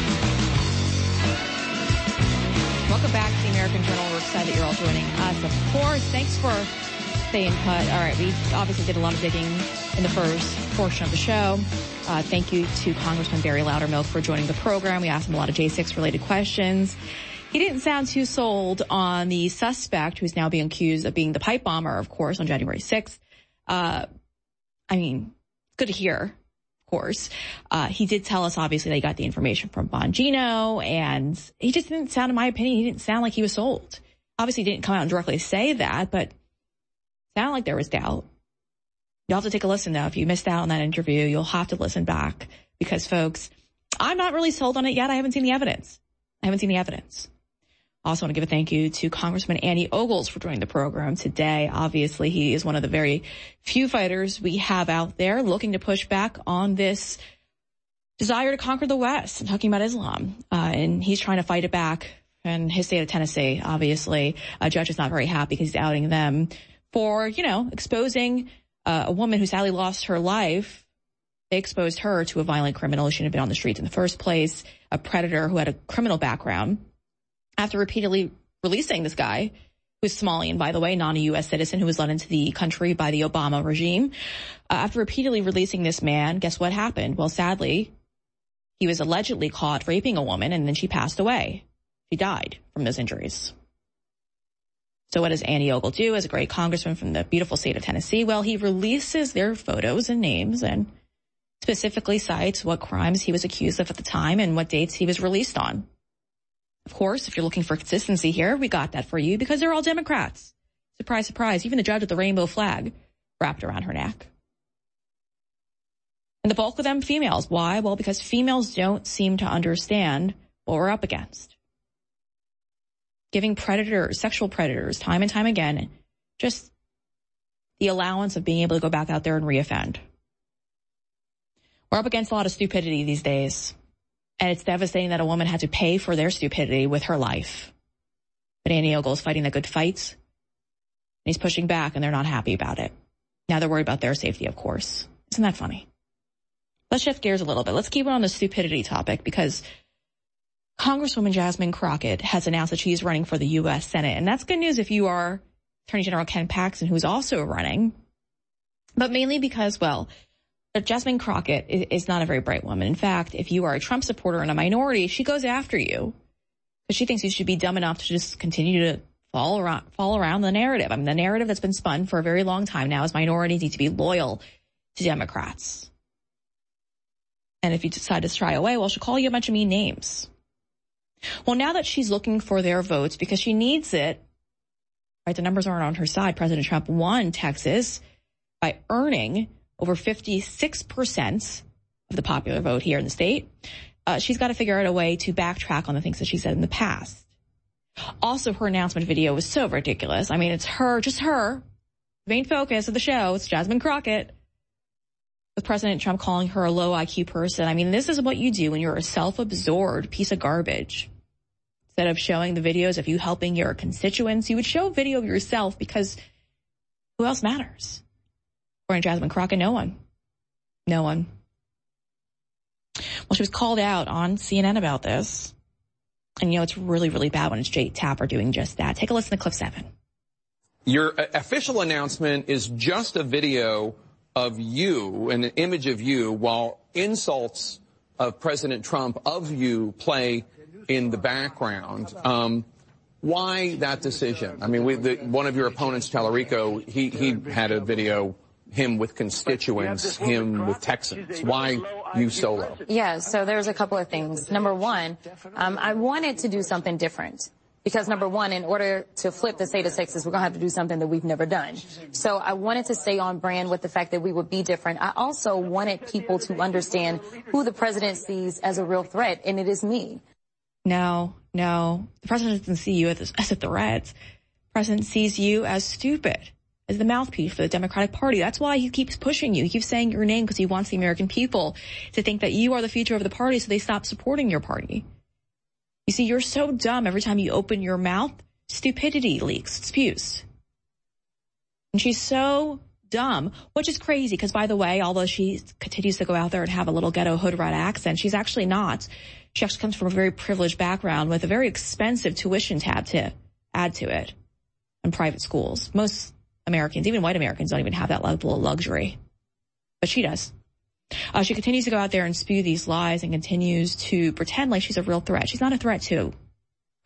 Welcome back to the American Journal. We're excited that you're all joining us, of course. Thanks for staying put. All right, we obviously did a lot of digging in the first portion of the show. Uh, thank you to Congressman Barry Loudermilk for joining the program. We asked him a lot of J six related questions. He didn't sound too sold on the suspect who's now being accused of being the pipe bomber, of course, on January sixth. Uh, I mean, good to hear, of course. Uh, he did tell us, obviously, that he got the information from Bongino, and he just didn't sound, in my opinion, he didn't sound like he was sold. Obviously, he didn't come out and directly say that, but it sounded like there was doubt. You'll have to take a listen, though. If you missed out on that interview, you'll have to listen back because, folks, I'm not really sold on it yet. I haven't seen the evidence. I haven't seen the evidence. I also want to give a thank you to Congressman Andy Ogles for joining the program today. Obviously, he is one of the very few fighters we have out there looking to push back on this desire to conquer the West. I'm talking about Islam. Uh, and he's trying to fight it back in his state of Tennessee. Obviously, a judge is not very happy because he's outing them for, you know, exposing uh, a woman who sadly lost her life. They exposed her to a violent criminal who shouldn't have been on the streets in the first place, a predator who had a criminal background. After repeatedly releasing this guy, who's Somalian, by the way, non-a U S citizen who was let into the country by the Obama regime, uh, after repeatedly releasing this man, guess what happened? Well, sadly, he was allegedly caught raping a woman, and then she passed away. She died from those injuries. So what does Andy Ogle do as a great congressman from the beautiful state of Tennessee? Well, he releases their photos and names and specifically cites what crimes he was accused of at the time and what dates he was released on. Of course, if you're looking for consistency here, we got that for you because they're all Democrats. Surprise, surprise. Even the judge with the rainbow flag wrapped around her neck. And the bulk of them females. Why? Well, because females don't seem to understand what we're up against. Giving predators, sexual predators, time and time again, just the allowance of being able to go back out there and reoffend. We're up against a lot of stupidity these days. And it's devastating that a woman had to pay for their stupidity with her life. But Andy Ogle is fighting the good fights. And he's pushing back, and they're not happy about it. Now they're worried about their safety, of course. Isn't that funny? Let's shift gears a little bit. Let's keep it on the stupidity topic because Congresswoman Jasmine Crockett has announced that she's running for the U S Senate. And that's good news if you are Attorney General Ken Paxton, who's also running. But mainly because, well, Jasmine Crockett is not a very bright woman. In fact, if you are a Trump supporter and a minority, she goes after you because she thinks you should be dumb enough to just continue to fall around, fall around the narrative. I mean, the narrative that's been spun for a very long time now is minorities need to be loyal to Democrats. And if you decide to shy away, well, she'll call you a bunch of mean names. Well, now that she's looking for their votes because she needs it, right? The numbers aren't on her side. President Trump won Texas by earning over fifty-six percent of the popular vote here in the state. Uh, she's got to figure out a way to backtrack on the things that she said in the past. Also, her announcement video was so ridiculous. I mean, it's her, just her, main focus of the show. It's Jasmine Crockett with President Trump calling her a low I Q person. I mean, this is what you do when you're a self-absorbed piece of garbage. Instead of showing the videos of you helping your constituents, you would show a video of yourself because who else matters? According to Jasmine Crockett, no one. No one. Well, she was called out on C N N about this. And, you know, it's really, really bad when it's Jake Tapper doing just that. Take a listen to clip seven. Your official announcement is just a video of you, an image of you, while insults of President Trump of you play in the background. Um, why that decision? I mean, we, the, one of your opponents, Tallarico, he, he had a video, him with constituents, him with Texans. Why you solo? Yeah, so there's a couple of things. Number one, um, I wanted to do something different. Because number one, in order to flip the state of Texas, we're going to have to do something that we've never done. So I wanted to stay on brand with the fact that we would be different. I also wanted people to understand who the president sees as a real threat, and it is me. No, no. The president doesn't see you as a threat. The president sees you as stupid, as the mouthpiece for the Democratic Party. That's why he keeps pushing you. He keeps saying your name because he wants the American people to think that you are the future of the party so they stop supporting your party. You see, you're so dumb every time you open your mouth, stupidity leaks, spews. And she's so dumb, which is crazy because, by the way, although she continues to go out there and have a little ghetto hood rat accent, she's actually not. She actually comes from a very privileged background with a very expensive tuition tab to add to it in private schools. Most Americans, even white Americans, don't even have that level of luxury. But she does. Uh, she continues to go out there and spew these lies and continues to pretend like she's a real threat. She's not a threat to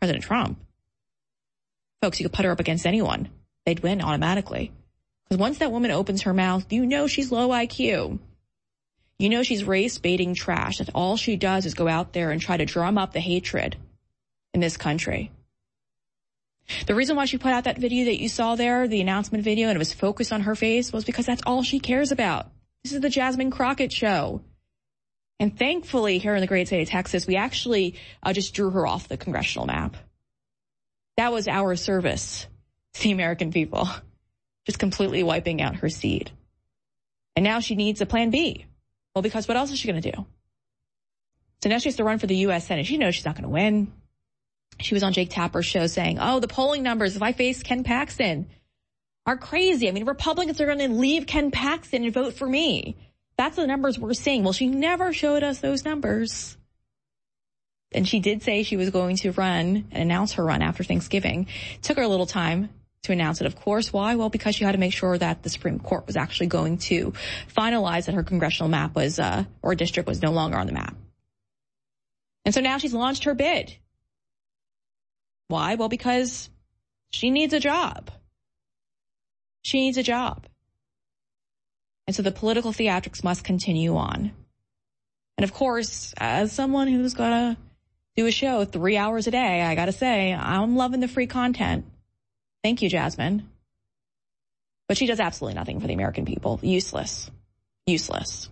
President Trump. Folks, you could put her up against anyone. They'd win automatically. Because once that woman opens her mouth, you know she's low I Q. You know she's race-baiting trash. That all she does is go out there and try to drum up the hatred in this country. The reason why she put out that video that you saw there, the announcement video, and it was focused on her face, was because that's all she cares about. This is the Jasmine Crockett Show. And thankfully, here in the great state of Texas, we actually uh, just drew her off the congressional map. That was our service to the American people, just completely wiping out her seat. And now she needs a plan B. Well, because what else is she going to do? So now she has to run for the U S Senate. She knows she's not going to win. She was on Jake Tapper's show saying, oh, the polling numbers, if I face Ken Paxton, are crazy. I mean, Republicans are going to leave Ken Paxton and vote for me. That's the numbers we're seeing. Well, she never showed us those numbers. And she did say she was going to run and announce her run after Thanksgiving. It took her a little time to announce it, of course. Why? Well, because she had to make sure that the Supreme Court was actually going to finalize that her congressional map was, uh, or district was no longer on the map. And so now she's launched her bid. Why? Well, because she needs a job. She needs a job. And so the political theatrics must continue on. And of course, as someone who's got to do a show three hours a day, I got to say, I'm loving the free content. Thank you, Jasmine. But she does absolutely nothing for the American people. Useless. Useless.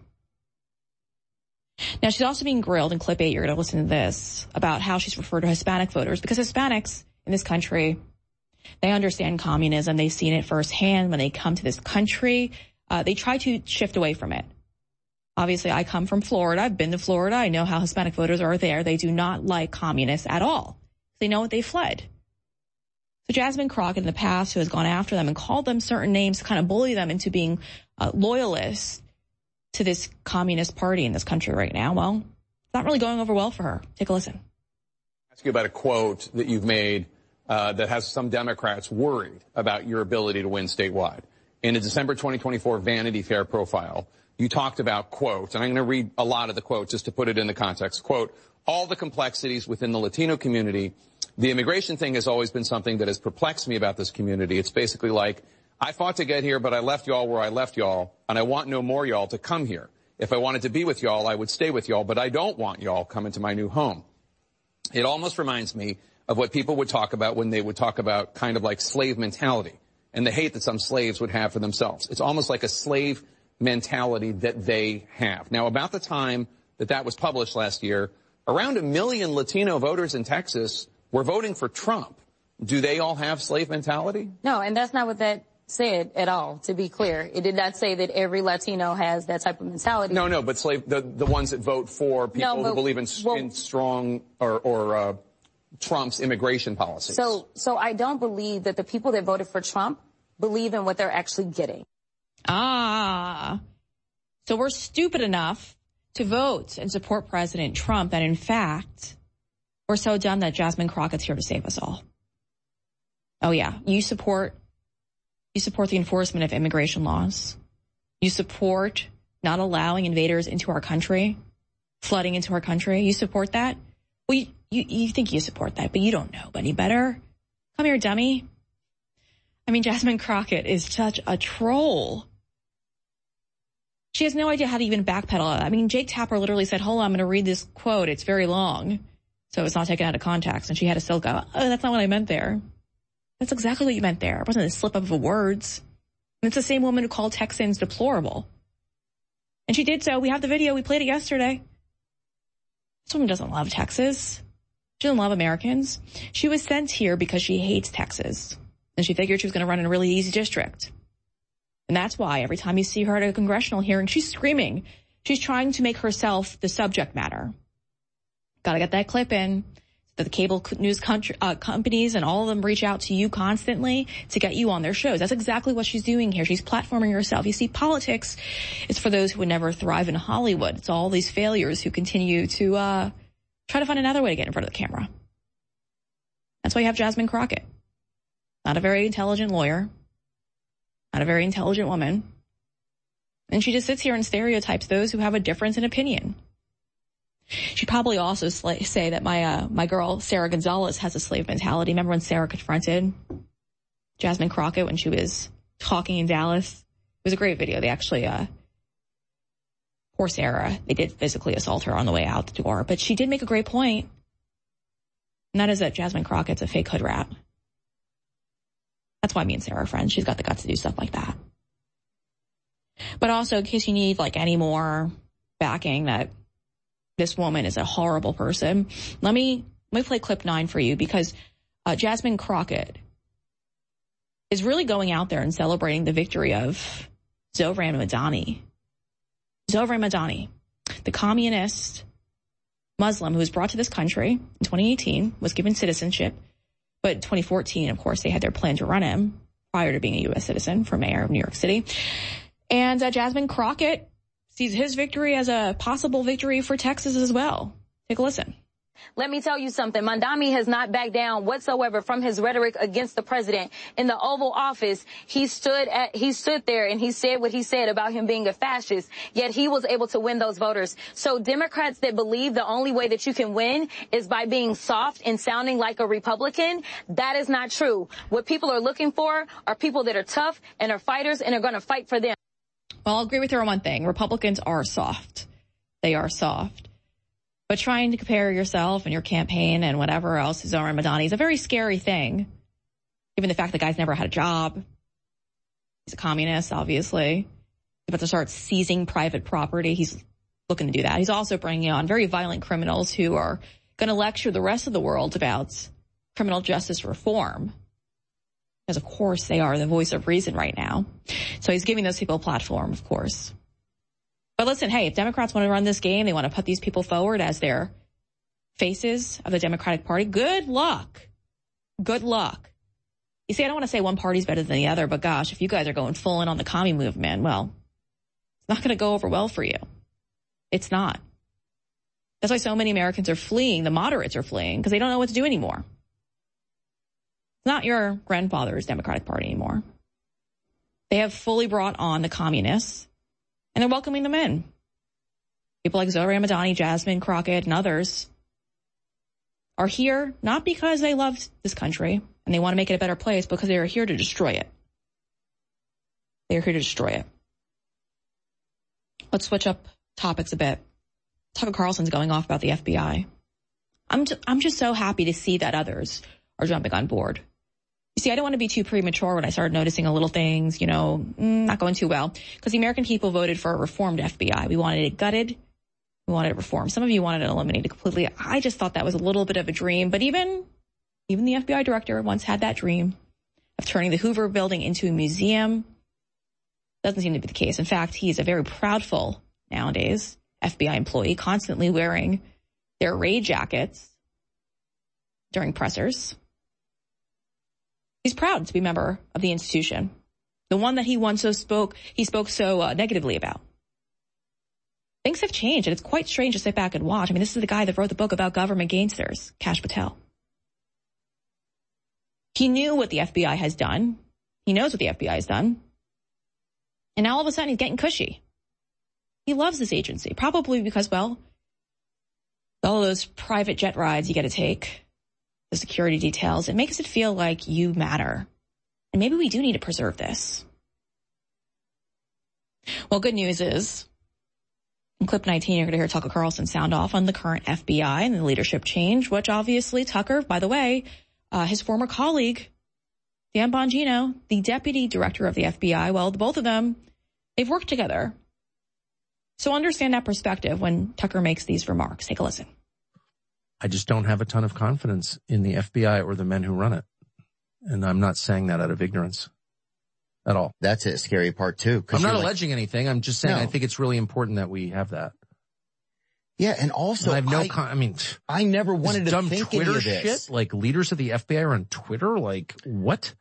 Now, she's also being grilled in clip eight. You're going to listen to this about how she's referred to Hispanic voters, because Hispanics in this country, they understand communism. They've seen it firsthand. When they come to this country, uh, they try to shift away from it. Obviously, I come from Florida. I've been to Florida. I know how Hispanic voters are there. They do not like communists at all. They know what they fled. So Jasmine Crockett in the past, who has gone after them and called them certain names to kind of bully them into being uh, loyalists to this communist party in this country right now, well, it's not really going over well for her. Take a listen. I'll ask you about a quote that you've made uh, that has some Democrats worried about your ability to win statewide. In a December twenty twenty-four Vanity Fair profile, you talked about, quote, and I'm going to read a lot of the quote just to put it in the context, quote, all the complexities within the Latino community. The immigration thing has always been something that has perplexed me about this community. It's basically like, I fought to get here, but I left y'all where I left y'all, and I want no more y'all to come here. If I wanted to be with y'all, I would stay with y'all, but I don't want y'all coming to my new home. It almost reminds me of what people would talk about when they would talk about kind of like slave mentality and the hate that some slaves would have for themselves. It's almost like a slave mentality that they have. Now, about the time that that was published last year, around a million Latino voters in Texas were voting for Trump. Do they all have slave mentality? No, and that's not what that said at all, to be clear. It did not say that every Latino has that type of mentality. No, no, but slave, the, the ones that vote for people no, but, who believe in, well, in strong or, or uh, Trump's immigration policies. So, so I don't believe that the people that voted for Trump believe in what they're actually getting. Ah, so we're stupid enough to vote and support President Trump that, in fact, we're so dumb that Jasmine Crockett's here to save us all. Oh, yeah. You support, you support the enforcement of immigration laws. You support not allowing invaders into our country, flooding into our country. You support that? Well, you, you, you think you support that, but you don't know any better. Come here, dummy. I mean, Jasmine Crockett is such a troll. She has no idea how to even backpedal. I mean, Jake Tapper literally said, hold on, I'm going to read this quote. It's very long, so it's not taken out of context. And she had to still go, oh, that's not what I meant there. That's exactly what you meant there. It wasn't a slip up of words. And it's the same woman who called Texans deplorable. And she did so. We have the video. We played it yesterday. This woman doesn't love Texas. She doesn't love Americans. She was sent here because she hates Texas. And she figured she was going to run in a really easy district. And that's why every time you see her at a congressional hearing, she's screaming. She's trying to make herself the subject matter. Got to get that clip in so that the cable news country, uh, companies and all of them reach out to you constantly to get you on their shows. That's exactly what she's doing here. She's platforming herself. You see, politics is for those who would never thrive in Hollywood. It's all these failures who continue to uh, try to find another way to get in front of the camera. That's why you have Jasmine Crockett. Not a very intelligent lawyer. Not a very intelligent woman. And she just sits here and stereotypes those who have a difference in opinion. She'd probably also sl- say that my uh, my girl, Sarah Gonzalez, has a slave mentality. Remember when Sarah confronted Jasmine Crockett when she was talking in Dallas? It was a great video. They actually, uh, poor Sarah, they did physically assault her on the way out the door. But she did make a great point. And that is that Jasmine Crockett's a fake hood rat. That's why me and Sarah are friends. She's got the guts to do stuff like that. But also, in case you need like any more backing that this woman is a horrible person, let me let me play clip nine for you, because uh, Jasmine Crockett is really going out there and celebrating the victory of Zohran Madani. Zohran Madani, the communist Muslim who was brought to this country in twenty eighteen, was given citizenship. But in twenty fourteen, of course, they had their plan to run him prior to being a U S citizen for mayor of New York City. And uh, Jasmine Crockett sees his victory as a possible victory for Texas as well. Take a listen. Let me tell you something. Mamdani has not backed down whatsoever from his rhetoric against the president. In the Oval Office, he stood at, he stood there and he said what he said about him being a fascist, yet he was able to win those voters. So Democrats that believe the only way that you can win is by being soft and sounding like a Republican, that is not true. What people are looking for are people that are tough and are fighters and are going to fight for them. Well, I'll agree with her on one thing. Republicans are soft. They are soft. But trying to compare yourself and your campaign and whatever else to Zohran Madani is a very scary thing, given the fact the guy's never had a job. He's a communist, obviously. He's about to start seizing private property. He's looking to do that. He's also bringing on very violent criminals who are going to lecture the rest of the world about criminal justice reform. Because, of course, they are the voice of reason right now. So he's giving those people a platform, of course. But listen, hey, if Democrats want to run this game, they want to put these people forward as their faces of the Democratic Party, good luck. Good luck. You see, I don't want to say one party's better than the other, but gosh, if you guys are going full in on the commie movement, well, it's not going to go over well for you. It's not. That's why so many Americans are fleeing. The moderates are fleeing because they don't know what to do anymore. It's not your grandfather's Democratic Party anymore. They have fully brought on the communists, and they're welcoming them in. People like Zohran Madani, Jasmine Crockett, and others are here not because they love this country and they want to make it a better place, because they are here to destroy it. They are here to destroy it. Let's switch up topics a bit. Tucker Carlson's going off about the F B I. I'm t- I'm just so happy to see that others are jumping on board. You see, I don't want to be too premature when I started noticing a little things, you know, not going too well, because the American people voted for a reformed F B I. We wanted it gutted. We wanted it reformed. Some of you wanted it eliminated completely. I just thought that was a little bit of a dream. But even, even the F B I director once had that dream of turning the Hoover building into a museum. Doesn't seem to be the case. In fact, he is a very proudful nowadays F B I employee, constantly wearing their raid jackets during pressers. He's proud to be a member of the institution, the one that he once so spoke, he spoke so uh, negatively about. Things have changed, and it's quite strange to sit back and watch. I mean, this is the guy that wrote the book about government gangsters, Kash Patel. He knew what the F B I has done. He knows what the F B I has done. And now all of a sudden he's getting cushy. He loves this agency, probably because, well, all those private jet rides you get to take, the security details, it makes it feel like you matter. And maybe we do need to preserve this. Well, good news is, in clip nineteen, you're going to hear Tucker Carlson sound off on the current F B I and the leadership change, which obviously Tucker, by the way, uh, his former colleague, Dan Bongino, the deputy director of the F B I, well, both of them, they've worked together. So understand that perspective when Tucker makes these remarks. Take a listen. I just don't have a ton of confidence in the F B I or the men who run it. And I'm not saying that out of ignorance at all. That's a scary part too. I'm not like, alleging anything. I'm just saying no. I think it's really important that we have that. Yeah, and also and I have no. I, Con- I mean, I never wanted to dumb think Twitter any of this. shit. Like leaders of the F B I are on Twitter. Like what?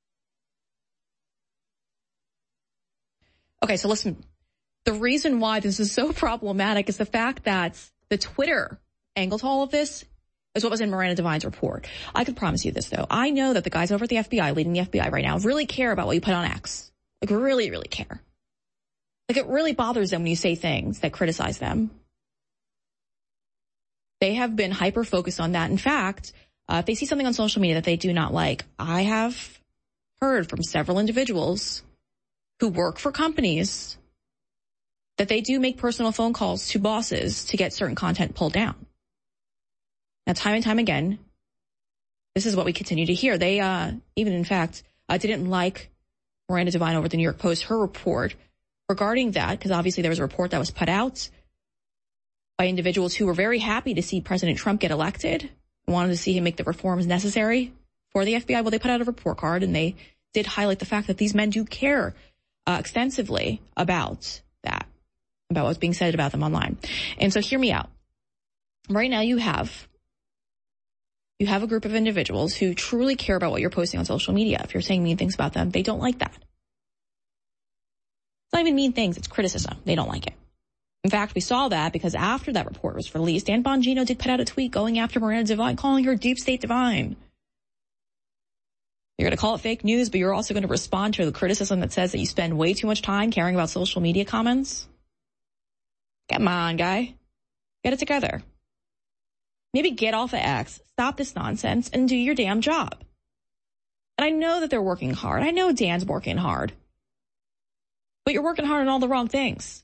Okay, so listen. The reason why this is so problematic is the fact that the Twitter angle to all of this is what was in Miranda Devine's report. I can promise you this, though. I know that the guys over at the F B I, leading the F B I right now, really care about what you put on X. Like, really, really care. Like, it really bothers them when you say things that criticize them. They have been hyper-focused on that. In fact, uh, if they see something on social media that they do not like, I have heard from several individuals who work for companies that they do make personal phone calls to bosses to get certain content pulled down. Now, time and time again, this is what we continue to hear. They, uh, even in fact, uh, didn't like Miranda Devine over at the New York Post, her report regarding that, because obviously there was a report that was put out by individuals who were very happy to see President Trump get elected, wanted to see him make the reforms necessary for the F B I. Well, they put out a report card, and they did highlight the fact that these men do care uh, extensively about that, about what's being said about them online. And so hear me out. Right now you have You have a group of individuals who truly care about what you're posting on social media. If you're saying mean things about them, they don't like that. It's not even mean things, it's criticism. They don't like it. In fact, we saw that because after that report was released, Dan Bongino did put out a tweet going after Miranda Devine, calling her deep state divine. You're going to call it fake news, but you're also going to respond to the criticism that says that you spend way too much time caring about social media comments? Come on, guy. Get it together. Maybe get off of X, stop this nonsense, and do your damn job. And I know that they're working hard. I know Dan's working hard. But you're working hard on all the wrong things.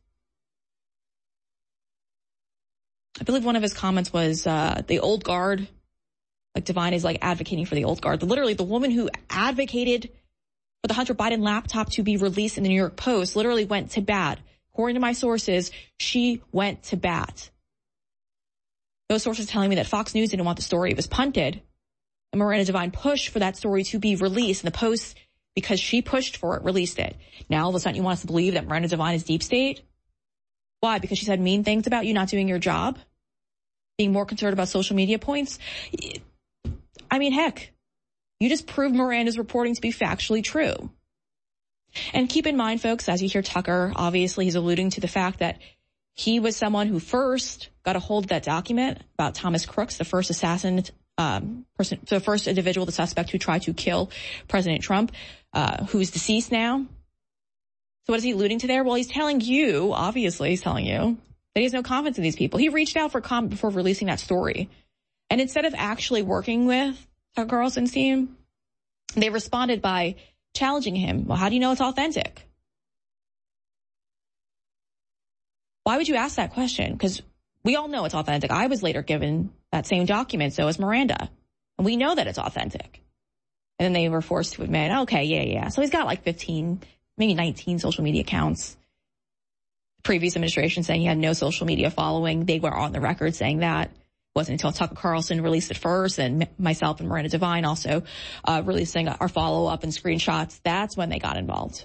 I believe one of his comments was uh, the old guard, like Devine is like advocating for the old guard. Literally, the woman who advocated for the Hunter Biden laptop to be released in the New York Post literally went to bat. According to my sources, she went to bat. Those sources telling me that Fox News didn't want the story. It was punted. And Miranda Devine pushed for that story to be released. And the Post, because she pushed for it, released it. Now, all of a sudden, you want us to believe that Miranda Devine is deep state? Why? Because she said mean things about you not doing your job? Being more concerned about social media points? I mean, heck, you just proved Miranda's reporting to be factually true. And keep in mind, folks, as you hear Tucker, obviously he's alluding to the fact that he was someone who first got a hold of that document about Thomas Crooks, the first assassin, um, person, the first individual, the suspect who tried to kill President Trump, uh, who's deceased now. So what is he alluding to there? Well, he's telling you, obviously he's telling you, that he has no confidence in these people. He reached out for comment before releasing that story. And instead of actually working with Tucker Carlson's team, they responded by challenging him. Well, how do you know it's authentic? Why would you ask that question? Because we all know it's authentic. I was later given that same document, so was Miranda. And we know that it's authentic. And then they were forced to admit, okay, yeah, yeah. So he's got like fifteen, maybe nineteen social media accounts. Previous administration saying he had no social media following. They were on the record saying that. It wasn't until Tucker Carlson released it first, and myself and Miranda Devine also uh, releasing our follow-up and screenshots. That's when they got involved.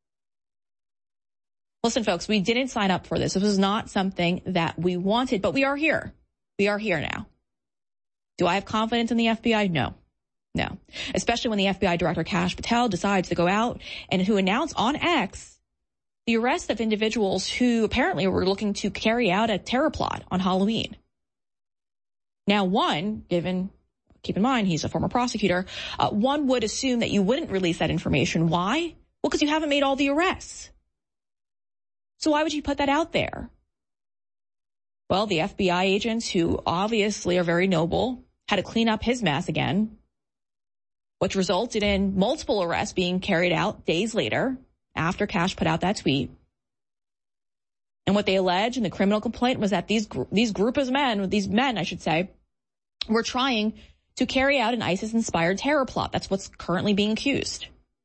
Listen, folks, we didn't sign up for this. This was not something that we wanted, but we are here. We are here now. Do I have confidence in the F B I? No. No. Especially when the F B I Director Kash Patel decides to go out and who announced on X the arrest of individuals who apparently were looking to carry out a terror plot on Halloween. Now, one, given, keep in mind, he's a former prosecutor, uh, one would assume that you wouldn't release that information. Why? Well, because you haven't made all the arrests. So why would you put that out there? Well, the F B I agents, who obviously are very noble, had to clean up his mess again, which resulted in multiple arrests being carried out days later after Kash put out that tweet. And what they allege in the criminal complaint was that these gr- these group of men, these men, I should say, were trying to carry out an ISIS-inspired terror plot. That's what's currently being accused.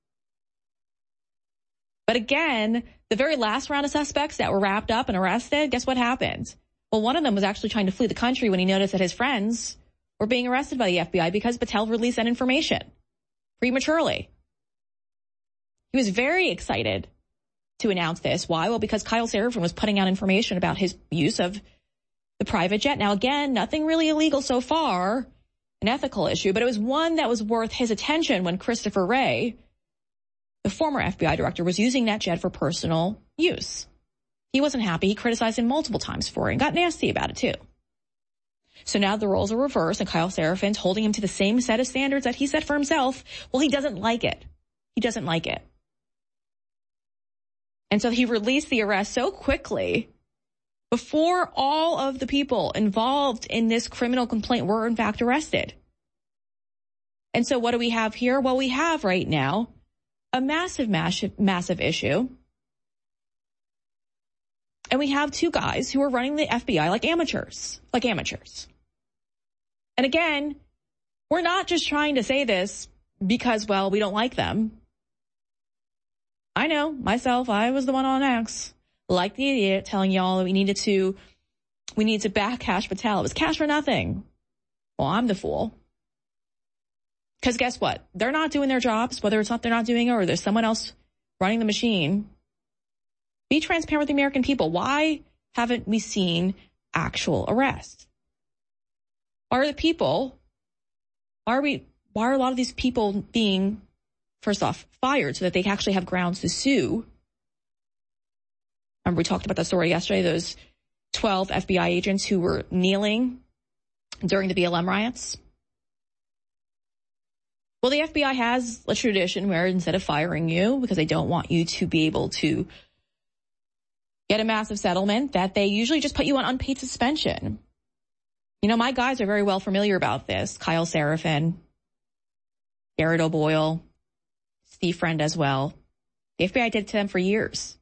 But again, the very last round of suspects that were wrapped up and arrested, guess what happened? Well, one of them was actually trying to flee the country when he noticed that his friends were being arrested by the F B I because Patel released that information prematurely. He was very excited to announce this. Why? Well, because Kyle Seraphin was putting out information about his use of the private jet. Now, again, nothing really illegal so far, an ethical issue, but it was one that was worth his attention when Christopher Wray, the former F B I director, was using that jet for personal use. He wasn't happy. He criticized him multiple times for it and got nasty about it too. So now the roles are reversed and Kyle Seraphin's holding him to the same set of standards that he set for himself. Well, he doesn't like it. He doesn't like it. And so he released the arrest so quickly before all of the people involved in this criminal complaint were in fact arrested. And so what do we have here? Well, we have right now a massive, massive, massive issue. And we have two guys who are running the F B I like amateurs, like amateurs. And again, we're not just trying to say this because, well, we don't like them. I know, myself, I was the one on X, like the idiot, telling y'all that we needed to, we need to back Kash Patel. It was cash for nothing. Well, I'm the fool. Because guess what? They're not doing their jobs, whether it's not they're not doing it or there's someone else running the machine. Be transparent with the American people. Why haven't we seen actual arrests? Why are the people, why are we, why are a lot of these people being, first off, fired so that they actually have grounds to sue? Remember we talked about that story yesterday, those twelve F B I agents who were kneeling during the B L M riots? Well, the F B I has a tradition where instead of firing you because they don't want you to be able to get a massive settlement, that they usually just put you on unpaid suspension. You know, my guys are very well familiar about this. Kyle Seraphin, Garrett O'Boyle, Steve Friend as well. The F B I did it to them for years.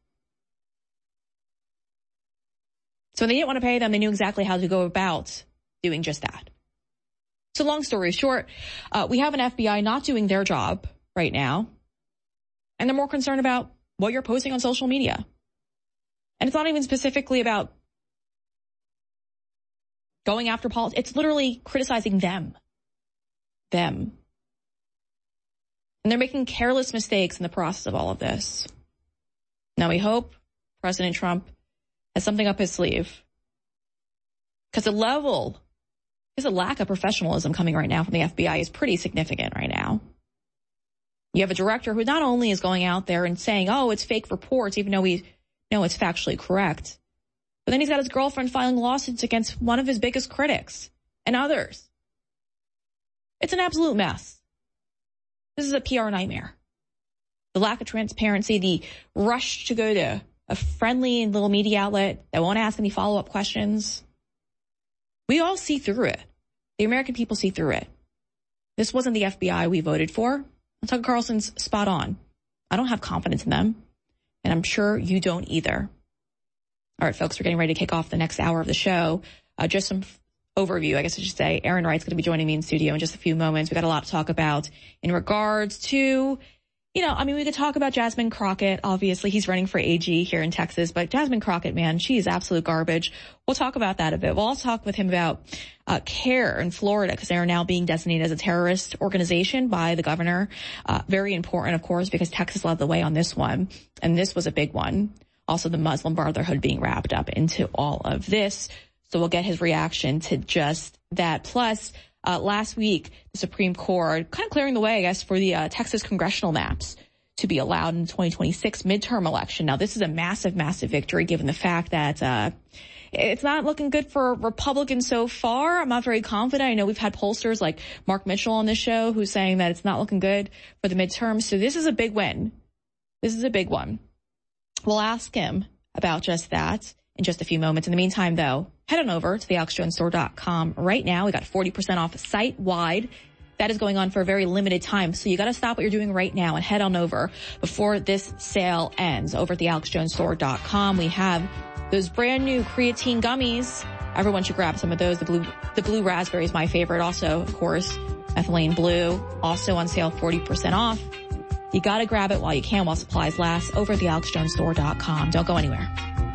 So when they didn't want to pay them, they knew exactly how to go about doing just that. So long story short, uh, we have an F B I not doing their job right now. And they're more concerned about what you're posting on social media. And it's not even specifically about going after politics. It's literally criticizing them. Them. And they're making careless mistakes in the process of all of this. Now we hope President Trump has something up his sleeve. Because the level, there's a lack of professionalism coming right now from the F B I is pretty significant right now. You have a director who not only is going out there and saying, oh, it's fake reports, even though we know it's factually correct. But then he's got his girlfriend filing lawsuits against one of his biggest critics and others. It's an absolute mess. This is a P R nightmare. The lack of transparency, the rush to go to a friendly little media outlet that won't ask any follow-up questions. We all see through it. The American people see through it. This wasn't the F B I we voted for. Tucker Carlson's spot on. I don't have confidence in them. And I'm sure you don't either. All right, folks, we're getting ready to kick off the next hour of the show. Uh, just some f- overview, I guess I should say. Aaron Wright's going to be joining me in studio in just a few moments. We've got a lot to talk about in regards to, you know, I mean, we could talk about Jasmine Crockett. Obviously, he's running for A G here in Texas. But Jasmine Crockett, man, she is absolute garbage. We'll talk about that a bit. We'll also talk with him about uh, CARE in Florida, because they are now being designated as a terrorist organization by the governor. Uh, very important, of course, because Texas led the way on this one. And this was a big one. Also, the Muslim Brotherhood being wrapped up into all of this. So we'll get his reaction to just that. Plus, uh, last week, the Supreme Court kind of clearing the way, I guess, for the uh, Texas congressional maps to be allowed in the twenty twenty-six midterm election. Now, this is a massive, massive victory, given the fact that uh it's not looking good for Republicans so far. I'm not very confident. I know we've had pollsters like Mark Mitchell on this show who's saying that it's not looking good for the midterms. So this is a big win. This is a big one. We'll ask him about just that in just a few moments. In the meantime, though, head on over to the alex jones store dot com right now. We got forty percent off site-wide. That is going on for a very limited time. So you got to stop what you're doing right now and head on over before this sale ends. Over at the alex jones store dot com, we have those brand new creatine gummies. Everyone should grab some of those. The blue, the blue raspberry is my favorite. Also, of course, methylene blue, also on sale, forty percent off. You got to grab it while you can, while supplies last, over at the alex jones store dot com. Don't go anywhere.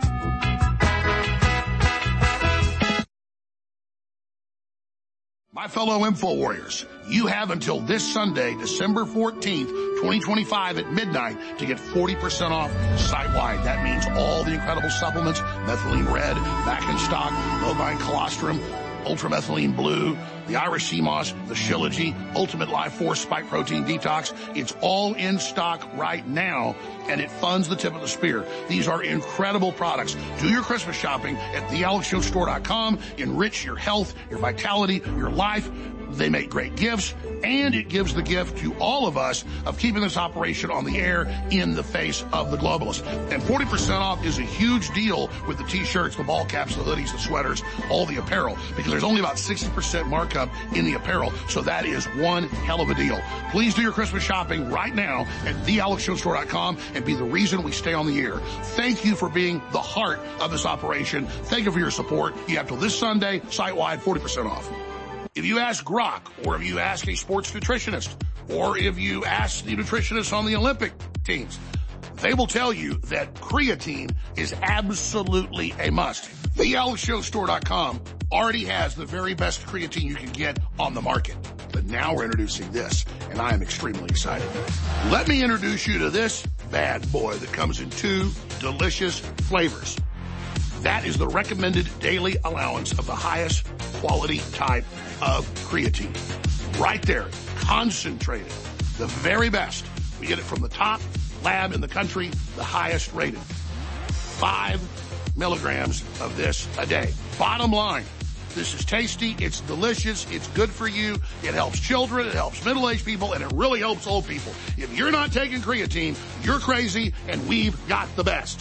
My fellow Info Warriors, you have until this Sunday, December fourteenth, twenty twenty-five at midnight to get forty percent off site-wide. That means all the incredible supplements, methylene red, back in stock, bovine colostrum, ultramethylene blue, the Irish sea moss, the Shilajit, Ultimate Life Force Spike Protein Detox. It's all in stock right now, and it funds the tip of the spear. These are incredible products. Do your Christmas shopping at the alex jones store dot com. Enrich your health, your vitality, your life. They make great gifts. and it gives the gift to all of us of keeping this operation on the air in the face of the globalists. And forty percent off is a huge deal with the t-shirts, the ball caps, the hoodies, the sweaters, all the apparel, because there's only about sixty percent markup in the apparel, so that is one hell of a deal. Please do your Christmas shopping right now at the alex jones store dot com and be the reason we stay on the air. Thank you for being the heart of this operation. Thank you for your support. You have till this Sunday, site-wide, forty percent off. If you ask Grok, or if you ask a sports nutritionist, or if you ask the nutritionists on the Olympic teams, they will tell you that creatine is absolutely a must. the alex jones store dot com already has the very best creatine you can get on the market. But now we're introducing this, and I am extremely excited. Let me introduce you to this bad boy that comes in two delicious flavors. That is the recommended daily allowance of the highest quality type of creatine. Right there, concentrated, the very best. We get it from the top lab in the country, the highest rated. Five milligrams of this a day. Bottom line, this is tasty, it's delicious, it's good for you, it helps children, it helps middle-aged people, and it really helps old people. If you're not taking creatine, you're crazy, and we've got the best.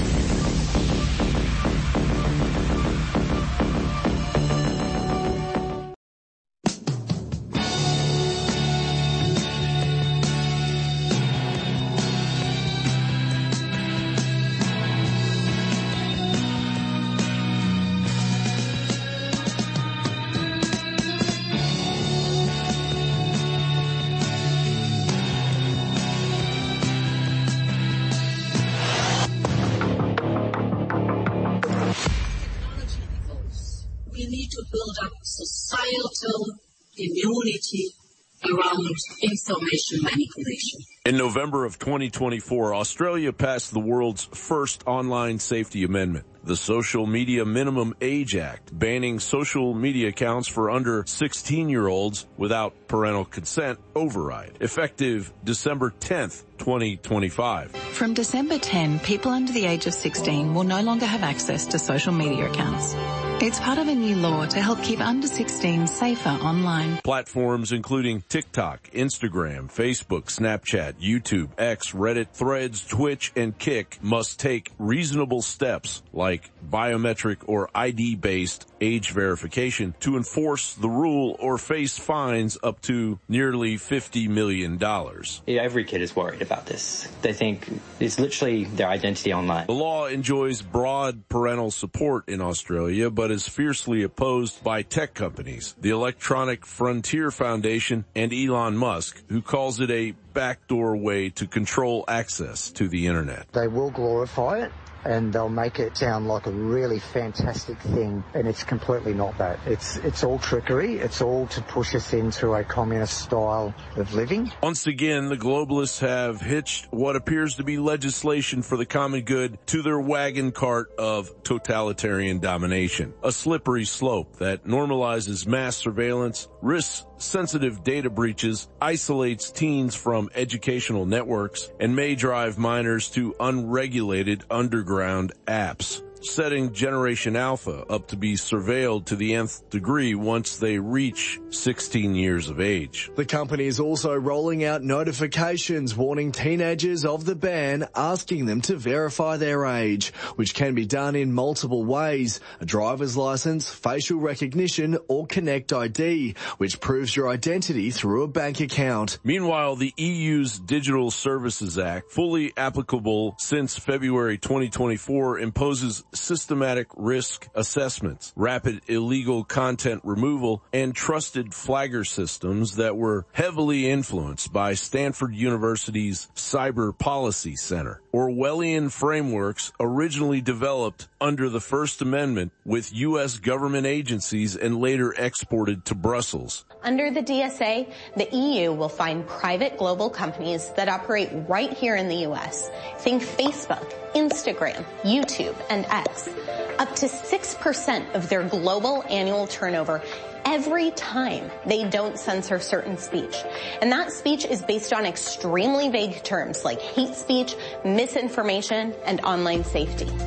Societal immunity around information manipulation. In November of twenty twenty-four, Australia passed the world's first online safety amendment, the Social Media Minimum Age Act, banning social media accounts for under sixteen-year-olds without parental consent override, effective December tenth, twenty twenty-five. From December tenth, people under the age of sixteen will no longer have access to social media accounts. It's part of a new law to help keep under sixteen safer online. Platforms including TikTok, Instagram, Facebook, Snapchat, YouTube, X, Reddit, Threads, Twitch, and Kick must take reasonable steps like biometric or I D-based age verification to enforce the rule or face fines up to nearly fifty million dollars. Yeah, every kid is worried about this. They think it's literally their identity online. The law enjoys broad parental support in Australia, but is fiercely opposed by tech companies, the Electronic Frontier Foundation, and Elon Musk, who calls it a backdoor way to control access to the internet. They will glorify it, and they'll make it sound like a really fantastic thing, and it's completely not that. It's it's all trickery. It's all to push us into a communist style of living. Once again, the globalists have hitched what appears to be legislation for the common good to their wagon cart of totalitarian domination, a slippery slope that normalizes mass surveillance, risks sensitive data breaches, isolates teens from educational networks, and may drive minors to unregulated underground apps, setting Generation Alpha up to be surveilled to the nth degree once they reach sixteen years of age. The company is also rolling out notifications warning teenagers of the ban, asking them to verify their age, which can be done in multiple ways: a driver's license, facial recognition, or Connect I D, which proves your identity through a bank account. Meanwhile, the E U's Digital Services Act, fully applicable since February twenty twenty-four, imposes systematic risk assessments, rapid illegal content removal, and trusted flagger systems that were heavily influenced by Stanford University's Cyber Policy Center. Orwellian frameworks originally developed under the First Amendment with U S government agencies and later exported to Brussels. Under the D S A, the E U will find private global companies that operate right here in the U S. Think Facebook, Instagram, YouTube, and X. Up to six percent of their global annual turnover every time they don't censor certain speech. And that speech is based on extremely vague terms like hate speech, misinformation, and online safety.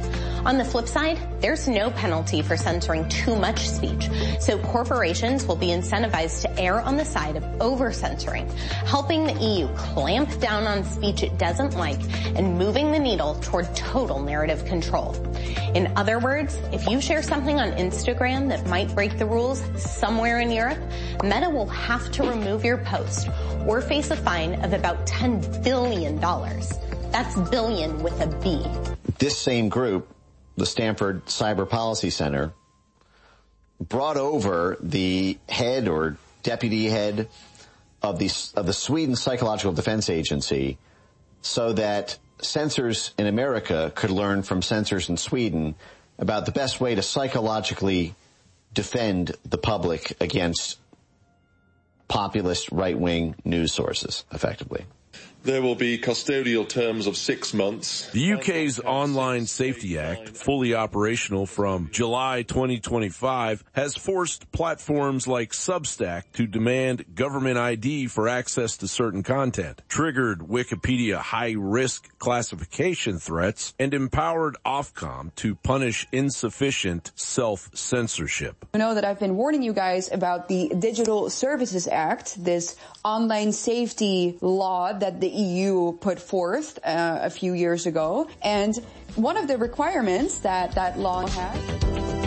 On the flip side, there's no penalty for censoring too much speech, so corporations will be incentivized to err on the side of over-censoring, helping the E U clamp down on speech it doesn't like and moving the needle toward total narrative control. In other words, if you share something on Instagram that might break the rules somewhere in Europe, Meta will have to remove your post or face a fine of about ten billion dollars. That's billion with a B. This same group, the Stanford Cyber Policy Center, brought over the head or deputy head of the, of the Sweden Psychological Defense Agency so that censors in America could learn from censors in Sweden about the best way to psychologically defend the public against populist right-wing news sources, effectively. There will be custodial terms of six months. The U K's Online Safety Act, fully operational from July twenty twenty-five, has forced platforms like Substack to demand government I D for access to certain content, triggered Wikipedia high-risk classification threats, and empowered Ofcom to punish insufficient self-censorship. I know that I've been warning you guys about the Digital Services Act, this online safety law that the E U put forth uh, a few years ago. And one of the requirements that that law has...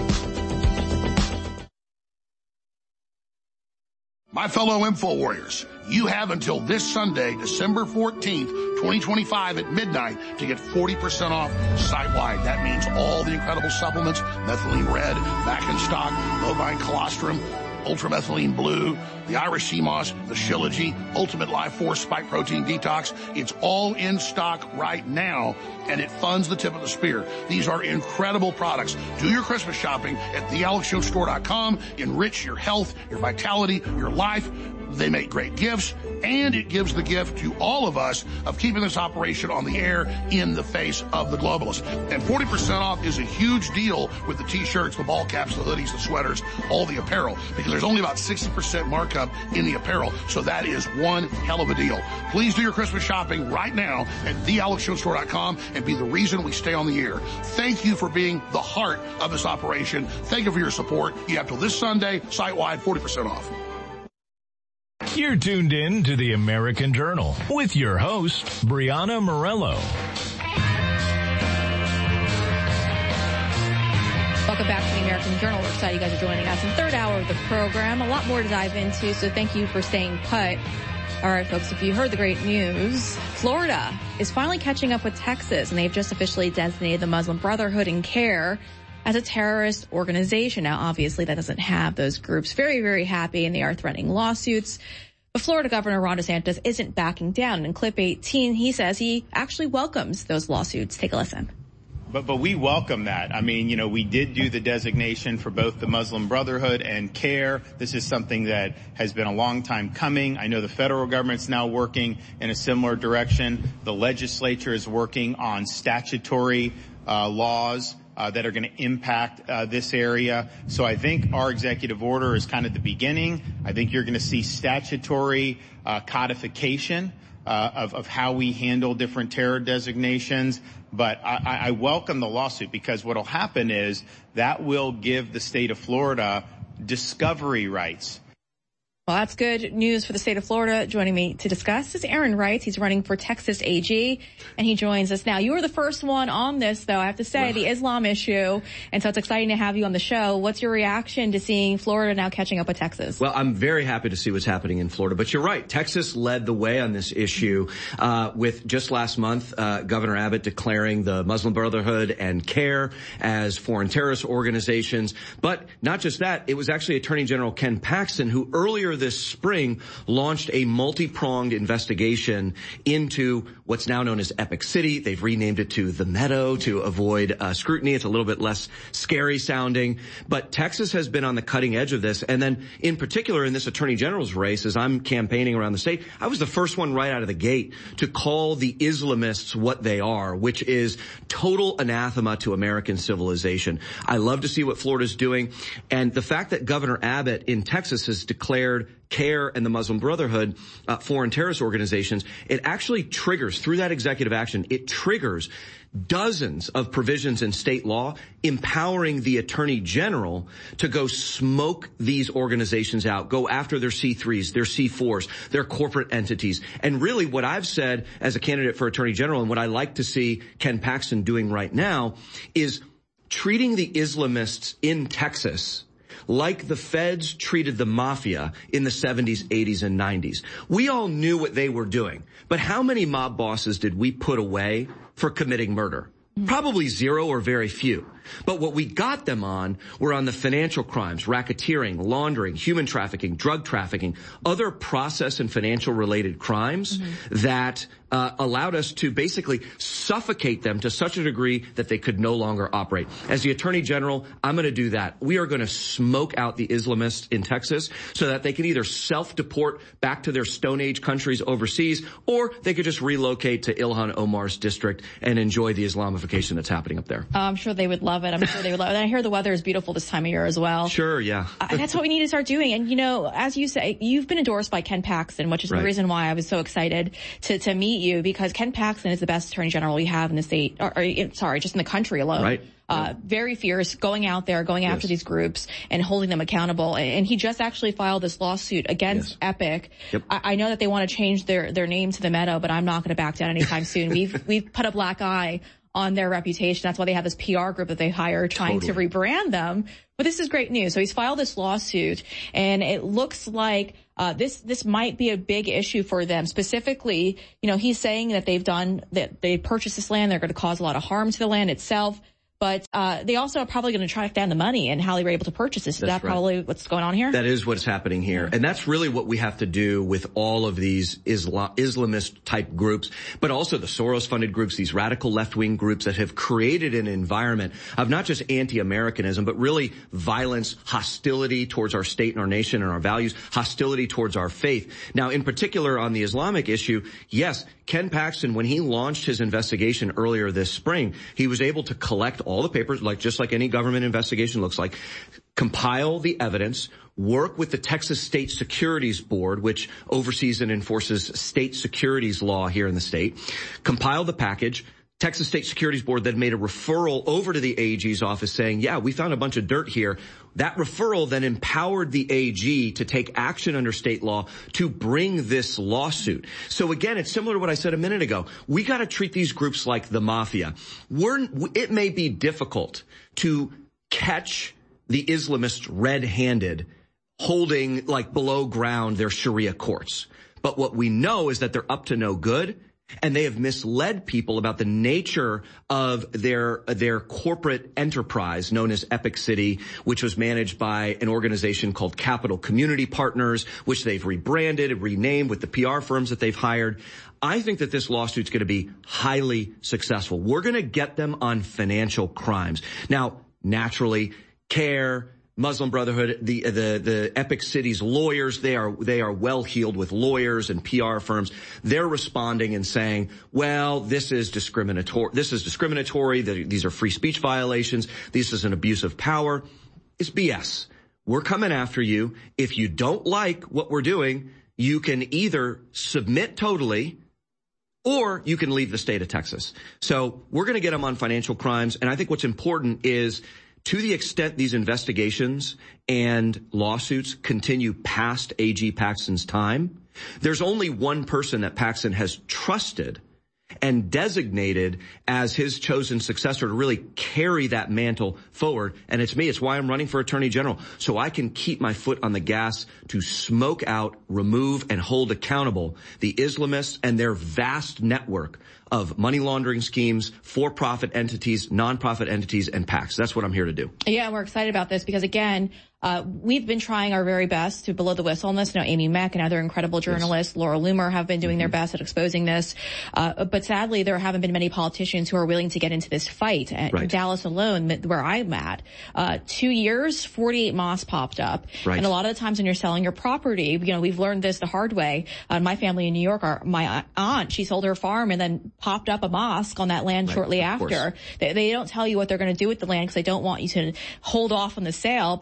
My fellow Info Warriors, you have until this Sunday, December fourteenth, twenty twenty-five at midnight to get forty percent off site-wide. That means all the incredible supplements, methylene red, back in stock, bovine colostrum, ultramethylene blue, the Irish sea moss, the Shilajit, Ultimate Life Force Spike Protein Detox. It's all in stock right now, and it funds the tip of the spear. These are incredible products. Do your Christmas shopping at the alex jones store dot com. Enrich your health, your vitality, your life. They make great gifts, and it gives the gift to all of us of keeping this operation on the air in the face of the globalists. And forty percent off is a huge deal with the T-shirts, the ball caps, the hoodies, the sweaters, all the apparel, because there's only about sixty percent markup in the apparel, so that is one hell of a deal. Please do your Christmas shopping right now at the alex jones store dot com and be the reason we stay on the air. Thank you for being the heart of this operation. Thank you for your support. You have till this Sunday, site-wide, forty percent off. You're tuned in to the American Journal with your host, Brianna Morello. Welcome back to the American Journal. We're excited you guys are joining us in the third hour of the program. A lot more to dive into, so thank you for staying put. All right, folks, if you heard the great news, Florida is finally catching up with Texas, and they've just officially designated the Muslim Brotherhood and CARE as a terrorist organization. Now, obviously, that doesn't have those groups very, very happy, and they are threatening lawsuits. But Florida Governor Ron DeSantis isn't backing down. In clip eighteen, he says he actually welcomes those lawsuits. Take a listen. But, but we welcome that. I mean, you know, we did do the designation for both the Muslim Brotherhood and CARE. This is something that has been a long time coming. I know the federal government's now working in a similar direction. The legislature is working on statutory uh, laws Uh, that are going to impact uh, this area. So I think our executive order is kind of the beginning. I think you're going to see statutory uh, codification uh, of, of how we handle different terror designations. But I, I welcome the lawsuit, because what will happen is that will give the state of Florida discovery rights. Well, that's good news for the state of Florida. Joining me to discuss is Aaron Reitz. He's running for Texas A G, and he joins us now. You were the first one on this, though, I have to say, right. The Islam issue, and so it's exciting to have you on the show. What's your reaction to seeing Florida now catching up with Texas? Well, I'm very happy to see what's happening in Florida, but you're right. Texas led the way on this issue uh with just last month uh Governor Abbott declaring the Muslim Brotherhood and CARE as foreign terrorist organizations. But not just that, it was actually Attorney General Ken Paxton who earlier this spring launched a multi-pronged investigation into what's now known as Epic City. They've renamed it to The Meadow to avoid uh, scrutiny. It's a little bit less scary sounding. But Texas has been on the cutting edge of this. And then in particular in this Attorney General's race, as I'm campaigning around the state, I was the first one right out of the gate to call the Islamists what they are, which is total anathema to American civilization. I love to see what Florida's doing. And the fact that Governor Abbott in Texas has declared CARE, and the Muslim Brotherhood, uh, foreign terrorist organizations, it actually triggers, through that executive action, it triggers dozens of provisions in state law empowering the Attorney General to go smoke these organizations out, go after their C threes, their C fours, their corporate entities. And really what I've said as a candidate for Attorney General, and what I like to see Ken Paxton doing right now, is treating the Islamists in Texas like the feds treated the mafia in the seventies, eighties, and nineties. We all knew what they were doing, but how many mob bosses did we put away for committing murder? Probably zero or very few. But what we got them on were on the financial crimes, racketeering, laundering, human trafficking, drug trafficking, other process and financial related crimes mm-hmm. that uh, allowed us to basically suffocate them to such a degree that they could no longer operate. As the Attorney General, I'm going to do that. We are going to smoke out the Islamists in Texas so that they can either self-deport back to their Stone Age countries overseas, or they could just relocate to Ilhan Omar's district and enjoy the Islamification that's happening up there. Uh, I'm sure they would love it. I'm sure they would love it. And I hear the weather is beautiful this time of year as well. Sure, yeah. uh, that's what we need to start doing. And, you know, as you say, you've been endorsed by Ken Paxton, which is right. the reason why I was so excited to, to meet you, because Ken Paxton is the best attorney general we have in the state, or, or sorry, just in the country alone. Right. Uh, very fierce, going out there, going after yes. these groups and holding them accountable. And he just actually filed this lawsuit against yes. Epic. Yep. I, I know that they want to change their, their name to the Meadow, but I'm not going to back down anytime soon. We've, we've put a black eye on their reputation. That's why they have this P R group that they hire trying totally. to rebrand them. But this is great news. So he's filed this lawsuit, and it looks like uh this this might be a big issue for them. Specifically, you know, he's saying that they've done that they purchased this land, they're going to cause a lot of harm to the land itself. But uh they also are probably going to track down the money and how they were able to purchase this. Is that's that right. probably what's going on here? That is what's happening here. And that's really what we have to do with all of these Islam, Islamist-type groups, but also the Soros-funded groups, these radical left-wing groups that have created an environment of not just anti-Americanism, but really violence, hostility towards our state and our nation and our values, hostility towards our faith. Now, in particular on the Islamic issue, yes, Ken Paxton, when he launched his investigation earlier this spring, he was able to collect all the papers, like just like any government investigation looks like, compile the evidence, work with the Texas State Securities Board, which oversees and enforces state securities law here in the state, compile the package. Texas State Securities Board then made a referral over to the A G's office saying, yeah, we found a bunch of dirt here. That referral then empowered the A G to take action under state law to bring this lawsuit. So again, it's similar to what I said a minute ago. We got to treat these groups like the mafia. We're, it may be difficult to catch the Islamists red-handed, holding like below ground their Sharia courts. But what we know is that they're up to no good. And they have misled people about the nature of their their corporate enterprise known as Epic City, which was managed by an organization called Capital Community Partners, which they've rebranded and renamed with the P R firms that they've hired. I think that this lawsuit's going to be highly successful. We're going to get them on financial crimes. Now, naturally, CARE, Muslim Brotherhood, the, the, the Epic City's lawyers, they are, they are well heeled with lawyers and P R firms. They're responding and saying, well, this is discriminatory. This is discriminatory. These are free speech violations. This is an abuse of power. It's B S. We're coming after you. If you don't like what we're doing, you can either submit totally or you can leave the state of Texas. So we're going to get them on financial crimes. And I think what's important is, to the extent these investigations and lawsuits continue past A G Paxton's time, there's only one person that Paxton has trusted and designated as his chosen successor to really carry that mantle forward. And it's me. It's why I'm running for Attorney General, so I can keep my foot on the gas to smoke out, remove, and hold accountable the Islamists and their vast network of money laundering schemes, for-profit entities, nonprofit entities, and PACs. That's what I'm here to do. Yeah, we're excited about this because, again, Uh, we've been trying our very best to blow the whistle on this. You know, Amy Mack and other incredible journalists, yes. Laura Loomer, have been doing mm-hmm. their best at exposing this. Uh, but sadly, there haven't been many politicians who are willing to get into this fight. And right. in Dallas alone, where I'm at, uh, two years, forty-eight mosques popped up. Right. And a lot of the times when you're selling your property, you know, we've learned this the hard way. Uh, my family in New York, our, my aunt, she sold her farm and then popped up a mosque on that land right. shortly after. They, they don't tell you what they're going to do with the land because they don't want you to hold off on the sale. But this is what's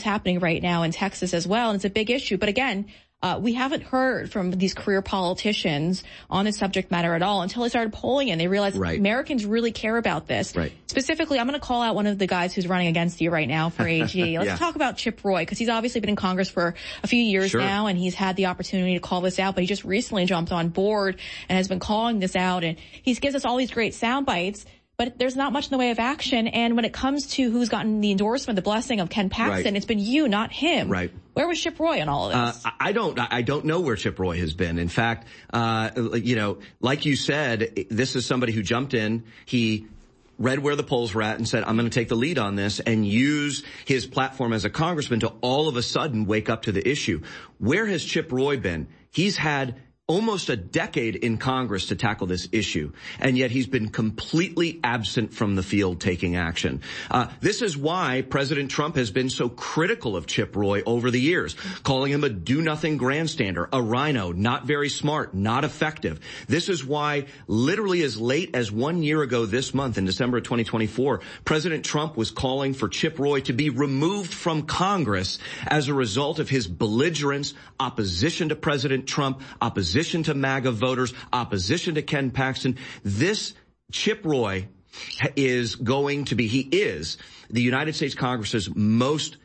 happening right now in Texas as well, and it's a big issue. But again, Uh, we haven't heard from these career politicians on this subject matter at all until they started polling and they realized right. Americans really care about this. Right. Specifically, I'm going to call out one of the guys who's running against you right now for A G. Let's yeah. talk about Chip Roy, because he's obviously been in Congress for a few years sure. now, and he's had the opportunity to call this out, but he just recently jumped on board and has been calling this out, and he gives us all these great sound bites. But there's not much in the way of action. And when it comes to who's gotten the endorsement, the blessing of Ken Paxton, right. it's been you, not him. Right. Where was Chip Roy in all of this? Uh, I don't, I don't know where Chip Roy has been. In fact, uh, you know, like you said, this is somebody who jumped in. He read where the polls were at and said, I'm going to take the lead on this, and use his platform as a congressman to all of a sudden wake up to the issue. Where has Chip Roy been? He's had almost a decade in Congress to tackle this issue, and yet he's been completely absent from the field taking action. Uh, this is why President Trump has been so critical of Chip Roy over the years, calling him a do-nothing grandstander, a rhino, not very smart, not effective. This is why literally as late as one year ago this month, in December of twenty twenty-four, President Trump was calling for Chip Roy to be removed from Congress as a result of his belligerence, opposition to President Trump, opposition Opposition to MAGA voters, opposition to Ken Paxton. This Chip Roy is going to be, he is the United States Congress's most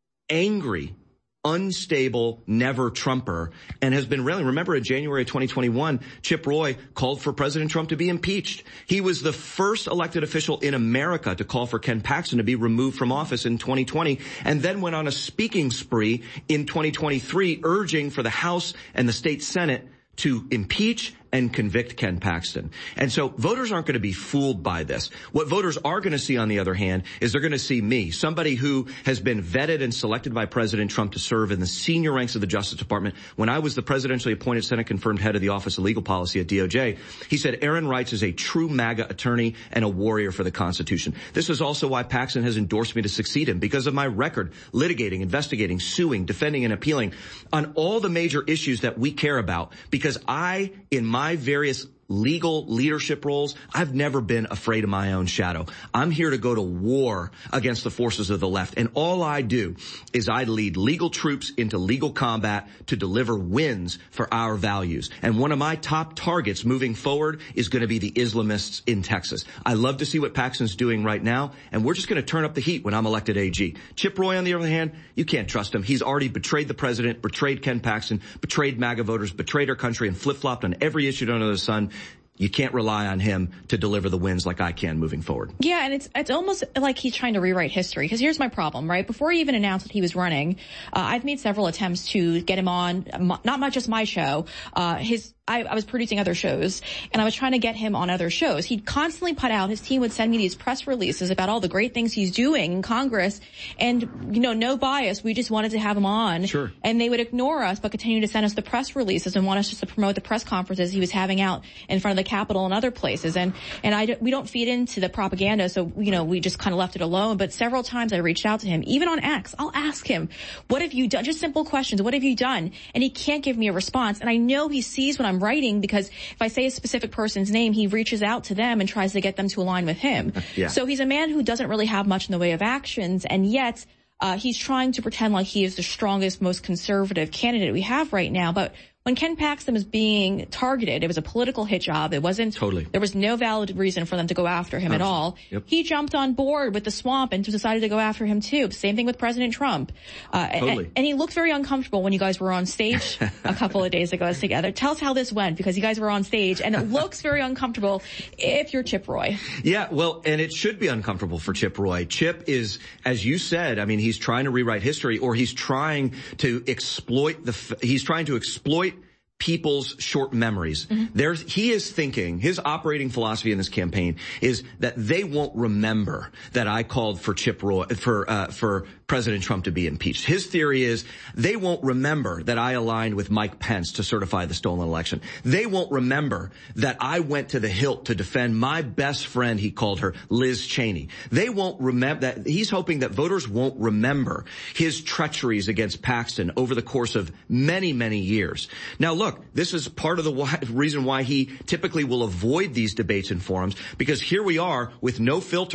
angry, unstable, never Trumper, and has been railing. Remember, in January of twenty twenty-one, Chip Roy called for President Trump to be impeached. He was the first elected official in America to call for Ken Paxton to be removed from office in twenty twenty, and then went on a speaking spree in twenty twenty-three, urging for the House and the state Senate to impeach and convict Ken Paxton. And so voters aren't going to be fooled by this. What voters are going to see, on the other hand, is they're going to see me, somebody who has been vetted and selected by President Trump to serve in the senior ranks of the Justice Department. When I was the presidentially appointed Senate-confirmed head of the Office of Legal Policy at D O J, he said Aaron Reitz is a true MAGA attorney and a warrior for the Constitution. This is also why Paxton has endorsed me to succeed him, because of my record litigating, investigating, suing, defending, and appealing on all the major issues that we care about, because I, in my various legal leadership roles, I've never been afraid of my own shadow. I'm here to go to war against the forces of the left. And all I do is I lead legal troops into legal combat to deliver wins for our values. And one of my top targets moving forward is going to be the Islamists in Texas. I love to see what Paxton's doing right now, and we're just going to turn up the heat when I'm elected A G. Chip Roy, on the other hand, you can't trust him. He's already betrayed the president, betrayed Ken Paxton, betrayed MAGA voters, betrayed our country, and flip-flopped on every issue under the sun. You can't rely on him to deliver the wins like I can moving forward. Yeah, and it's it's almost like he's trying to rewrite history. Because here's my problem, right? Before he even announced that he was running, uh, I've made several attempts to get him on, not much just my show, uh, his I, I was producing other shows, and I was trying to get him on other shows. He'd constantly put out, his team would send me these press releases about all the great things he's doing in Congress, and, you know, no bias. We just wanted to have him on. Sure. And they would ignore us, but continue to send us the press releases and want us just to promote the press conferences he was having out in front of the Capitol and other places. And, and I, we don't feed into the propaganda, so, you know, we just kind of left it alone. But several times I reached out to him, even on X. I'll ask him, what have you done? Just simple questions. What have you done? And he can't give me a response. And I know he sees what I'm writing, because if I say a specific person's name, he reaches out to them and tries to get them to align with him. Yeah. So he's a man who doesn't really have much in the way of actions, and yet uh he's trying to pretend like he is the strongest, most conservative candidate we have right now. But when Ken Paxton was being targeted, it was a political hit job. It wasn't, totally. There was no valid reason for them to go after him Absolutely. at all. Yep. He jumped on board with the swamp and decided to go after him too. Same thing with President Trump. Uh, totally. and, and he looked very uncomfortable when you guys were on stage a couple of days ago together. Tell us how this went, because you guys were on stage, and it looks very uncomfortable if you're Chip Roy. Yeah, well, and it should be uncomfortable for Chip Roy. Chip is, as you said, I mean, he's trying to rewrite history, or he's trying to exploit the, he's trying to exploit people's short memories. Mm-hmm. There's, he is thinking, his operating philosophy in this campaign is that they won't remember that I called for Chip Roy, for, uh, for President Trump to be impeached. His theory is they won't remember that I aligned with Mike Pence to certify the stolen election. They won't remember that I went to the hilt to defend my best friend, he called her, Liz Cheney. They won't remember that. He's hoping that voters won't remember his treacheries against Paxton over the course of many, many years. Now, look, Look, this is part of the why, reason why he typically will avoid these debates and forums, because here we are with no filter,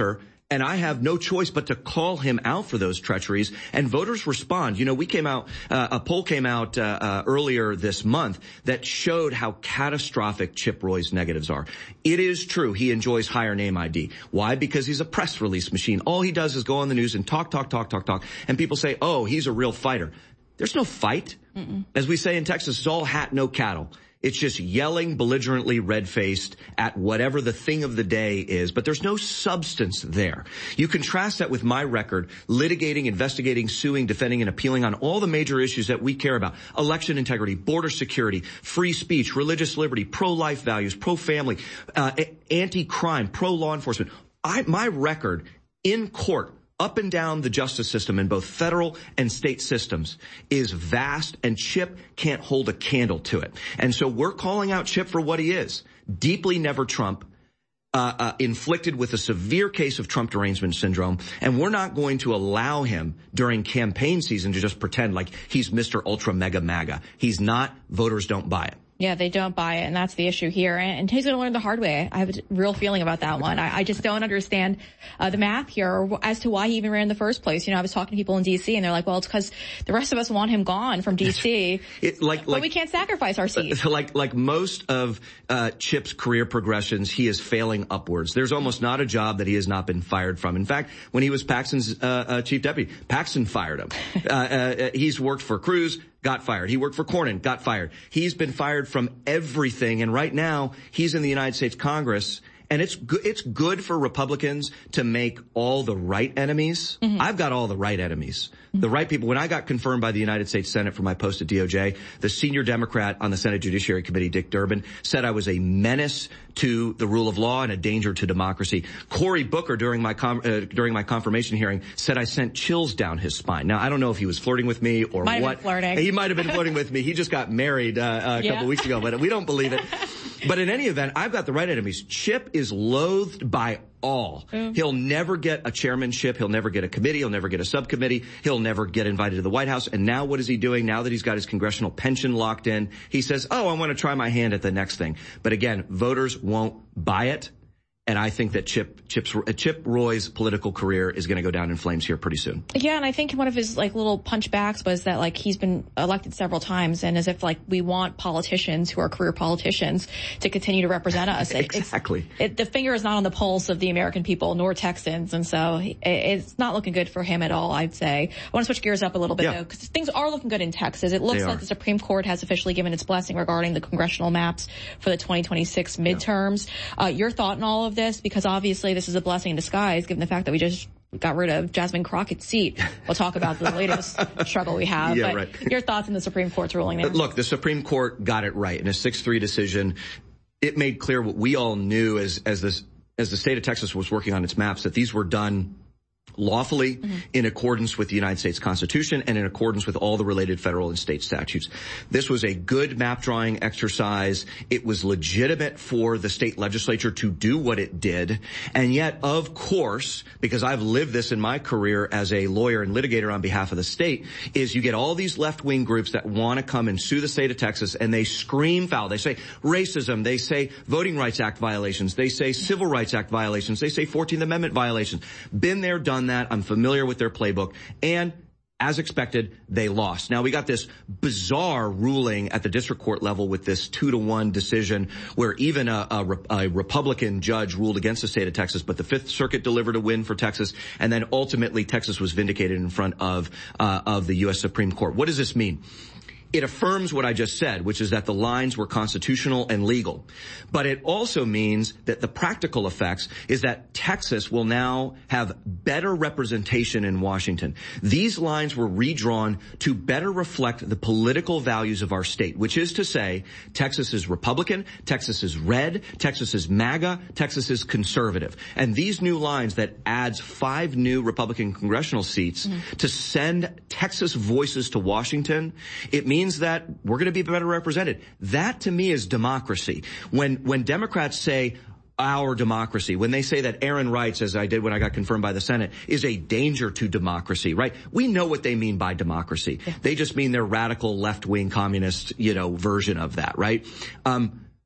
And I have no choice but to call him out for those treacheries. And voters respond. You know, we came out, uh, a poll came out uh, uh, earlier this month that showed how catastrophic Chip Roy's negatives are. It is true he enjoys higher name I D. Why? Because he's a press release machine. All he does is go on the news and talk, talk, talk, talk, talk. And people say, oh, he's a real fighter. There's no fight. Mm-mm. As we say in Texas, it's all hat, no cattle. It's just yelling belligerently, red-faced at whatever the thing of the day is, but there's no substance there. You contrast that with my record, litigating, investigating, suing, defending, and appealing on all the major issues that we care about. Election integrity, border security, free speech, religious liberty, pro-life values, pro-family, uh, anti-crime, pro-law enforcement. I, my record in court, up and down the justice system in both federal and state systems is vast, and Chip can't hold a candle to it. And so we're calling out Chip for what he is. Deeply never Trump, uh, uh, inflicted with a severe case of Trump derangement syndrome. And we're not going to allow him during campaign season to just pretend like he's Mister Ultra Mega MAGA. He's not. Voters don't buy it. Yeah, they don't buy it, and that's the issue here. And he's going to learn the hard way. I have a real feeling about that one. I, I just don't understand uh, the math here as to why he even ran in the first place. You know, I was talking to people in D C, and they're like, well, it's because the rest of us want him gone from D C, it, like, but like, we can't sacrifice our seat. Like, like most of uh, Chip's career progressions, he is failing upwards. There's almost not a job that he has not been fired from. In fact, when he was Paxton's uh, uh, chief deputy, Paxton fired him. uh, uh, he's worked for Cruz, got fired. He worked for Cornyn, got fired. He's been fired from everything, and right now he's in the United States Congress, and it's good, it's good for Republicans to make all the right enemies. Mm-hmm. I've got all the right enemies. Mm-hmm. The right people. When I got confirmed by the United States Senate for my post at D O J, the senior Democrat on the Senate Judiciary Committee, Dick Durbin, said I was a menace to the rule of law and a danger to democracy. Cory Booker, during my com- uh, during my confirmation hearing, said I sent chills down his spine. Now, I don't know if he was flirting with me or might what. Have been flirting. He might have been flirting with me. He just got married uh, a yeah. couple weeks ago, but we don't believe it. But in any event, I've got the right enemies. Chip is loathed by all. Mm. He'll never get a chairmanship. He'll never get a committee. He'll never get a subcommittee. He'll never get invited to the White House. And now what is he doing? Now that he's got his congressional pension locked in, he says, oh, I want to try my hand at the next thing. But again, voters won't buy it. And I think that Chip, Chip's, Chip Roy's political career is going to go down in flames here pretty soon. Yeah, and I think one of his like little punchbacks was that like he's been elected several times, and as if like we want politicians who are career politicians to continue to represent us. Exactly. It, the finger is not on the pulse of the American people, nor Texans, and so it, it's not looking good for him at all, I'd say. I want to switch gears up a little bit yeah. though, because things are looking good in Texas. It looks like the Supreme Court has officially given its blessing regarding the congressional maps for the twenty twenty-six midterms. Yeah. Uh, your thought on all of this? Because obviously this is a blessing in disguise, given the fact that we just got rid of Jasmine Crockett's seat. We'll talk about the latest struggle we have. Yeah, but right. Your thoughts on the Supreme Court's ruling there? Look, the Supreme Court got it right in a six three decision. It made clear what we all knew as, as this, as the state of Texas was working on its maps, that these were done lawfully mm-hmm. in accordance with the United States Constitution and in accordance with all the related federal and state statutes. This was a good map drawing exercise. It was legitimate for the state legislature to do what it did. And yet, of course, because I've lived this in my career as a lawyer and litigator on behalf of the state, is you get all these left-wing groups that want to come and sue the state of Texas, and they scream foul. They say racism. They say Voting Rights Act violations. They say Civil Rights Act violations. They say fourteenth Amendment violations. Been there, done that. I'm familiar with their playbook, and as expected, they lost. Now, we got this bizarre ruling at the district court level with this two to one decision where even a, a, a Republican judge ruled against the state of Texas, but the Fifth Circuit delivered a win for Texas, and then ultimately Texas was vindicated in front of uh, of the U S Supreme Court. What does this mean? It affirms what I just said, which is that the lines were constitutional and legal. But it also means that the practical effects is that Texas will now have better representation in Washington. These lines were redrawn to better reflect the political values of our state, which is to say Texas is Republican, Texas is red, Texas is MAGA, Texas is conservative. And these new lines that adds five new Republican congressional seats mm-hmm. to send Texas voices to Washington, it means means that we're going to be better represented. That, to me, is democracy. When when Democrats say our democracy, when they say that Aaron Reitz, as I did when I got confirmed by the Senate, is a danger to democracy, right? We know what they mean by democracy. Yeah. They just mean their radical left-wing communist, you know, version of that, right? Um,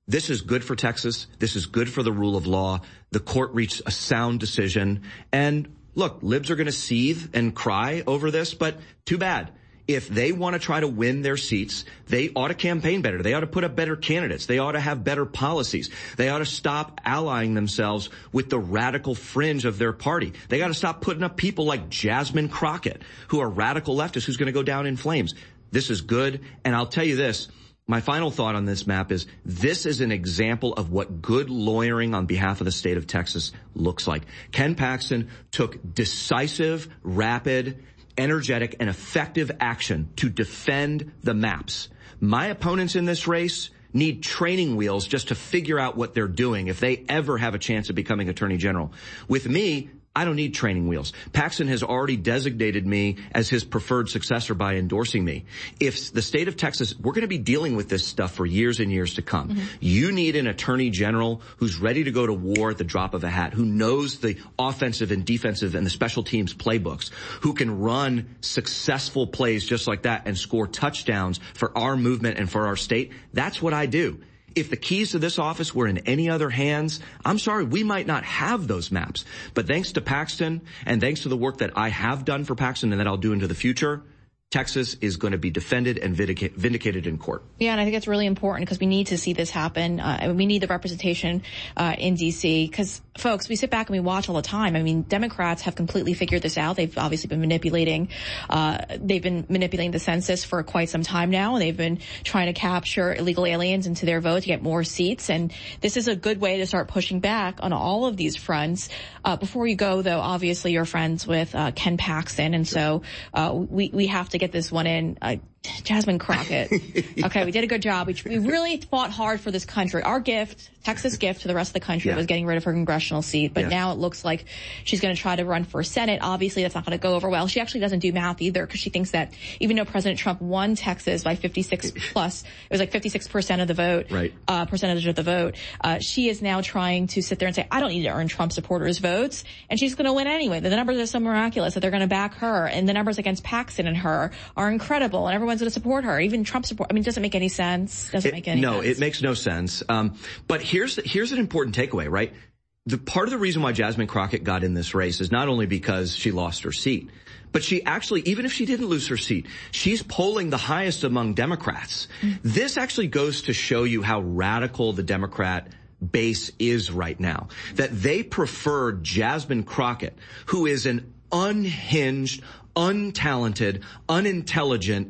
This is good for Texas. This is good for the rule of law. The court reached a sound decision. And look, libs are going to seethe and cry over this, but too bad. If they want to try to win their seats, they ought to campaign better. They ought to put up better candidates. They ought to have better policies. They ought to stop allying themselves with the radical fringe of their party. They got to stop putting up people like Jasmine Crockett, who are radical leftists, who's going to go down in flames. This is good. And I'll tell you this. My final thought on this map is this is an example of what good lawyering on behalf of the state of Texas looks like. Ken Paxton took decisive, rapid, energetic, and effective action to defend the maps. My opponents in this race need training wheels just to figure out what they're doing if they ever have a chance of becoming attorney general. With me, I don't need training wheels. Paxton has already designated me as his preferred successor by endorsing me. If the state of Texas, we're going to be dealing with this stuff for years and years to come. Mm-hmm. You need an attorney general who's ready to go to war at the drop of a hat, who knows the offensive and defensive and the special teams playbooks, who can run successful plays just like that and score touchdowns for our movement and for our state. That's what I do. If the keys to this office were in any other hands, I'm sorry, we might not have those maps. But thanks to Paxton and thanks to the work that I have done for Paxton and that I'll do into the future, Texas is going to be defended and vindicated in court. Yeah, and I think it's really important because we need to see this happen. Uh, and we need the representation uh, in D C because, folks, we sit back and we watch all the time. I mean, Democrats have completely figured this out. They've obviously been manipulating. Uh, they've been manipulating the census for quite some time now. They've been trying to capture illegal aliens into their vote to get more seats. And this is a good way to start pushing back on all of these fronts. Uh, before you go, though, obviously you're friends with uh, Ken Paxton. And so uh, we, we have to get this one in. Uh, Jasmine Crockett. Okay, we did a good job. We, we really fought hard for this country. Our gift, Texas' gift to the rest of the country yeah. was getting rid of her congressional seat. But yeah. now it looks like she's going to try to run for Senate. Obviously, that's not going to go over well. She actually doesn't do math either because she thinks that even though President Trump won Texas by fifty-six plus, it was like fifty-six percent of the vote, right. uh, percentage of the vote. Uh, she is now trying to sit there and say, I don't need to earn Trump supporters' votes. And she's going to win anyway. The numbers are so miraculous that they're going to back her. And the numbers against Paxton and her are incredible. And everyone's going to support her. Even Trump support. I mean, it doesn't make any sense. Doesn't it, make any no, sense. No, it makes no sense. Um, but here's, here's an important takeaway, right? The part of the reason why Jasmine Crockett got in this race is not only because she lost her seat, but she actually, even if she didn't lose her seat, she's polling the highest among Democrats. Mm-hmm. This actually goes to show you how radical the Democrat base is right now. That they prefer Jasmine Crockett, who is an unhinged, untalented, unintelligent,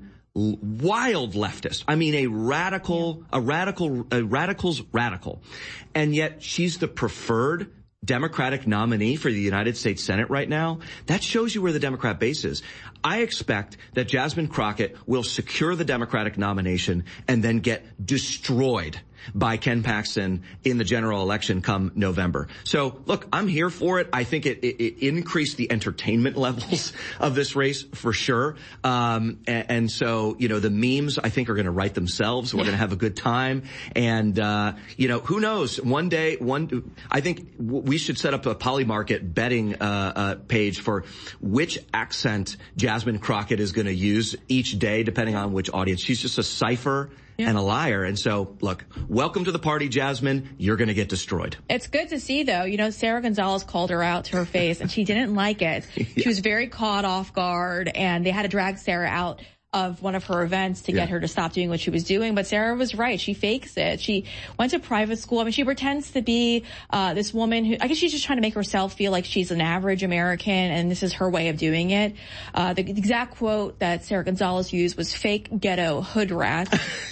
wild leftist. I mean, a radical, a radical, a radical's radical. And yet she's the preferred Democratic nominee for the United States Senate right now. That shows you where the Democrat base is. I expect that Jasmine Crockett will secure the Democratic nomination and then get destroyed by Ken Paxton in the general election come November. So, look, I'm here for it. I think it, it, it increased the entertainment levels of this race for sure. Um, and, and so, you know, the memes, I think, are going to write themselves. We're going to have a good time. And, uh, you know, who knows? One day, one, I think we should set up a Polymarket betting uh, uh, page for which accent Jasmine Crockett is going to use each day, depending on which audience. She's just a cipher. Yeah. And a liar. And so, look, welcome to the party, Jasmine. You're going to get destroyed. It's good to see, though. You know, Sarah Gonzalez called her out to her face, and she didn't like it. yeah. She was very caught off guard, and they had to drag Sarah out of one of her events to yeah. get her to stop doing what she was doing. But Sarah was right. She fakes it. She went to private school. I mean, she pretends to be uh this woman who, I guess she's just trying to make herself feel like she's an average American, and this is her way of doing it. Uh the exact quote that Sarah Gonzalez used was fake ghetto hood rat.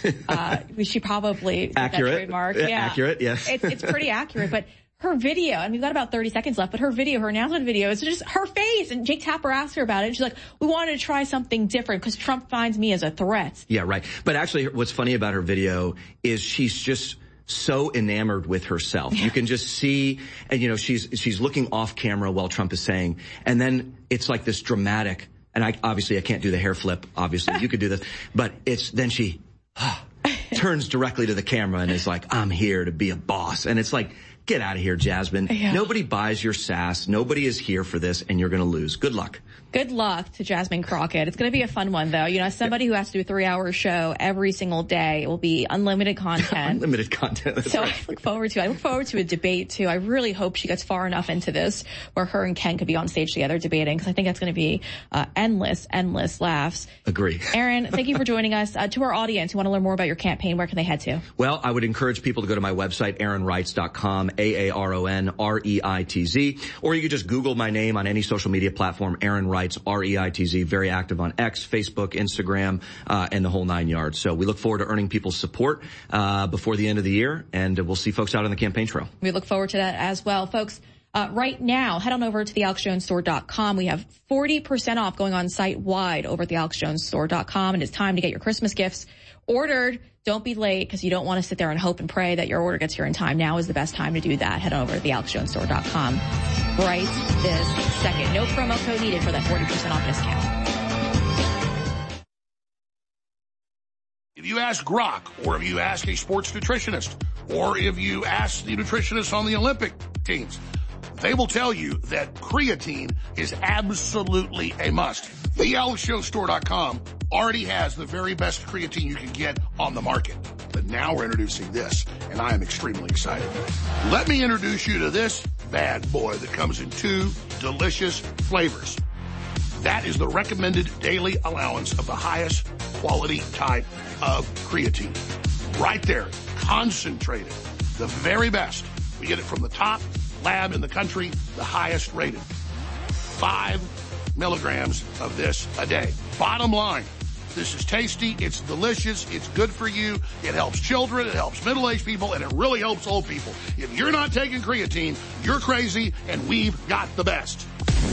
uh she probably accurate. That trademark. Yeah. yeah. Accurate, yes. It's, it's pretty accurate, but her video, and we've got about thirty seconds left, but her video, her announcement video, is just her face. And Jake Tapper asked her about it, and she's like, we wanted to try something different because Trump finds me as a threat. Yeah, right. But actually, what's funny about her video is she's just so enamored with herself. You can just see, and you know, she's she's looking off camera while Trump is saying, and then it's like this dramatic, and I obviously I can't do the hair flip, obviously, you could do this, but it's, then she turns directly to the camera and is like, I'm here to be a boss. And it's like, Get out of here, Jasmine. Yeah. Nobody buys your sass. Nobody is here for this, and you're going to lose. Good luck. Good luck to Jasmine Crockett. It's going to be a fun one, though. You know, as somebody who has to do a three-hour show every single day, it will be unlimited content. Unlimited content. That's so right. I look forward to it. I look forward to a debate, too. I really hope she gets far enough into this where her and Ken could be on stage together debating, because I think that's going to be uh, endless, endless laughs. Agree. Aaron, thank you for joining us. Uh, to our audience who want to learn more about your campaign, where can they head to? Well, I would encourage people to go to my website, aaron reitz dot com, A A R O N R E I T Z, or you could just Google my name on any social media platform, Aaron Reitz, R E I T Z, very active on X, Facebook, Instagram, uh, and the whole nine yards. So we look forward to earning people's support uh, before the end of the year, and we'll see folks out on the campaign trail. We look forward to that as well. Folks, uh, right now, head on over to the alex jones store dot com. We have forty percent off going on site-wide over at the alex jones store dot com, and it's time to get your Christmas gifts ordered. Don't be late, because you don't want to sit there and hope and pray that your order gets here in time. Now is the best time to do that. Head over to the alex jones store dot com right this second. No promo code needed for that forty percent off discount. If you ask Grok, or if you ask a sports nutritionist, or if you ask the nutritionist on the Olympic teams, they will tell you that creatine is absolutely a must. the alex jones store dot com already has the very best creatine you can get on the market. But now we're introducing this, and I am extremely excited. Let me introduce you to this bad boy that comes in two delicious flavors. That is the recommended daily allowance of the highest quality type of creatine. Right there, concentrated, the very best. We get it from the top lab in the country, the highest rated. Five milligrams of this a day. Bottom line, this is tasty, it's delicious, it's good for you, it helps children, it helps middle-aged people, and it really helps old people. If you're not taking creatine, you're crazy, and we've got the best.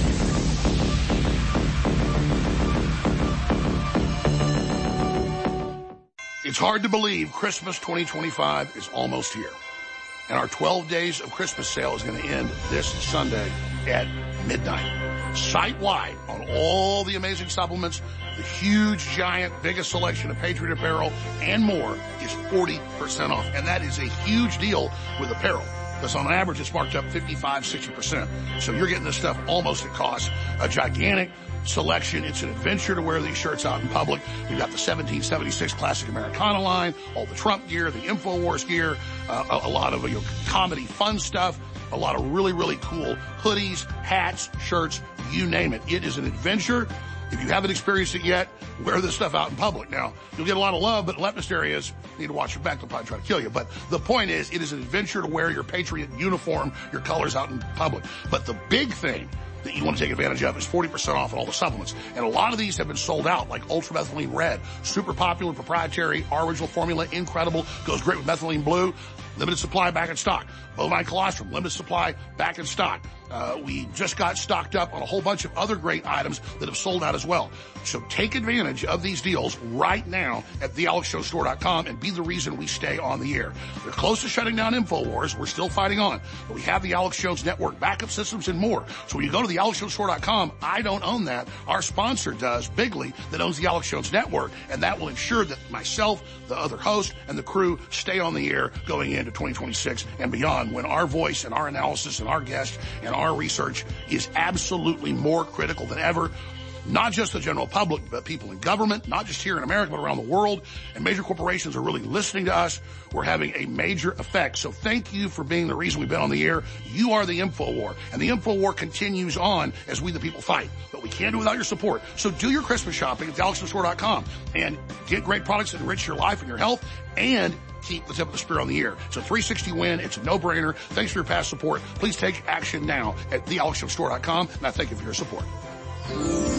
It's hard to believe Christmas twenty twenty-five is almost here. And our twelve days of Christmas sale is going to end this Sunday at midnight. Site-wide on all the amazing supplements, the huge, giant, biggest selection of Patriot apparel and more is forty percent off. And that is a huge deal with apparel. Because on average, it's marked up fifty-five, sixty percent. So you're getting this stuff almost at cost. A gigantic selection. It's an adventure to wear these shirts out in public. We've got the seventeen seventy-six Classic Americana line, all the Trump gear, the InfoWars gear, uh, a, a lot of you know, comedy fun stuff, a lot of really, really cool hoodies, hats, shirts, you name it. It is an adventure. If you haven't experienced it yet, wear this stuff out in public. Now, you'll get a lot of love, but leftist areas need to watch your back. They'll probably try to kill you. But the point is, it is an adventure to wear your Patriot uniform, your colors out in public. But the big thing that you want to take advantage of is forty percent off on all the supplements. And a lot of these have been sold out, like Ultra Methylene Red, super popular, proprietary, our original formula, incredible, goes great with Methylene Blue. Limited supply back in stock. Bovine colostrum, limited supply back in stock. Uh, we just got stocked up on a whole bunch of other great items that have sold out as well. So take advantage of these deals right now at the alex jones store dot com and be the reason we stay on the air. They're close to shutting down InfoWars. We're still fighting on. But we have the Alex Jones Network, backup systems, and more. So when you go to the alex jones store dot com, I don't own that. Our sponsor does, Bigly, that owns the Alex Jones Network, and that will ensure that myself, the other host, and the crew stay on the air going into twenty twenty-six and beyond, when our voice and our analysis and our guests and our research is absolutely more critical than ever. Not just the general public, but people in government, not just here in America, but around the world. And major corporations are really listening to us. We're having a major effect. So thank you for being the reason we've been on the air. You are the InfoWar. And the InfoWar continues on as we the people fight. But we can't do it without your support. So do your Christmas shopping at the alex jones store dot com and get great products that enrich your life and your health, and keep the tip of the spear on the air. It's a three sixty win. It's a no-brainer. Thanks for your past support. Please take action now at the alex jones store dot com. And I thank you for your support. Ho,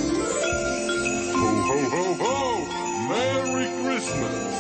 ho, ho, ho! Merry Christmas!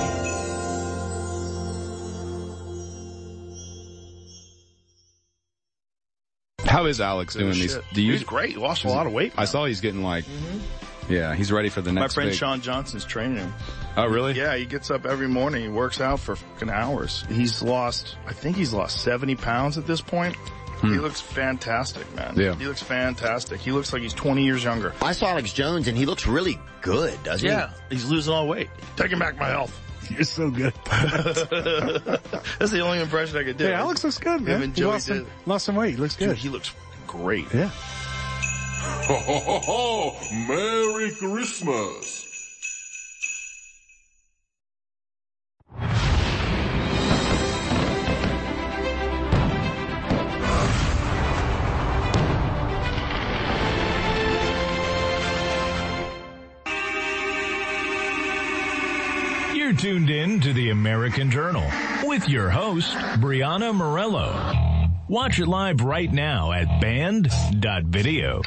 How is Alex doing these? Do you, he's great. He lost a lot of weight. I saw he's getting like, mm-hmm. yeah, he's ready for the next. My friend big... Sean Johnson's training him. Oh, really? Yeah, he gets up every morning. He works out for fucking hours. He's lost, I think he's lost seventy pounds at this point. Hmm. He looks fantastic, man. Yeah. He looks fantastic. He looks like he's twenty years younger. I saw Alex Jones, and he looks really good, doesn't yeah, he? Yeah, he's losing all weight. Taking back my health. You're so good. That's the only impression I could do. Hey, Alex looks good, man. Him and He Joey lost, did. some, lost some weight. He looks good. Dude, he looks great. Yeah. Ho, ho, ho, ho. Merry Christmas. You're tuned in to the American Journal with your host, Brianna Morello. Watch it live right now at band dot video.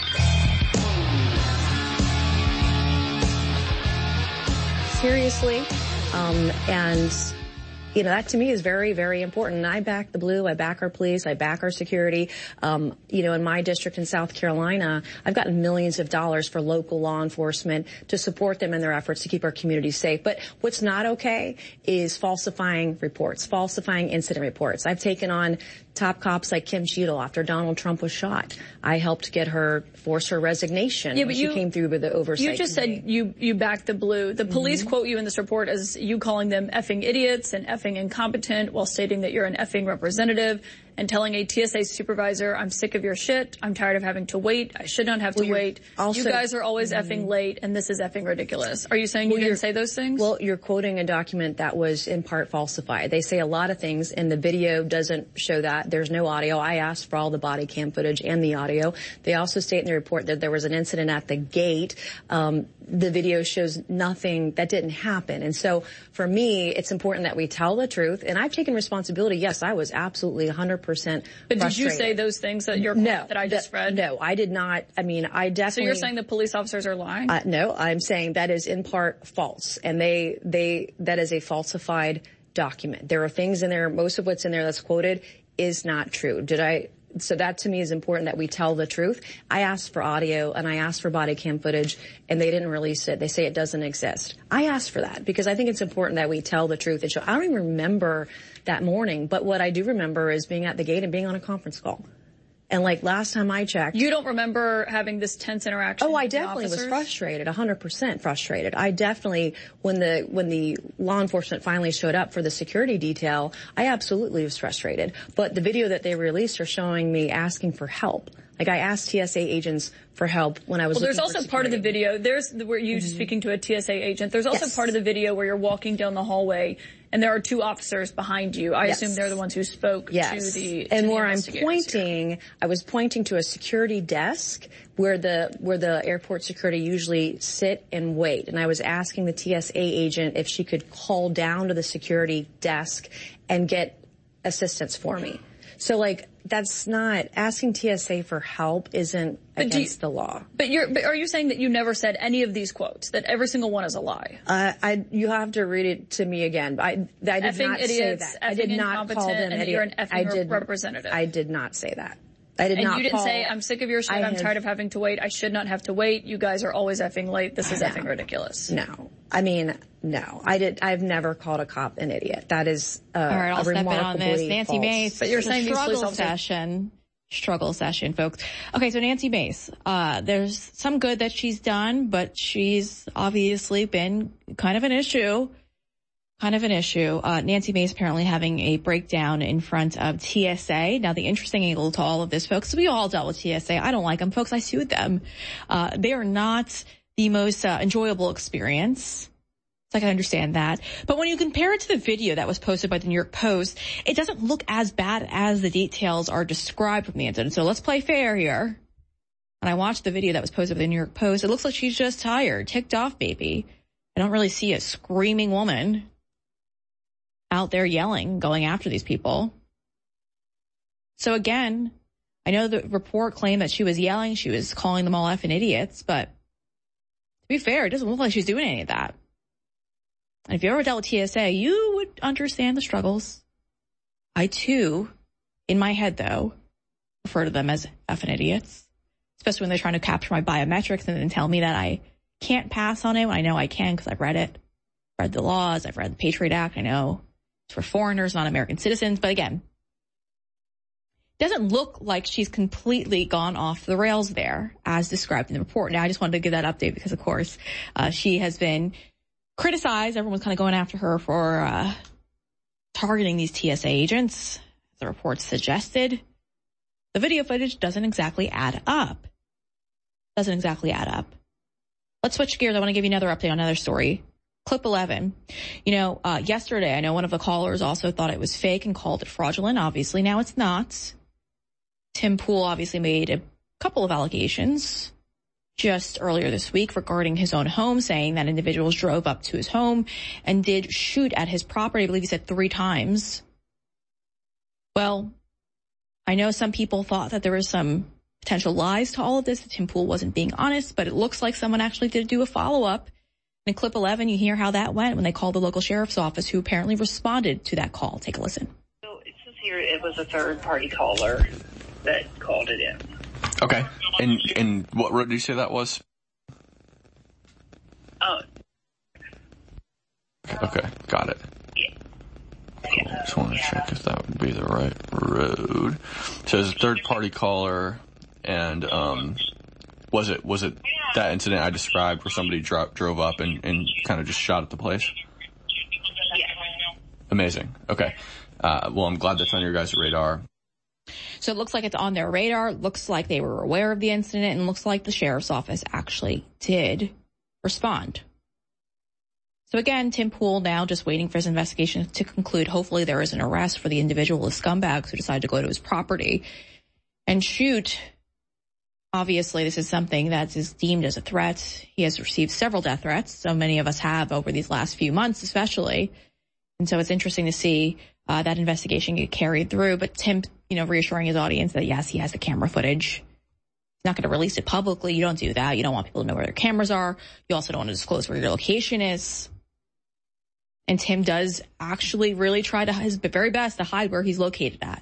Seriously, um, and you know, that to me is very, very important. And I back the blue. I back our police. I back our security. Um, you know, in my district in South Carolina, I've gotten millions of dollars for local law enforcement to support them in their efforts to keep our communities safe. But what's not okay is falsifying reports, falsifying incident reports. I've taken on top cops like Kim Cheadle after Donald Trump was shot. I helped get her, force her resignation yeah, when but she you, came through with the oversight You just committee. said you, you backed the blue. The police Mm-hmm. quote you in this report as you calling them effing idiots and effing incompetent while stating that you're an effing representative and telling a T S A supervisor, I'm sick of your shit. I'm tired of having to wait. I should not have Well, to you're wait. also- you guys are always Mhm. effing late and this is effing ridiculous. Are you saying Well, you you're- didn't say those things? Well, you're quoting a document that was in part falsified. They say a lot of things, and the video doesn't show that. There's no audio. I asked for all the body cam footage and the audio. They also state in the report that there was an incident at the gate. Um, the video shows nothing that didn't happen. And so for me, it's important that we tell the truth. And I've taken responsibility. Yes, I was absolutely one hundred percent But did you frustrated. say those things that you're No, that I just read? No, I did not. I mean, I So definitely. you're saying the police officers are lying? Uh, no, I'm saying that is in part false, and they they that is a falsified document. There are things in there. Most of what's in there that's quoted is not true. Did I? So that to me is important that we tell the truth. I asked for audio and I asked for body cam footage, and they didn't release it. They say it doesn't exist. I asked for that because I think it's important that we tell the truth and show. I don't even remember that morning, but what I do remember is being at the gate and being on a conference call. And like last time I checked. You don't remember having this tense interaction? Oh, I with the definitely was officers? frustrated, one hundred percent frustrated. I definitely, when the, when the law enforcement finally showed up for the security detail, I absolutely was frustrated. But the video that they released are showing me asking for help. Like I asked T S A agents for help when I was Well, there's looking also for part of the security. video. There's the, where you Mm-hmm. speaking to a T S A agent. There's also Yes. part of the video where you're walking down the hallway and there are two officers behind you. I Yes. assume they're the ones who spoke Yes. to the to and the where I'm investigators pointing, I was pointing to a security desk where the where the airport security usually sit and wait. And I was asking the T S A agent if she could call down to the security desk and get assistance for me. So like that's not asking T S A for help isn't But do you- against the law. But you're, but are you saying that you never said any of these quotes? That every single one is a lie? Uh, I you have to read it to me again. I I did Effing not idiots, say that. I did effing not call incompetent, them and that idiot. you're an effing I did, representative. I did not say that. I did and not you didn't call, say, I'm sick of your shit, I I'm have- tired of having to wait, I should not have to wait, you guys are always effing late, this is No. effing ridiculous. No. I mean, no. I did. I've never called a cop an idiot. That is uh, All right, a I'll step in on this. remarkably Nancy false. Mace. But you're the saying these police struggle officers- session. Struggle session, folks. Okay, so Nancy Mace, uh, there's some good that she's done, but she's obviously been kind of an issue. Kind of an issue. Uh, Nancy Mace apparently having a breakdown in front of T S A. Now, the interesting angle to all of this, folks, we all dealt with T S A. I don't like them, folks. I sued them. Uh, they are not the most uh, enjoyable experience. I can understand that. But when you compare it to the video that was posted by the New York Post, it doesn't look as bad as the details are described from the incident. So let's play fair here. When I watched the video that was posted by the New York Post, it looks like she's just tired, ticked off maybe. I don't really see a screaming woman out there yelling, going after these people. So again, I know the report claimed that she was yelling, she was calling them all effing idiots, but to be fair, it doesn't look like she's doing any of that. And if you ever dealt with T S A, you would understand the struggles. I too, in my head though, refer to them as effing idiots, especially when they're trying to capture my biometrics and then tell me that I can't pass on it when I know I can because I've read it, read the laws, I've read the Patriot Act. I know it's for foreigners, not American citizens. But again, it doesn't look like she's completely gone off the rails there as described in the report. Now, I just wanted to give that update because, of course, uh, she has been criticized. Everyone was kind of going after her for uh, targeting these T S A agents. The report suggested the video footage doesn't exactly add up. Doesn't exactly add up. Let's switch gears. I want to give you another update on another story. Clip eleven. You know, uh, yesterday, I know one of the callers also thought it was fake and called it fraudulent. Obviously, now it's not. Tim Pool obviously made a couple of allegations just earlier this week regarding his own home, saying that individuals drove up to his home and did shoot at his property. I believe he said three times. Well, I know some people thought that there was some potential lies to all of this, that Tim Pool wasn't being honest, but it looks like someone actually did do a follow-up. In clip eleven, you hear how that went when they called the local sheriff's office, who apparently responded to that call. Take a listen. So it says here it was a third-party caller that called it in. Okay. And and what road did you say that was? Oh. Okay, got it. Yeah. Cool. Just want to check if that would be the right road. So it's a third-party caller, and um, was it was it that incident I described where somebody dro- drove up and, and kind of just shot at the place? Yeah. Amazing. Okay. Uh, well, I'm glad that's on your guys' radar. So it looks like it's on their radar. Looks like they were aware of the incident, and looks like the sheriff's office actually did respond. So again, Tim Pool now just waiting for his investigation to conclude. Hopefully there is an arrest for the individual, the scumbags who decided to go to his property and shoot. Obviously, this is something that is deemed as a threat. He has received several death threats. So many of us have over these last few months, especially. And so it's interesting to see uh, that investigation get carried through. But Tim, you know, reassuring his audience that, yes, he has the camera footage. He's not going to release it publicly. You don't do that. You don't want people to know where their cameras are. You also don't want to disclose where your location is. And Tim does actually really try to his very best to hide where he's located at.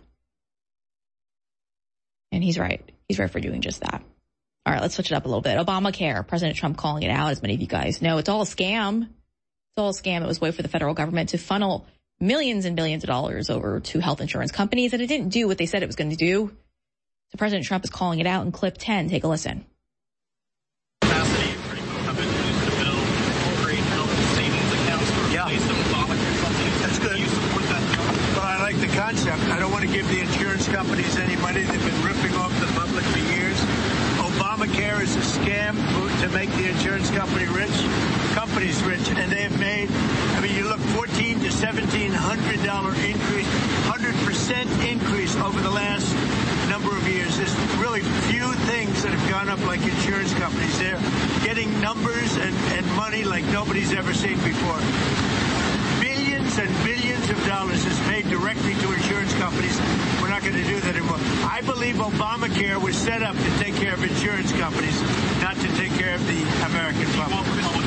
And he's right. He's right for doing just that. All right, let's switch it up a little bit. Obamacare, President Trump calling it out, as many of you guys know. It's all a scam. It's all a scam. It was a way for the federal government to funnel millions and billions of dollars over to health insurance companies, and it didn't do what they said it was going to do. So President Trump is calling it out in clip ten. Take a listen. The concept. I don't want to give the insurance companies any money. They've been ripping off the public for years. Obamacare is a scam to make the insurance company rich, companies rich, and they have made, I mean, you look fourteen to seventeen hundred dollar increase, one hundred percent increase over the last number of years. There's really few things that have gone up like insurance companies. They're getting numbers and, and money like nobody's ever seen before. Billions and billions of dollars is paid directly to insurance companies. We're not going to do that anymore. I believe Obamacare was set up to take care of insurance companies, not to take care of the American public.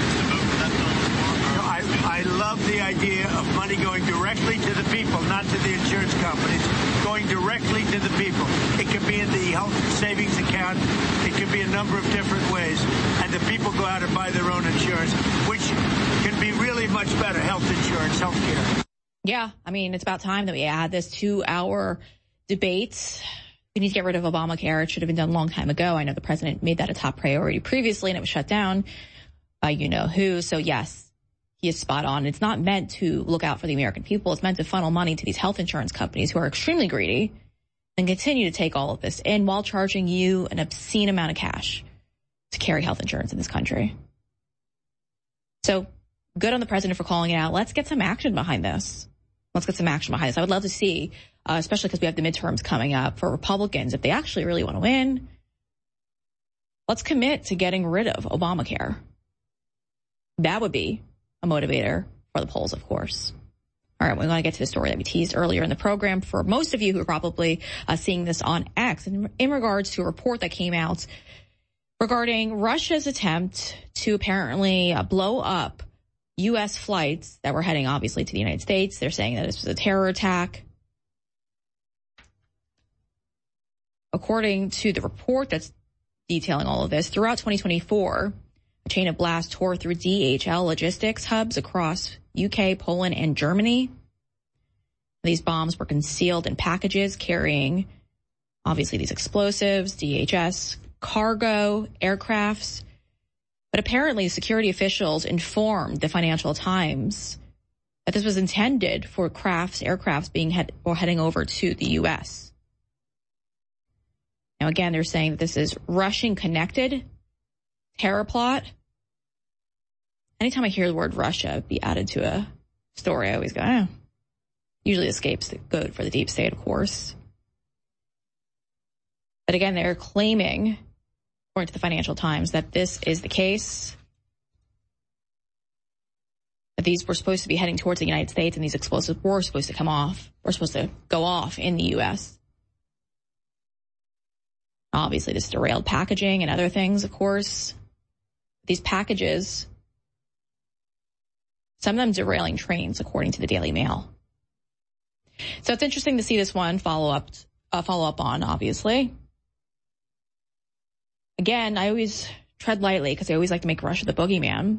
I, I love the idea of money going directly to the people, not to the insurance companies, going directly to the people. It could be in the health savings account. It could be a number of different ways. And the people go out and buy their own insurance, which can be really much better, health insurance, health care. Yeah, I mean, it's about time that we had this two-hour debate. We need to get rid of Obamacare. It should have been done a long time ago. I know the president made that a top priority previously, and it was shut down by you-know-who. So, yes, he is spot on. It's not meant to look out for the American people. It's meant to funnel money to these health insurance companies who are extremely greedy and continue to take all of this in while charging you an obscene amount of cash to carry health insurance in this country. So, good on the president for calling it out. Let's get some action behind this. Let's get some action behind this. I would love to see, uh, especially because we have the midterms coming up for Republicans, if they actually really want to win, let's commit to getting rid of Obamacare. That would be a motivator for the polls, of course. All right, we're going to get to the story that we teased earlier in the program. For most of you who are probably uh, seeing this on X, in, in regards to a report that came out regarding Russia's attempt to apparently uh, blow up U S flights that were heading, obviously, to the United States. They're saying that this was a terror attack. According to the report that's detailing all of this, throughout twenty twenty-four, a chain of blasts tore through D H L logistics hubs across U K, Poland, and Germany. These bombs were concealed in packages carrying, obviously, these explosives, D H S, cargo, aircrafts. But apparently security officials informed the Financial Times that this was intended for crafts, aircrafts being head or heading over to the U S. Now again, they're saying that this is Russian connected terror plot. Anytime I hear the word Russia be added to a story, I always go, oh. Usually escapes the good for the deep state, of course. But again, they're claiming, according to the Financial Times, that this is the case. That these were supposed to be heading towards the United States and these explosives were supposed to come off, were supposed to go off in the U S. Obviously, this derailed packaging and other things, of course. These packages, some of them derailing trains, according to the Daily Mail. So it's interesting to see this one follow up, uh, follow up on, obviously. Again, I always tread lightly because I always like to make Russia the boogeyman.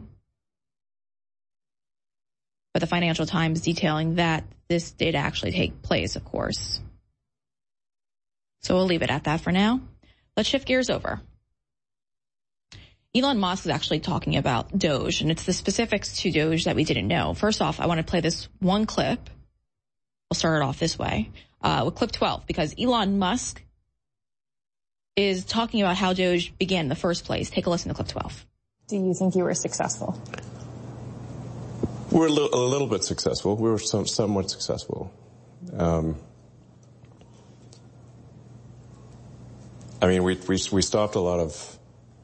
But the Financial Times detailing that this did actually take place, of course. So we'll leave it at that for now. Let's shift gears over. Elon Musk is actually talking about Doge, and it's the specifics to Doge that we didn't know. First off, I want to play this one clip. We'll start it off this way, uh, with clip twelve, because Elon Musk is talking about how Doge began in the first place. Take a listen to clip twelve. Do you think you were successful? We're a little, a little bit successful. We were some, somewhat successful. Um, I mean, we, we, we stopped a lot of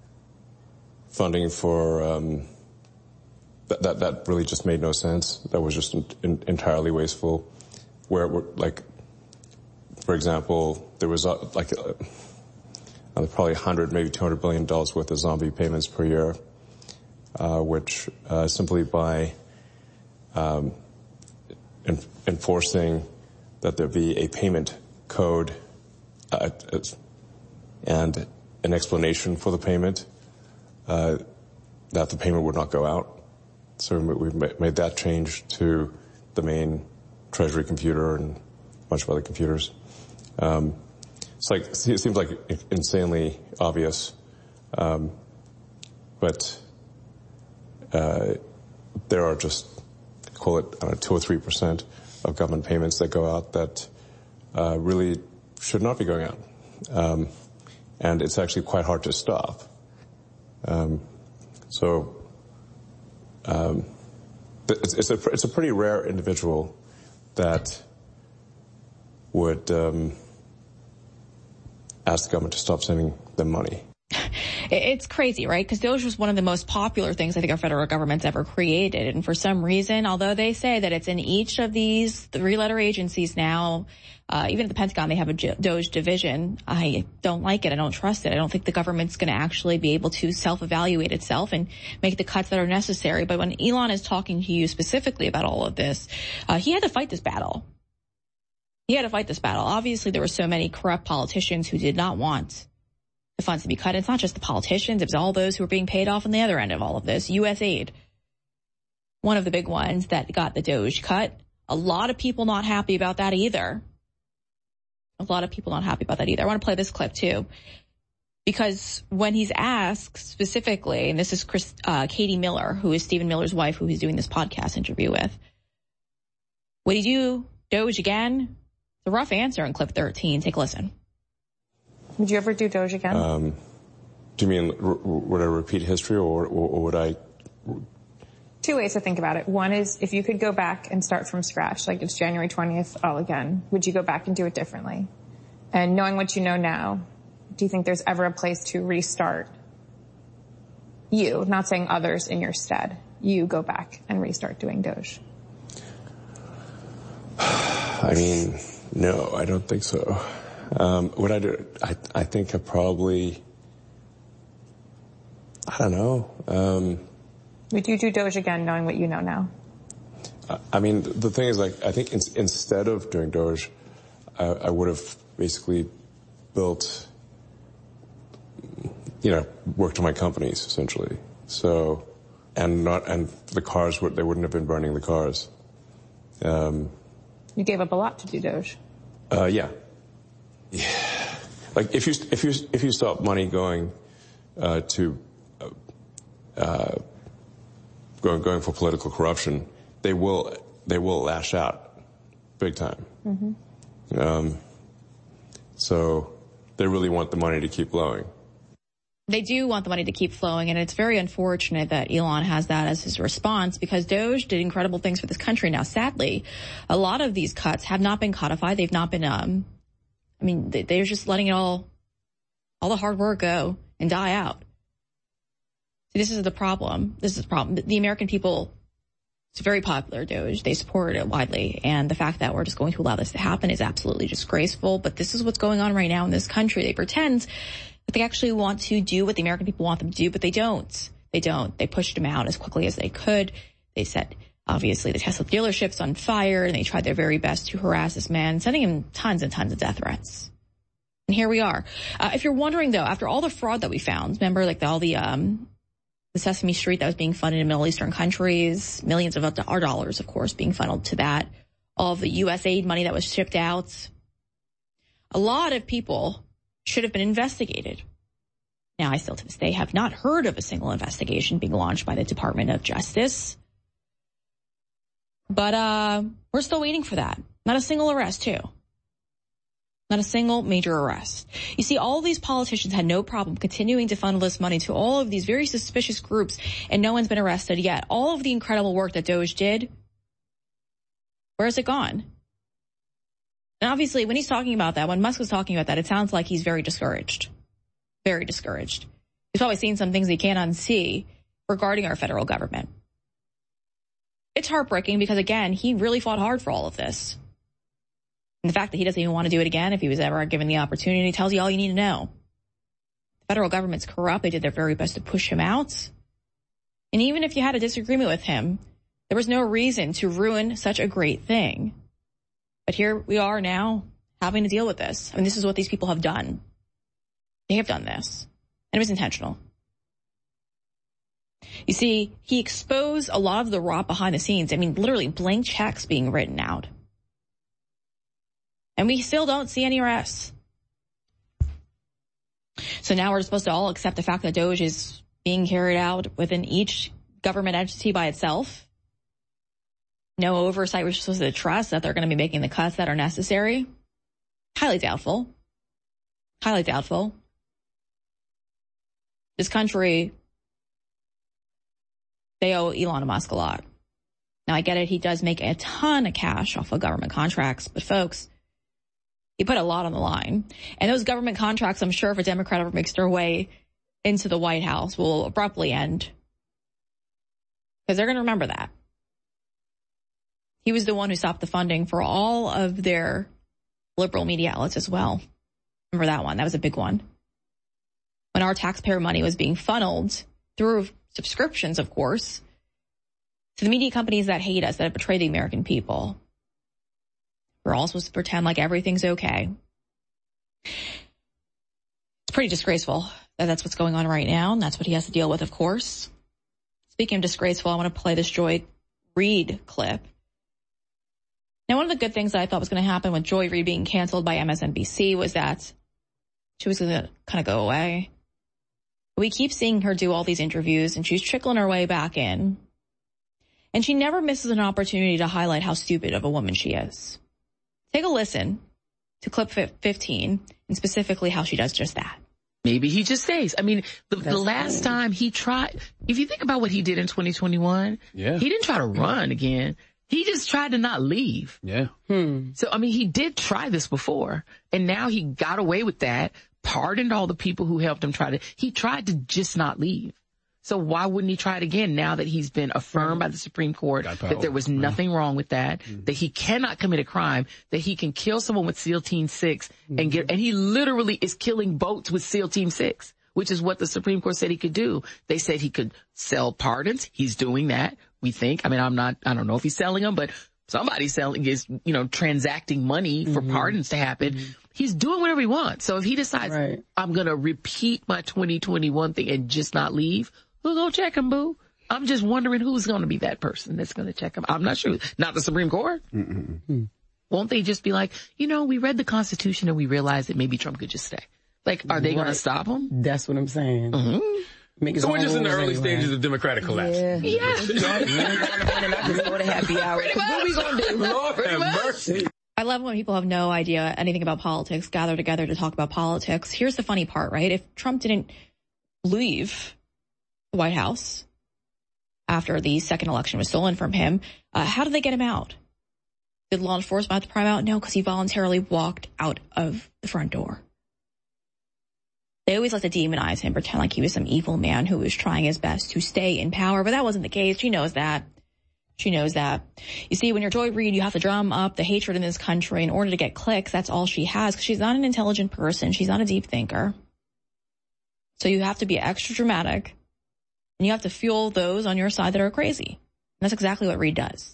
funding for, um, that, that, that really just made no sense. That was just in, in, entirely wasteful. Where, we're, like, for example, there was, uh, like, uh, probably one hundred, maybe two hundred billion dollars worth of zombie payments per year, uh, which, uh, simply by, um, en- enforcing that there be a payment code, uh, and an explanation for the payment, uh, that the payment would not go out. So we made that change to the main Treasury computer and a bunch of other computers. Um, it's like, it seems like insanely obvious. Um, but, uh, there are just, call it, I don't know, two or three percent of government payments that go out that, uh, really should not be going out. Um, and it's actually quite hard to stop. Um, so, um, it's, it's a, it's a pretty rare individual that would um, ask the government to stop sending them money. It's crazy, right? Because Doge was one of the most popular things I think our federal government's ever created. And for some reason, although they say that it's in each of these three-letter agencies now, uh, even at the Pentagon, they have a Doge division. I don't like it. I don't trust it. I don't think the government's going to actually be able to self-evaluate itself and make the cuts that are necessary. But when Elon is talking to you specifically about all of this, uh, he had to fight this battle. He had to fight this battle. Obviously, there were so many corrupt politicians who did not want the funds to be cut. It's not just the politicians. It was all those who were being paid off on the other end of all of this. U S aid. One of the big ones that got the Doge cut. A lot of people not happy about that either. A lot of people not happy about that either. I want to play this clip too. Because when he's asked specifically, and this is Chris, uh, Katie Miller, who is Stephen Miller's wife, who he's doing this podcast interview with. Would he do Doge again? It's a rough answer in clip thirteen. Take a listen. Would you ever do Doge again? Um, do you mean, r- would I repeat history or, or, or would I? Two ways to think about it. One is if you could go back and start from scratch, like it's January twentieth all again, would you go back and do it differently? And knowing what you know now, do you think there's ever a place to restart you, not saying others in your stead, you go back and restart doing Doge? I mean, no, I don't think so. Um, what I do, I, I think I probably, I don't know. Um, Would you do Doge again knowing what you know now? I, I mean, the thing is, like, I think in, instead of doing Doge, I, I would have basically built, you know, worked on my companies, essentially. So, and not, and the cars, would, they wouldn't have been burning the cars. Um, you gave up a lot to do Doge. Uh, yeah. Yeah, like if you if you if you stop money going uh, to uh, uh, going going for political corruption, they will they will lash out big time. Mm-hmm. Um, so they really want the money to keep flowing. They do want the money to keep flowing, and it's very unfortunate that Elon has that as his response, because Doge did incredible things for this country. Now, sadly, a lot of these cuts have not been codified. They've not been, um, I mean, they're just letting it all, all the hard work go and die out. See, this is the problem. This is the problem. The American people, it's very popular, Doge. They support it widely, and the fact that we're just going to allow this to happen is absolutely disgraceful. But this is what's going on right now in this country. They pretend that they actually want to do what the American people want them to do, but they don't. They don't. They pushed him out as quickly as they could. They set, obviously, the Tesla dealerships on fire, and they tried their very best to harass this man, sending him tons and tons of death threats. And here we are. Uh, if you're wondering, though, after all the fraud that we found, remember, like the, all the um, the Sesame Street that was being funded in Middle Eastern countries, millions of our dollars, of course, being funneled to that, all of the U S aid money that was shipped out, a lot of people should have been investigated. Now, I still to this day have not heard of a single investigation being launched by the Department of Justice. But uh we're still waiting for that. Not a single arrest, too. Not a single major arrest. You see, all of these politicians had no problem continuing to funnel this money to all of these very suspicious groups, and no one's been arrested yet. All of the incredible work that Doge did, where has it gone? And obviously, when he's talking about that, when Musk was talking about that, it sounds like he's very discouraged. Very discouraged. He's probably seen some things he can't unsee regarding our federal government. It's heartbreaking because, again, he really fought hard for all of this. And the fact that he doesn't even want to do it again if he was ever given the opportunity tells you all you need to know. The federal government's corrupt. They did their very best to push him out. And even if you had a disagreement with him, there was no reason to ruin such a great thing. But here we are now having to deal with this. I mean, this is what these people have done. They have done this. And it was intentional. You see, he exposed a lot of the rot behind the scenes. I mean, literally blank checks being written out. And we still don't see any arrests. So now we're supposed to all accept the fact that Doge is being carried out within each government entity by itself. No oversight. We're supposed to trust that they're going to be making the cuts that are necessary. Highly doubtful. Highly doubtful. This country, they owe Elon Musk a lot. Now, I get it. He does make a ton of cash off of government contracts. But, folks, he put a lot on the line. And those government contracts, I'm sure if a Democrat ever makes their way into the White House, will abruptly end. Because they're going to remember that. He was the one who stopped the funding for all of their liberal media outlets as well. Remember that one? That was a big one. When our taxpayer money was being funneled through subscriptions, of course, to the media companies that hate us, that have betrayed the American people. We're all supposed to pretend like everything's okay. It's pretty disgraceful that that's what's going on right now, and that's what he has to deal with, of course. Speaking of disgraceful, I want to play this Joy Reid clip. Now, one of the good things that I thought was going to happen with Joy Reid being canceled by M S N B C was that she was going to kind of go away. We keep seeing her do all these interviews, and she's trickling her way back in. And she never misses an opportunity to highlight how stupid of a woman she is. Take a listen to clip fifteen, and specifically how she does just that. Maybe he just stays. I mean, the, the last cool. time he tried, if you think about what he did in twenty twenty-one, yeah. he didn't try to run again. He just tried to not leave. Yeah. Hmm. So, I mean, he did try this before, and now he got away with that, pardoned all the people who helped him try to, he tried to just not leave. So why wouldn't he try it again now that he's been affirmed by the Supreme Court that there was nothing yeah. wrong with that, mm-hmm. that he cannot commit a crime, that he can kill someone with SEAL Team six mm-hmm. and get, and he literally is killing boats with SEAL Team six, which is what the Supreme Court said he could do. They said he could sell pardons. He's doing that, we think. I mean, I'm not, I don't know if he's selling them, but somebody's selling is, you know, transacting money for mm-hmm. pardons to happen. Mm-hmm. He's doing whatever he wants. So if he decides, right. I'm going to repeat my twenty twenty-one thing and just not leave, who's going to check him, boo? I'm just wondering who's going to be that person that's going to check him. I'm not sure. Not the Supreme Court. Mm-mm. Won't they just be like, you know, we read the Constitution and we realized that maybe Trump could just stay. Like, are they right. going to stop him? That's what I'm saying. Mm-hmm. Make his So we're own just in the rules early anyway. stages of Democratic collapse. Yeah. Yes. Go to happy hour. What are we going to do? Lord have mercy. I love when people have no idea anything about politics gather together to talk about politics. Here's the funny part, right? If Trump didn't leave the White House after the second election was stolen from him, uh, how did they get him out? Did law enforcement have to pry him out? No, because he voluntarily walked out of the front door. They always like to demonize him, pretend like he was some evil man who was trying his best to stay in power, but that wasn't the case. She knows that. She knows that. You see, when you're Joy Reid, you have to drum up the hatred in this country in order to get clicks. That's all she has, because she's not an intelligent person. She's not a deep thinker. So you have to be extra dramatic, and you have to fuel those on your side that are crazy. And that's exactly what Reid does.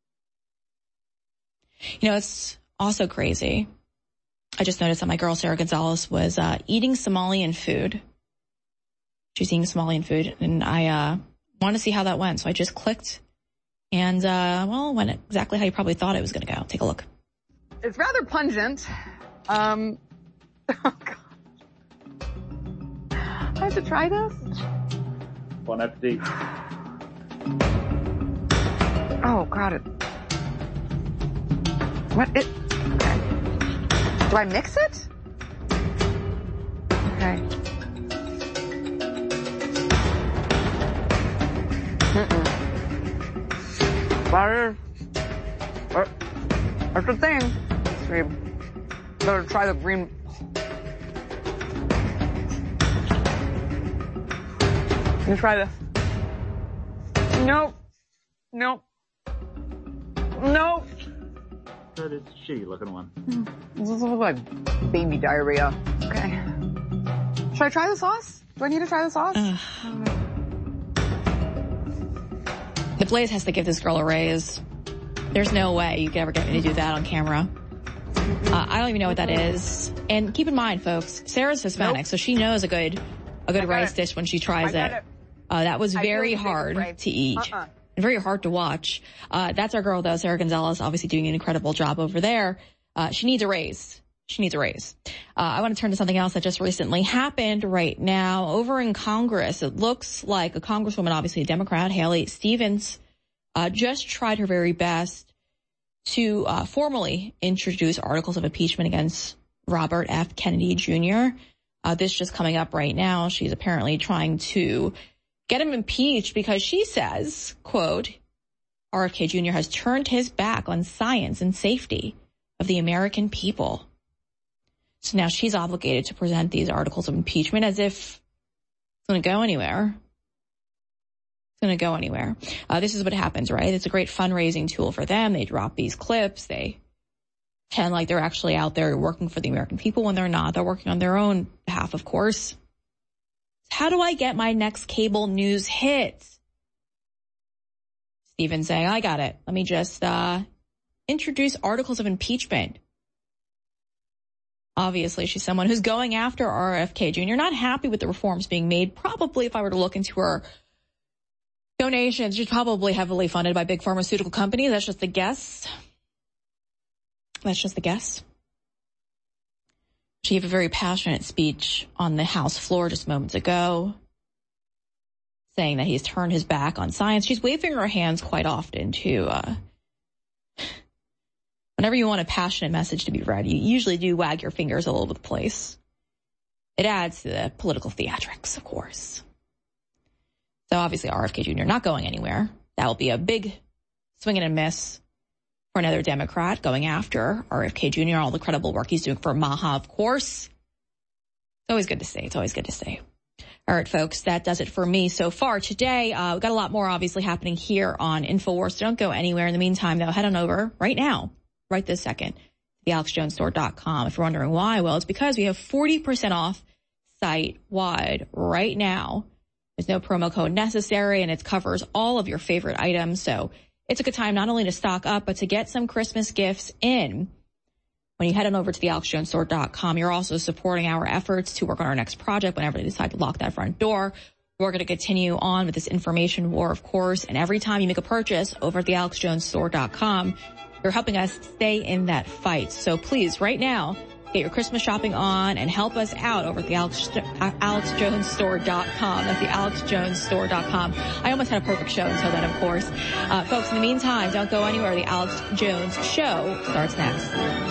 You know, it's also crazy. I just noticed that my girl, Sarah Gonzalez, was uh, eating Somalian food. She's eating Somalian food, and I uh, wanted to see how that went. So I just clicked, and, uh, well, it went exactly how you probably thought it was going to go. Take a look. It's rather pungent. Um, oh, God. I have to try this? Bon appetit. Oh, God. It, what? It... Okay. Do I mix it? Okay. Mm-mm. Butter. That's the thing. So you better try the green. Let me try this. Nope. Nope. Nope. That is a shitty looking one. This looks like baby diarrhea. Okay. Should I try the sauce? Do I need to try the sauce? Uh, the Blaze has to give this girl a raise. There's no way you could ever get me to do that on camera. Uh, I don't even know what that is. And keep in mind, folks, Sarah's Hispanic, nope. So she knows a good, a good rice it. dish when she tries it. it. Uh, that was very hard to eat. Uh-uh. And very hard to watch. Uh, that's our girl, though, Sarah Gonzalez, obviously doing an incredible job over there. Uh, she needs a raise. She needs a raise. Uh, I want to turn to something else that just recently happened right now over in Congress. It looks like a congresswoman, obviously a Democrat, Haley Stevens, uh, just tried her very best to uh, formally introduce articles of impeachment against Robert F. Kennedy Junior Uh, this just coming up right now. She's apparently trying to get him impeached because she says, quote, R F K Junior has turned his back on science and safety of the American people. So now she's obligated to present these articles of impeachment as if it's going to go anywhere. It's going to go anywhere. Uh, this is what happens, right? It's a great fundraising tool for them. They drop these clips. They pretend like they're actually out there working for the American people when they're not. They're working on their own behalf, of course. How do I get my next cable news hit? Stephen saying, I got it. Let me just uh, introduce articles of impeachment. Obviously, she's someone who's going after R F K Junior, not happy with the reforms being made. Probably, if I were to look into her donations, she's probably heavily funded by big pharmaceutical companies. That's just a guess. That's just a guess. She gave a very passionate speech on the House floor just moments ago, saying that he's turned his back on science. She's waving her hands quite often to, uh, whenever you want a passionate message to be read, you usually do wag your fingers all over the place. It adds to the political theatrics, of course. So obviously R F K Junior not going anywhere. That will be a big swing and a miss for another Democrat going after R F K Junior, all the credible work he's doing for MAHA, of course. It's always good to see. It's always good to see. All right, folks, that does it for me so far today. Uh, we've got a lot more obviously happening here on InfoWars. So don't go anywhere. In the meantime, though, head on over right now, right this second, the alex jones store dot com. If you're wondering why, well, it's because we have forty percent off site-wide right now. There's no promo code necessary, and it covers all of your favorite items. So it's a good time not only to stock up, but to get some Christmas gifts in. When you head on over to the alex jones store dot com, you're also supporting our efforts to work on our next project whenever they decide to lock that front door. We're going to continue on with this information war, of course, and every time you make a purchase over at the alex jones store dot com, you're helping us stay in that fight. So please, right now, get your Christmas shopping on, and help us out over at the Alex, alex jones store dot com. That's the alex jones store dot com. I almost had a perfect show until then, of course. Uh, folks, in the meantime, don't go anywhere. The Alex Jones Show starts next.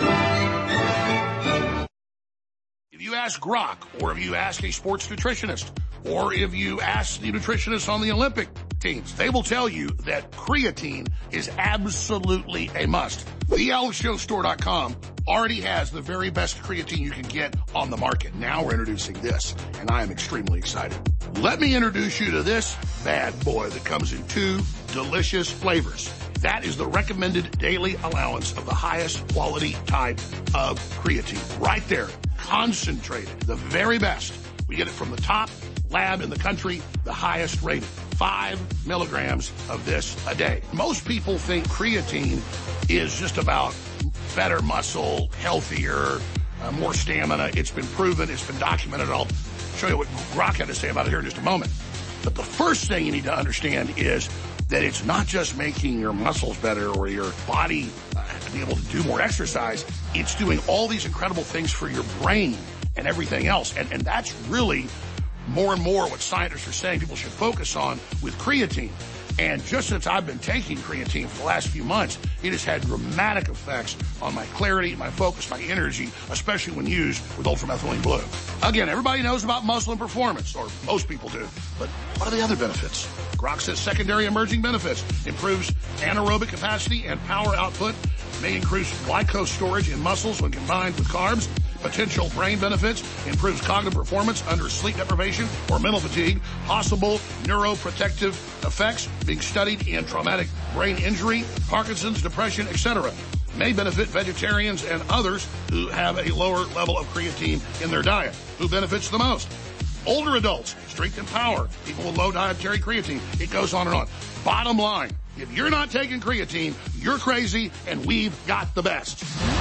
If you ask Grok, or if you ask a sports nutritionist, or if you ask the nutritionist on the Olympic teams, they will tell you that creatine is absolutely a must. the alex jones store dot com already has the very best creatine you can get on the market. Now we're introducing this, and I am extremely excited. Let me introduce you to this bad boy that comes in two delicious flavors. That is the recommended daily allowance of the highest quality type of creatine. Right there, concentrated, the very best. We get it from the top lab in the country, the highest rated. Five milligrams of this a day. Most people think creatine is just about better muscle, healthier, uh, more stamina. It's been proven. It's been documented. I'll show you what Grok had to say about it here in just a moment. But the first thing you need to understand is that it's not just making your muscles better or your body uh, be able to do more exercise. It's doing all these incredible things for your brain and everything else. And, and that's really more and more what scientists are saying people should focus on with creatine. And just since I've been taking creatine for the last few months, it has had dramatic effects on my clarity, my focus, my energy, especially when used with ultramethylene blue. Again, everybody knows about muscle and performance, or most people do, but what are the other benefits? Grok says secondary emerging benefits: improves anaerobic capacity and power output, may increase glycose storage in muscles when combined with carbs. Potential brain benefits: improves cognitive performance under sleep deprivation or mental fatigue. Possible neuroprotective effects being studied in traumatic brain injury, Parkinson's, depression, et cetera. May benefit vegetarians and others who have a lower level of creatine in their diet. Who benefits the most? Older adults, strength and power, people with low dietary creatine. It goes on and on. Bottom line, if you're not taking creatine, you're crazy, and we've got the best.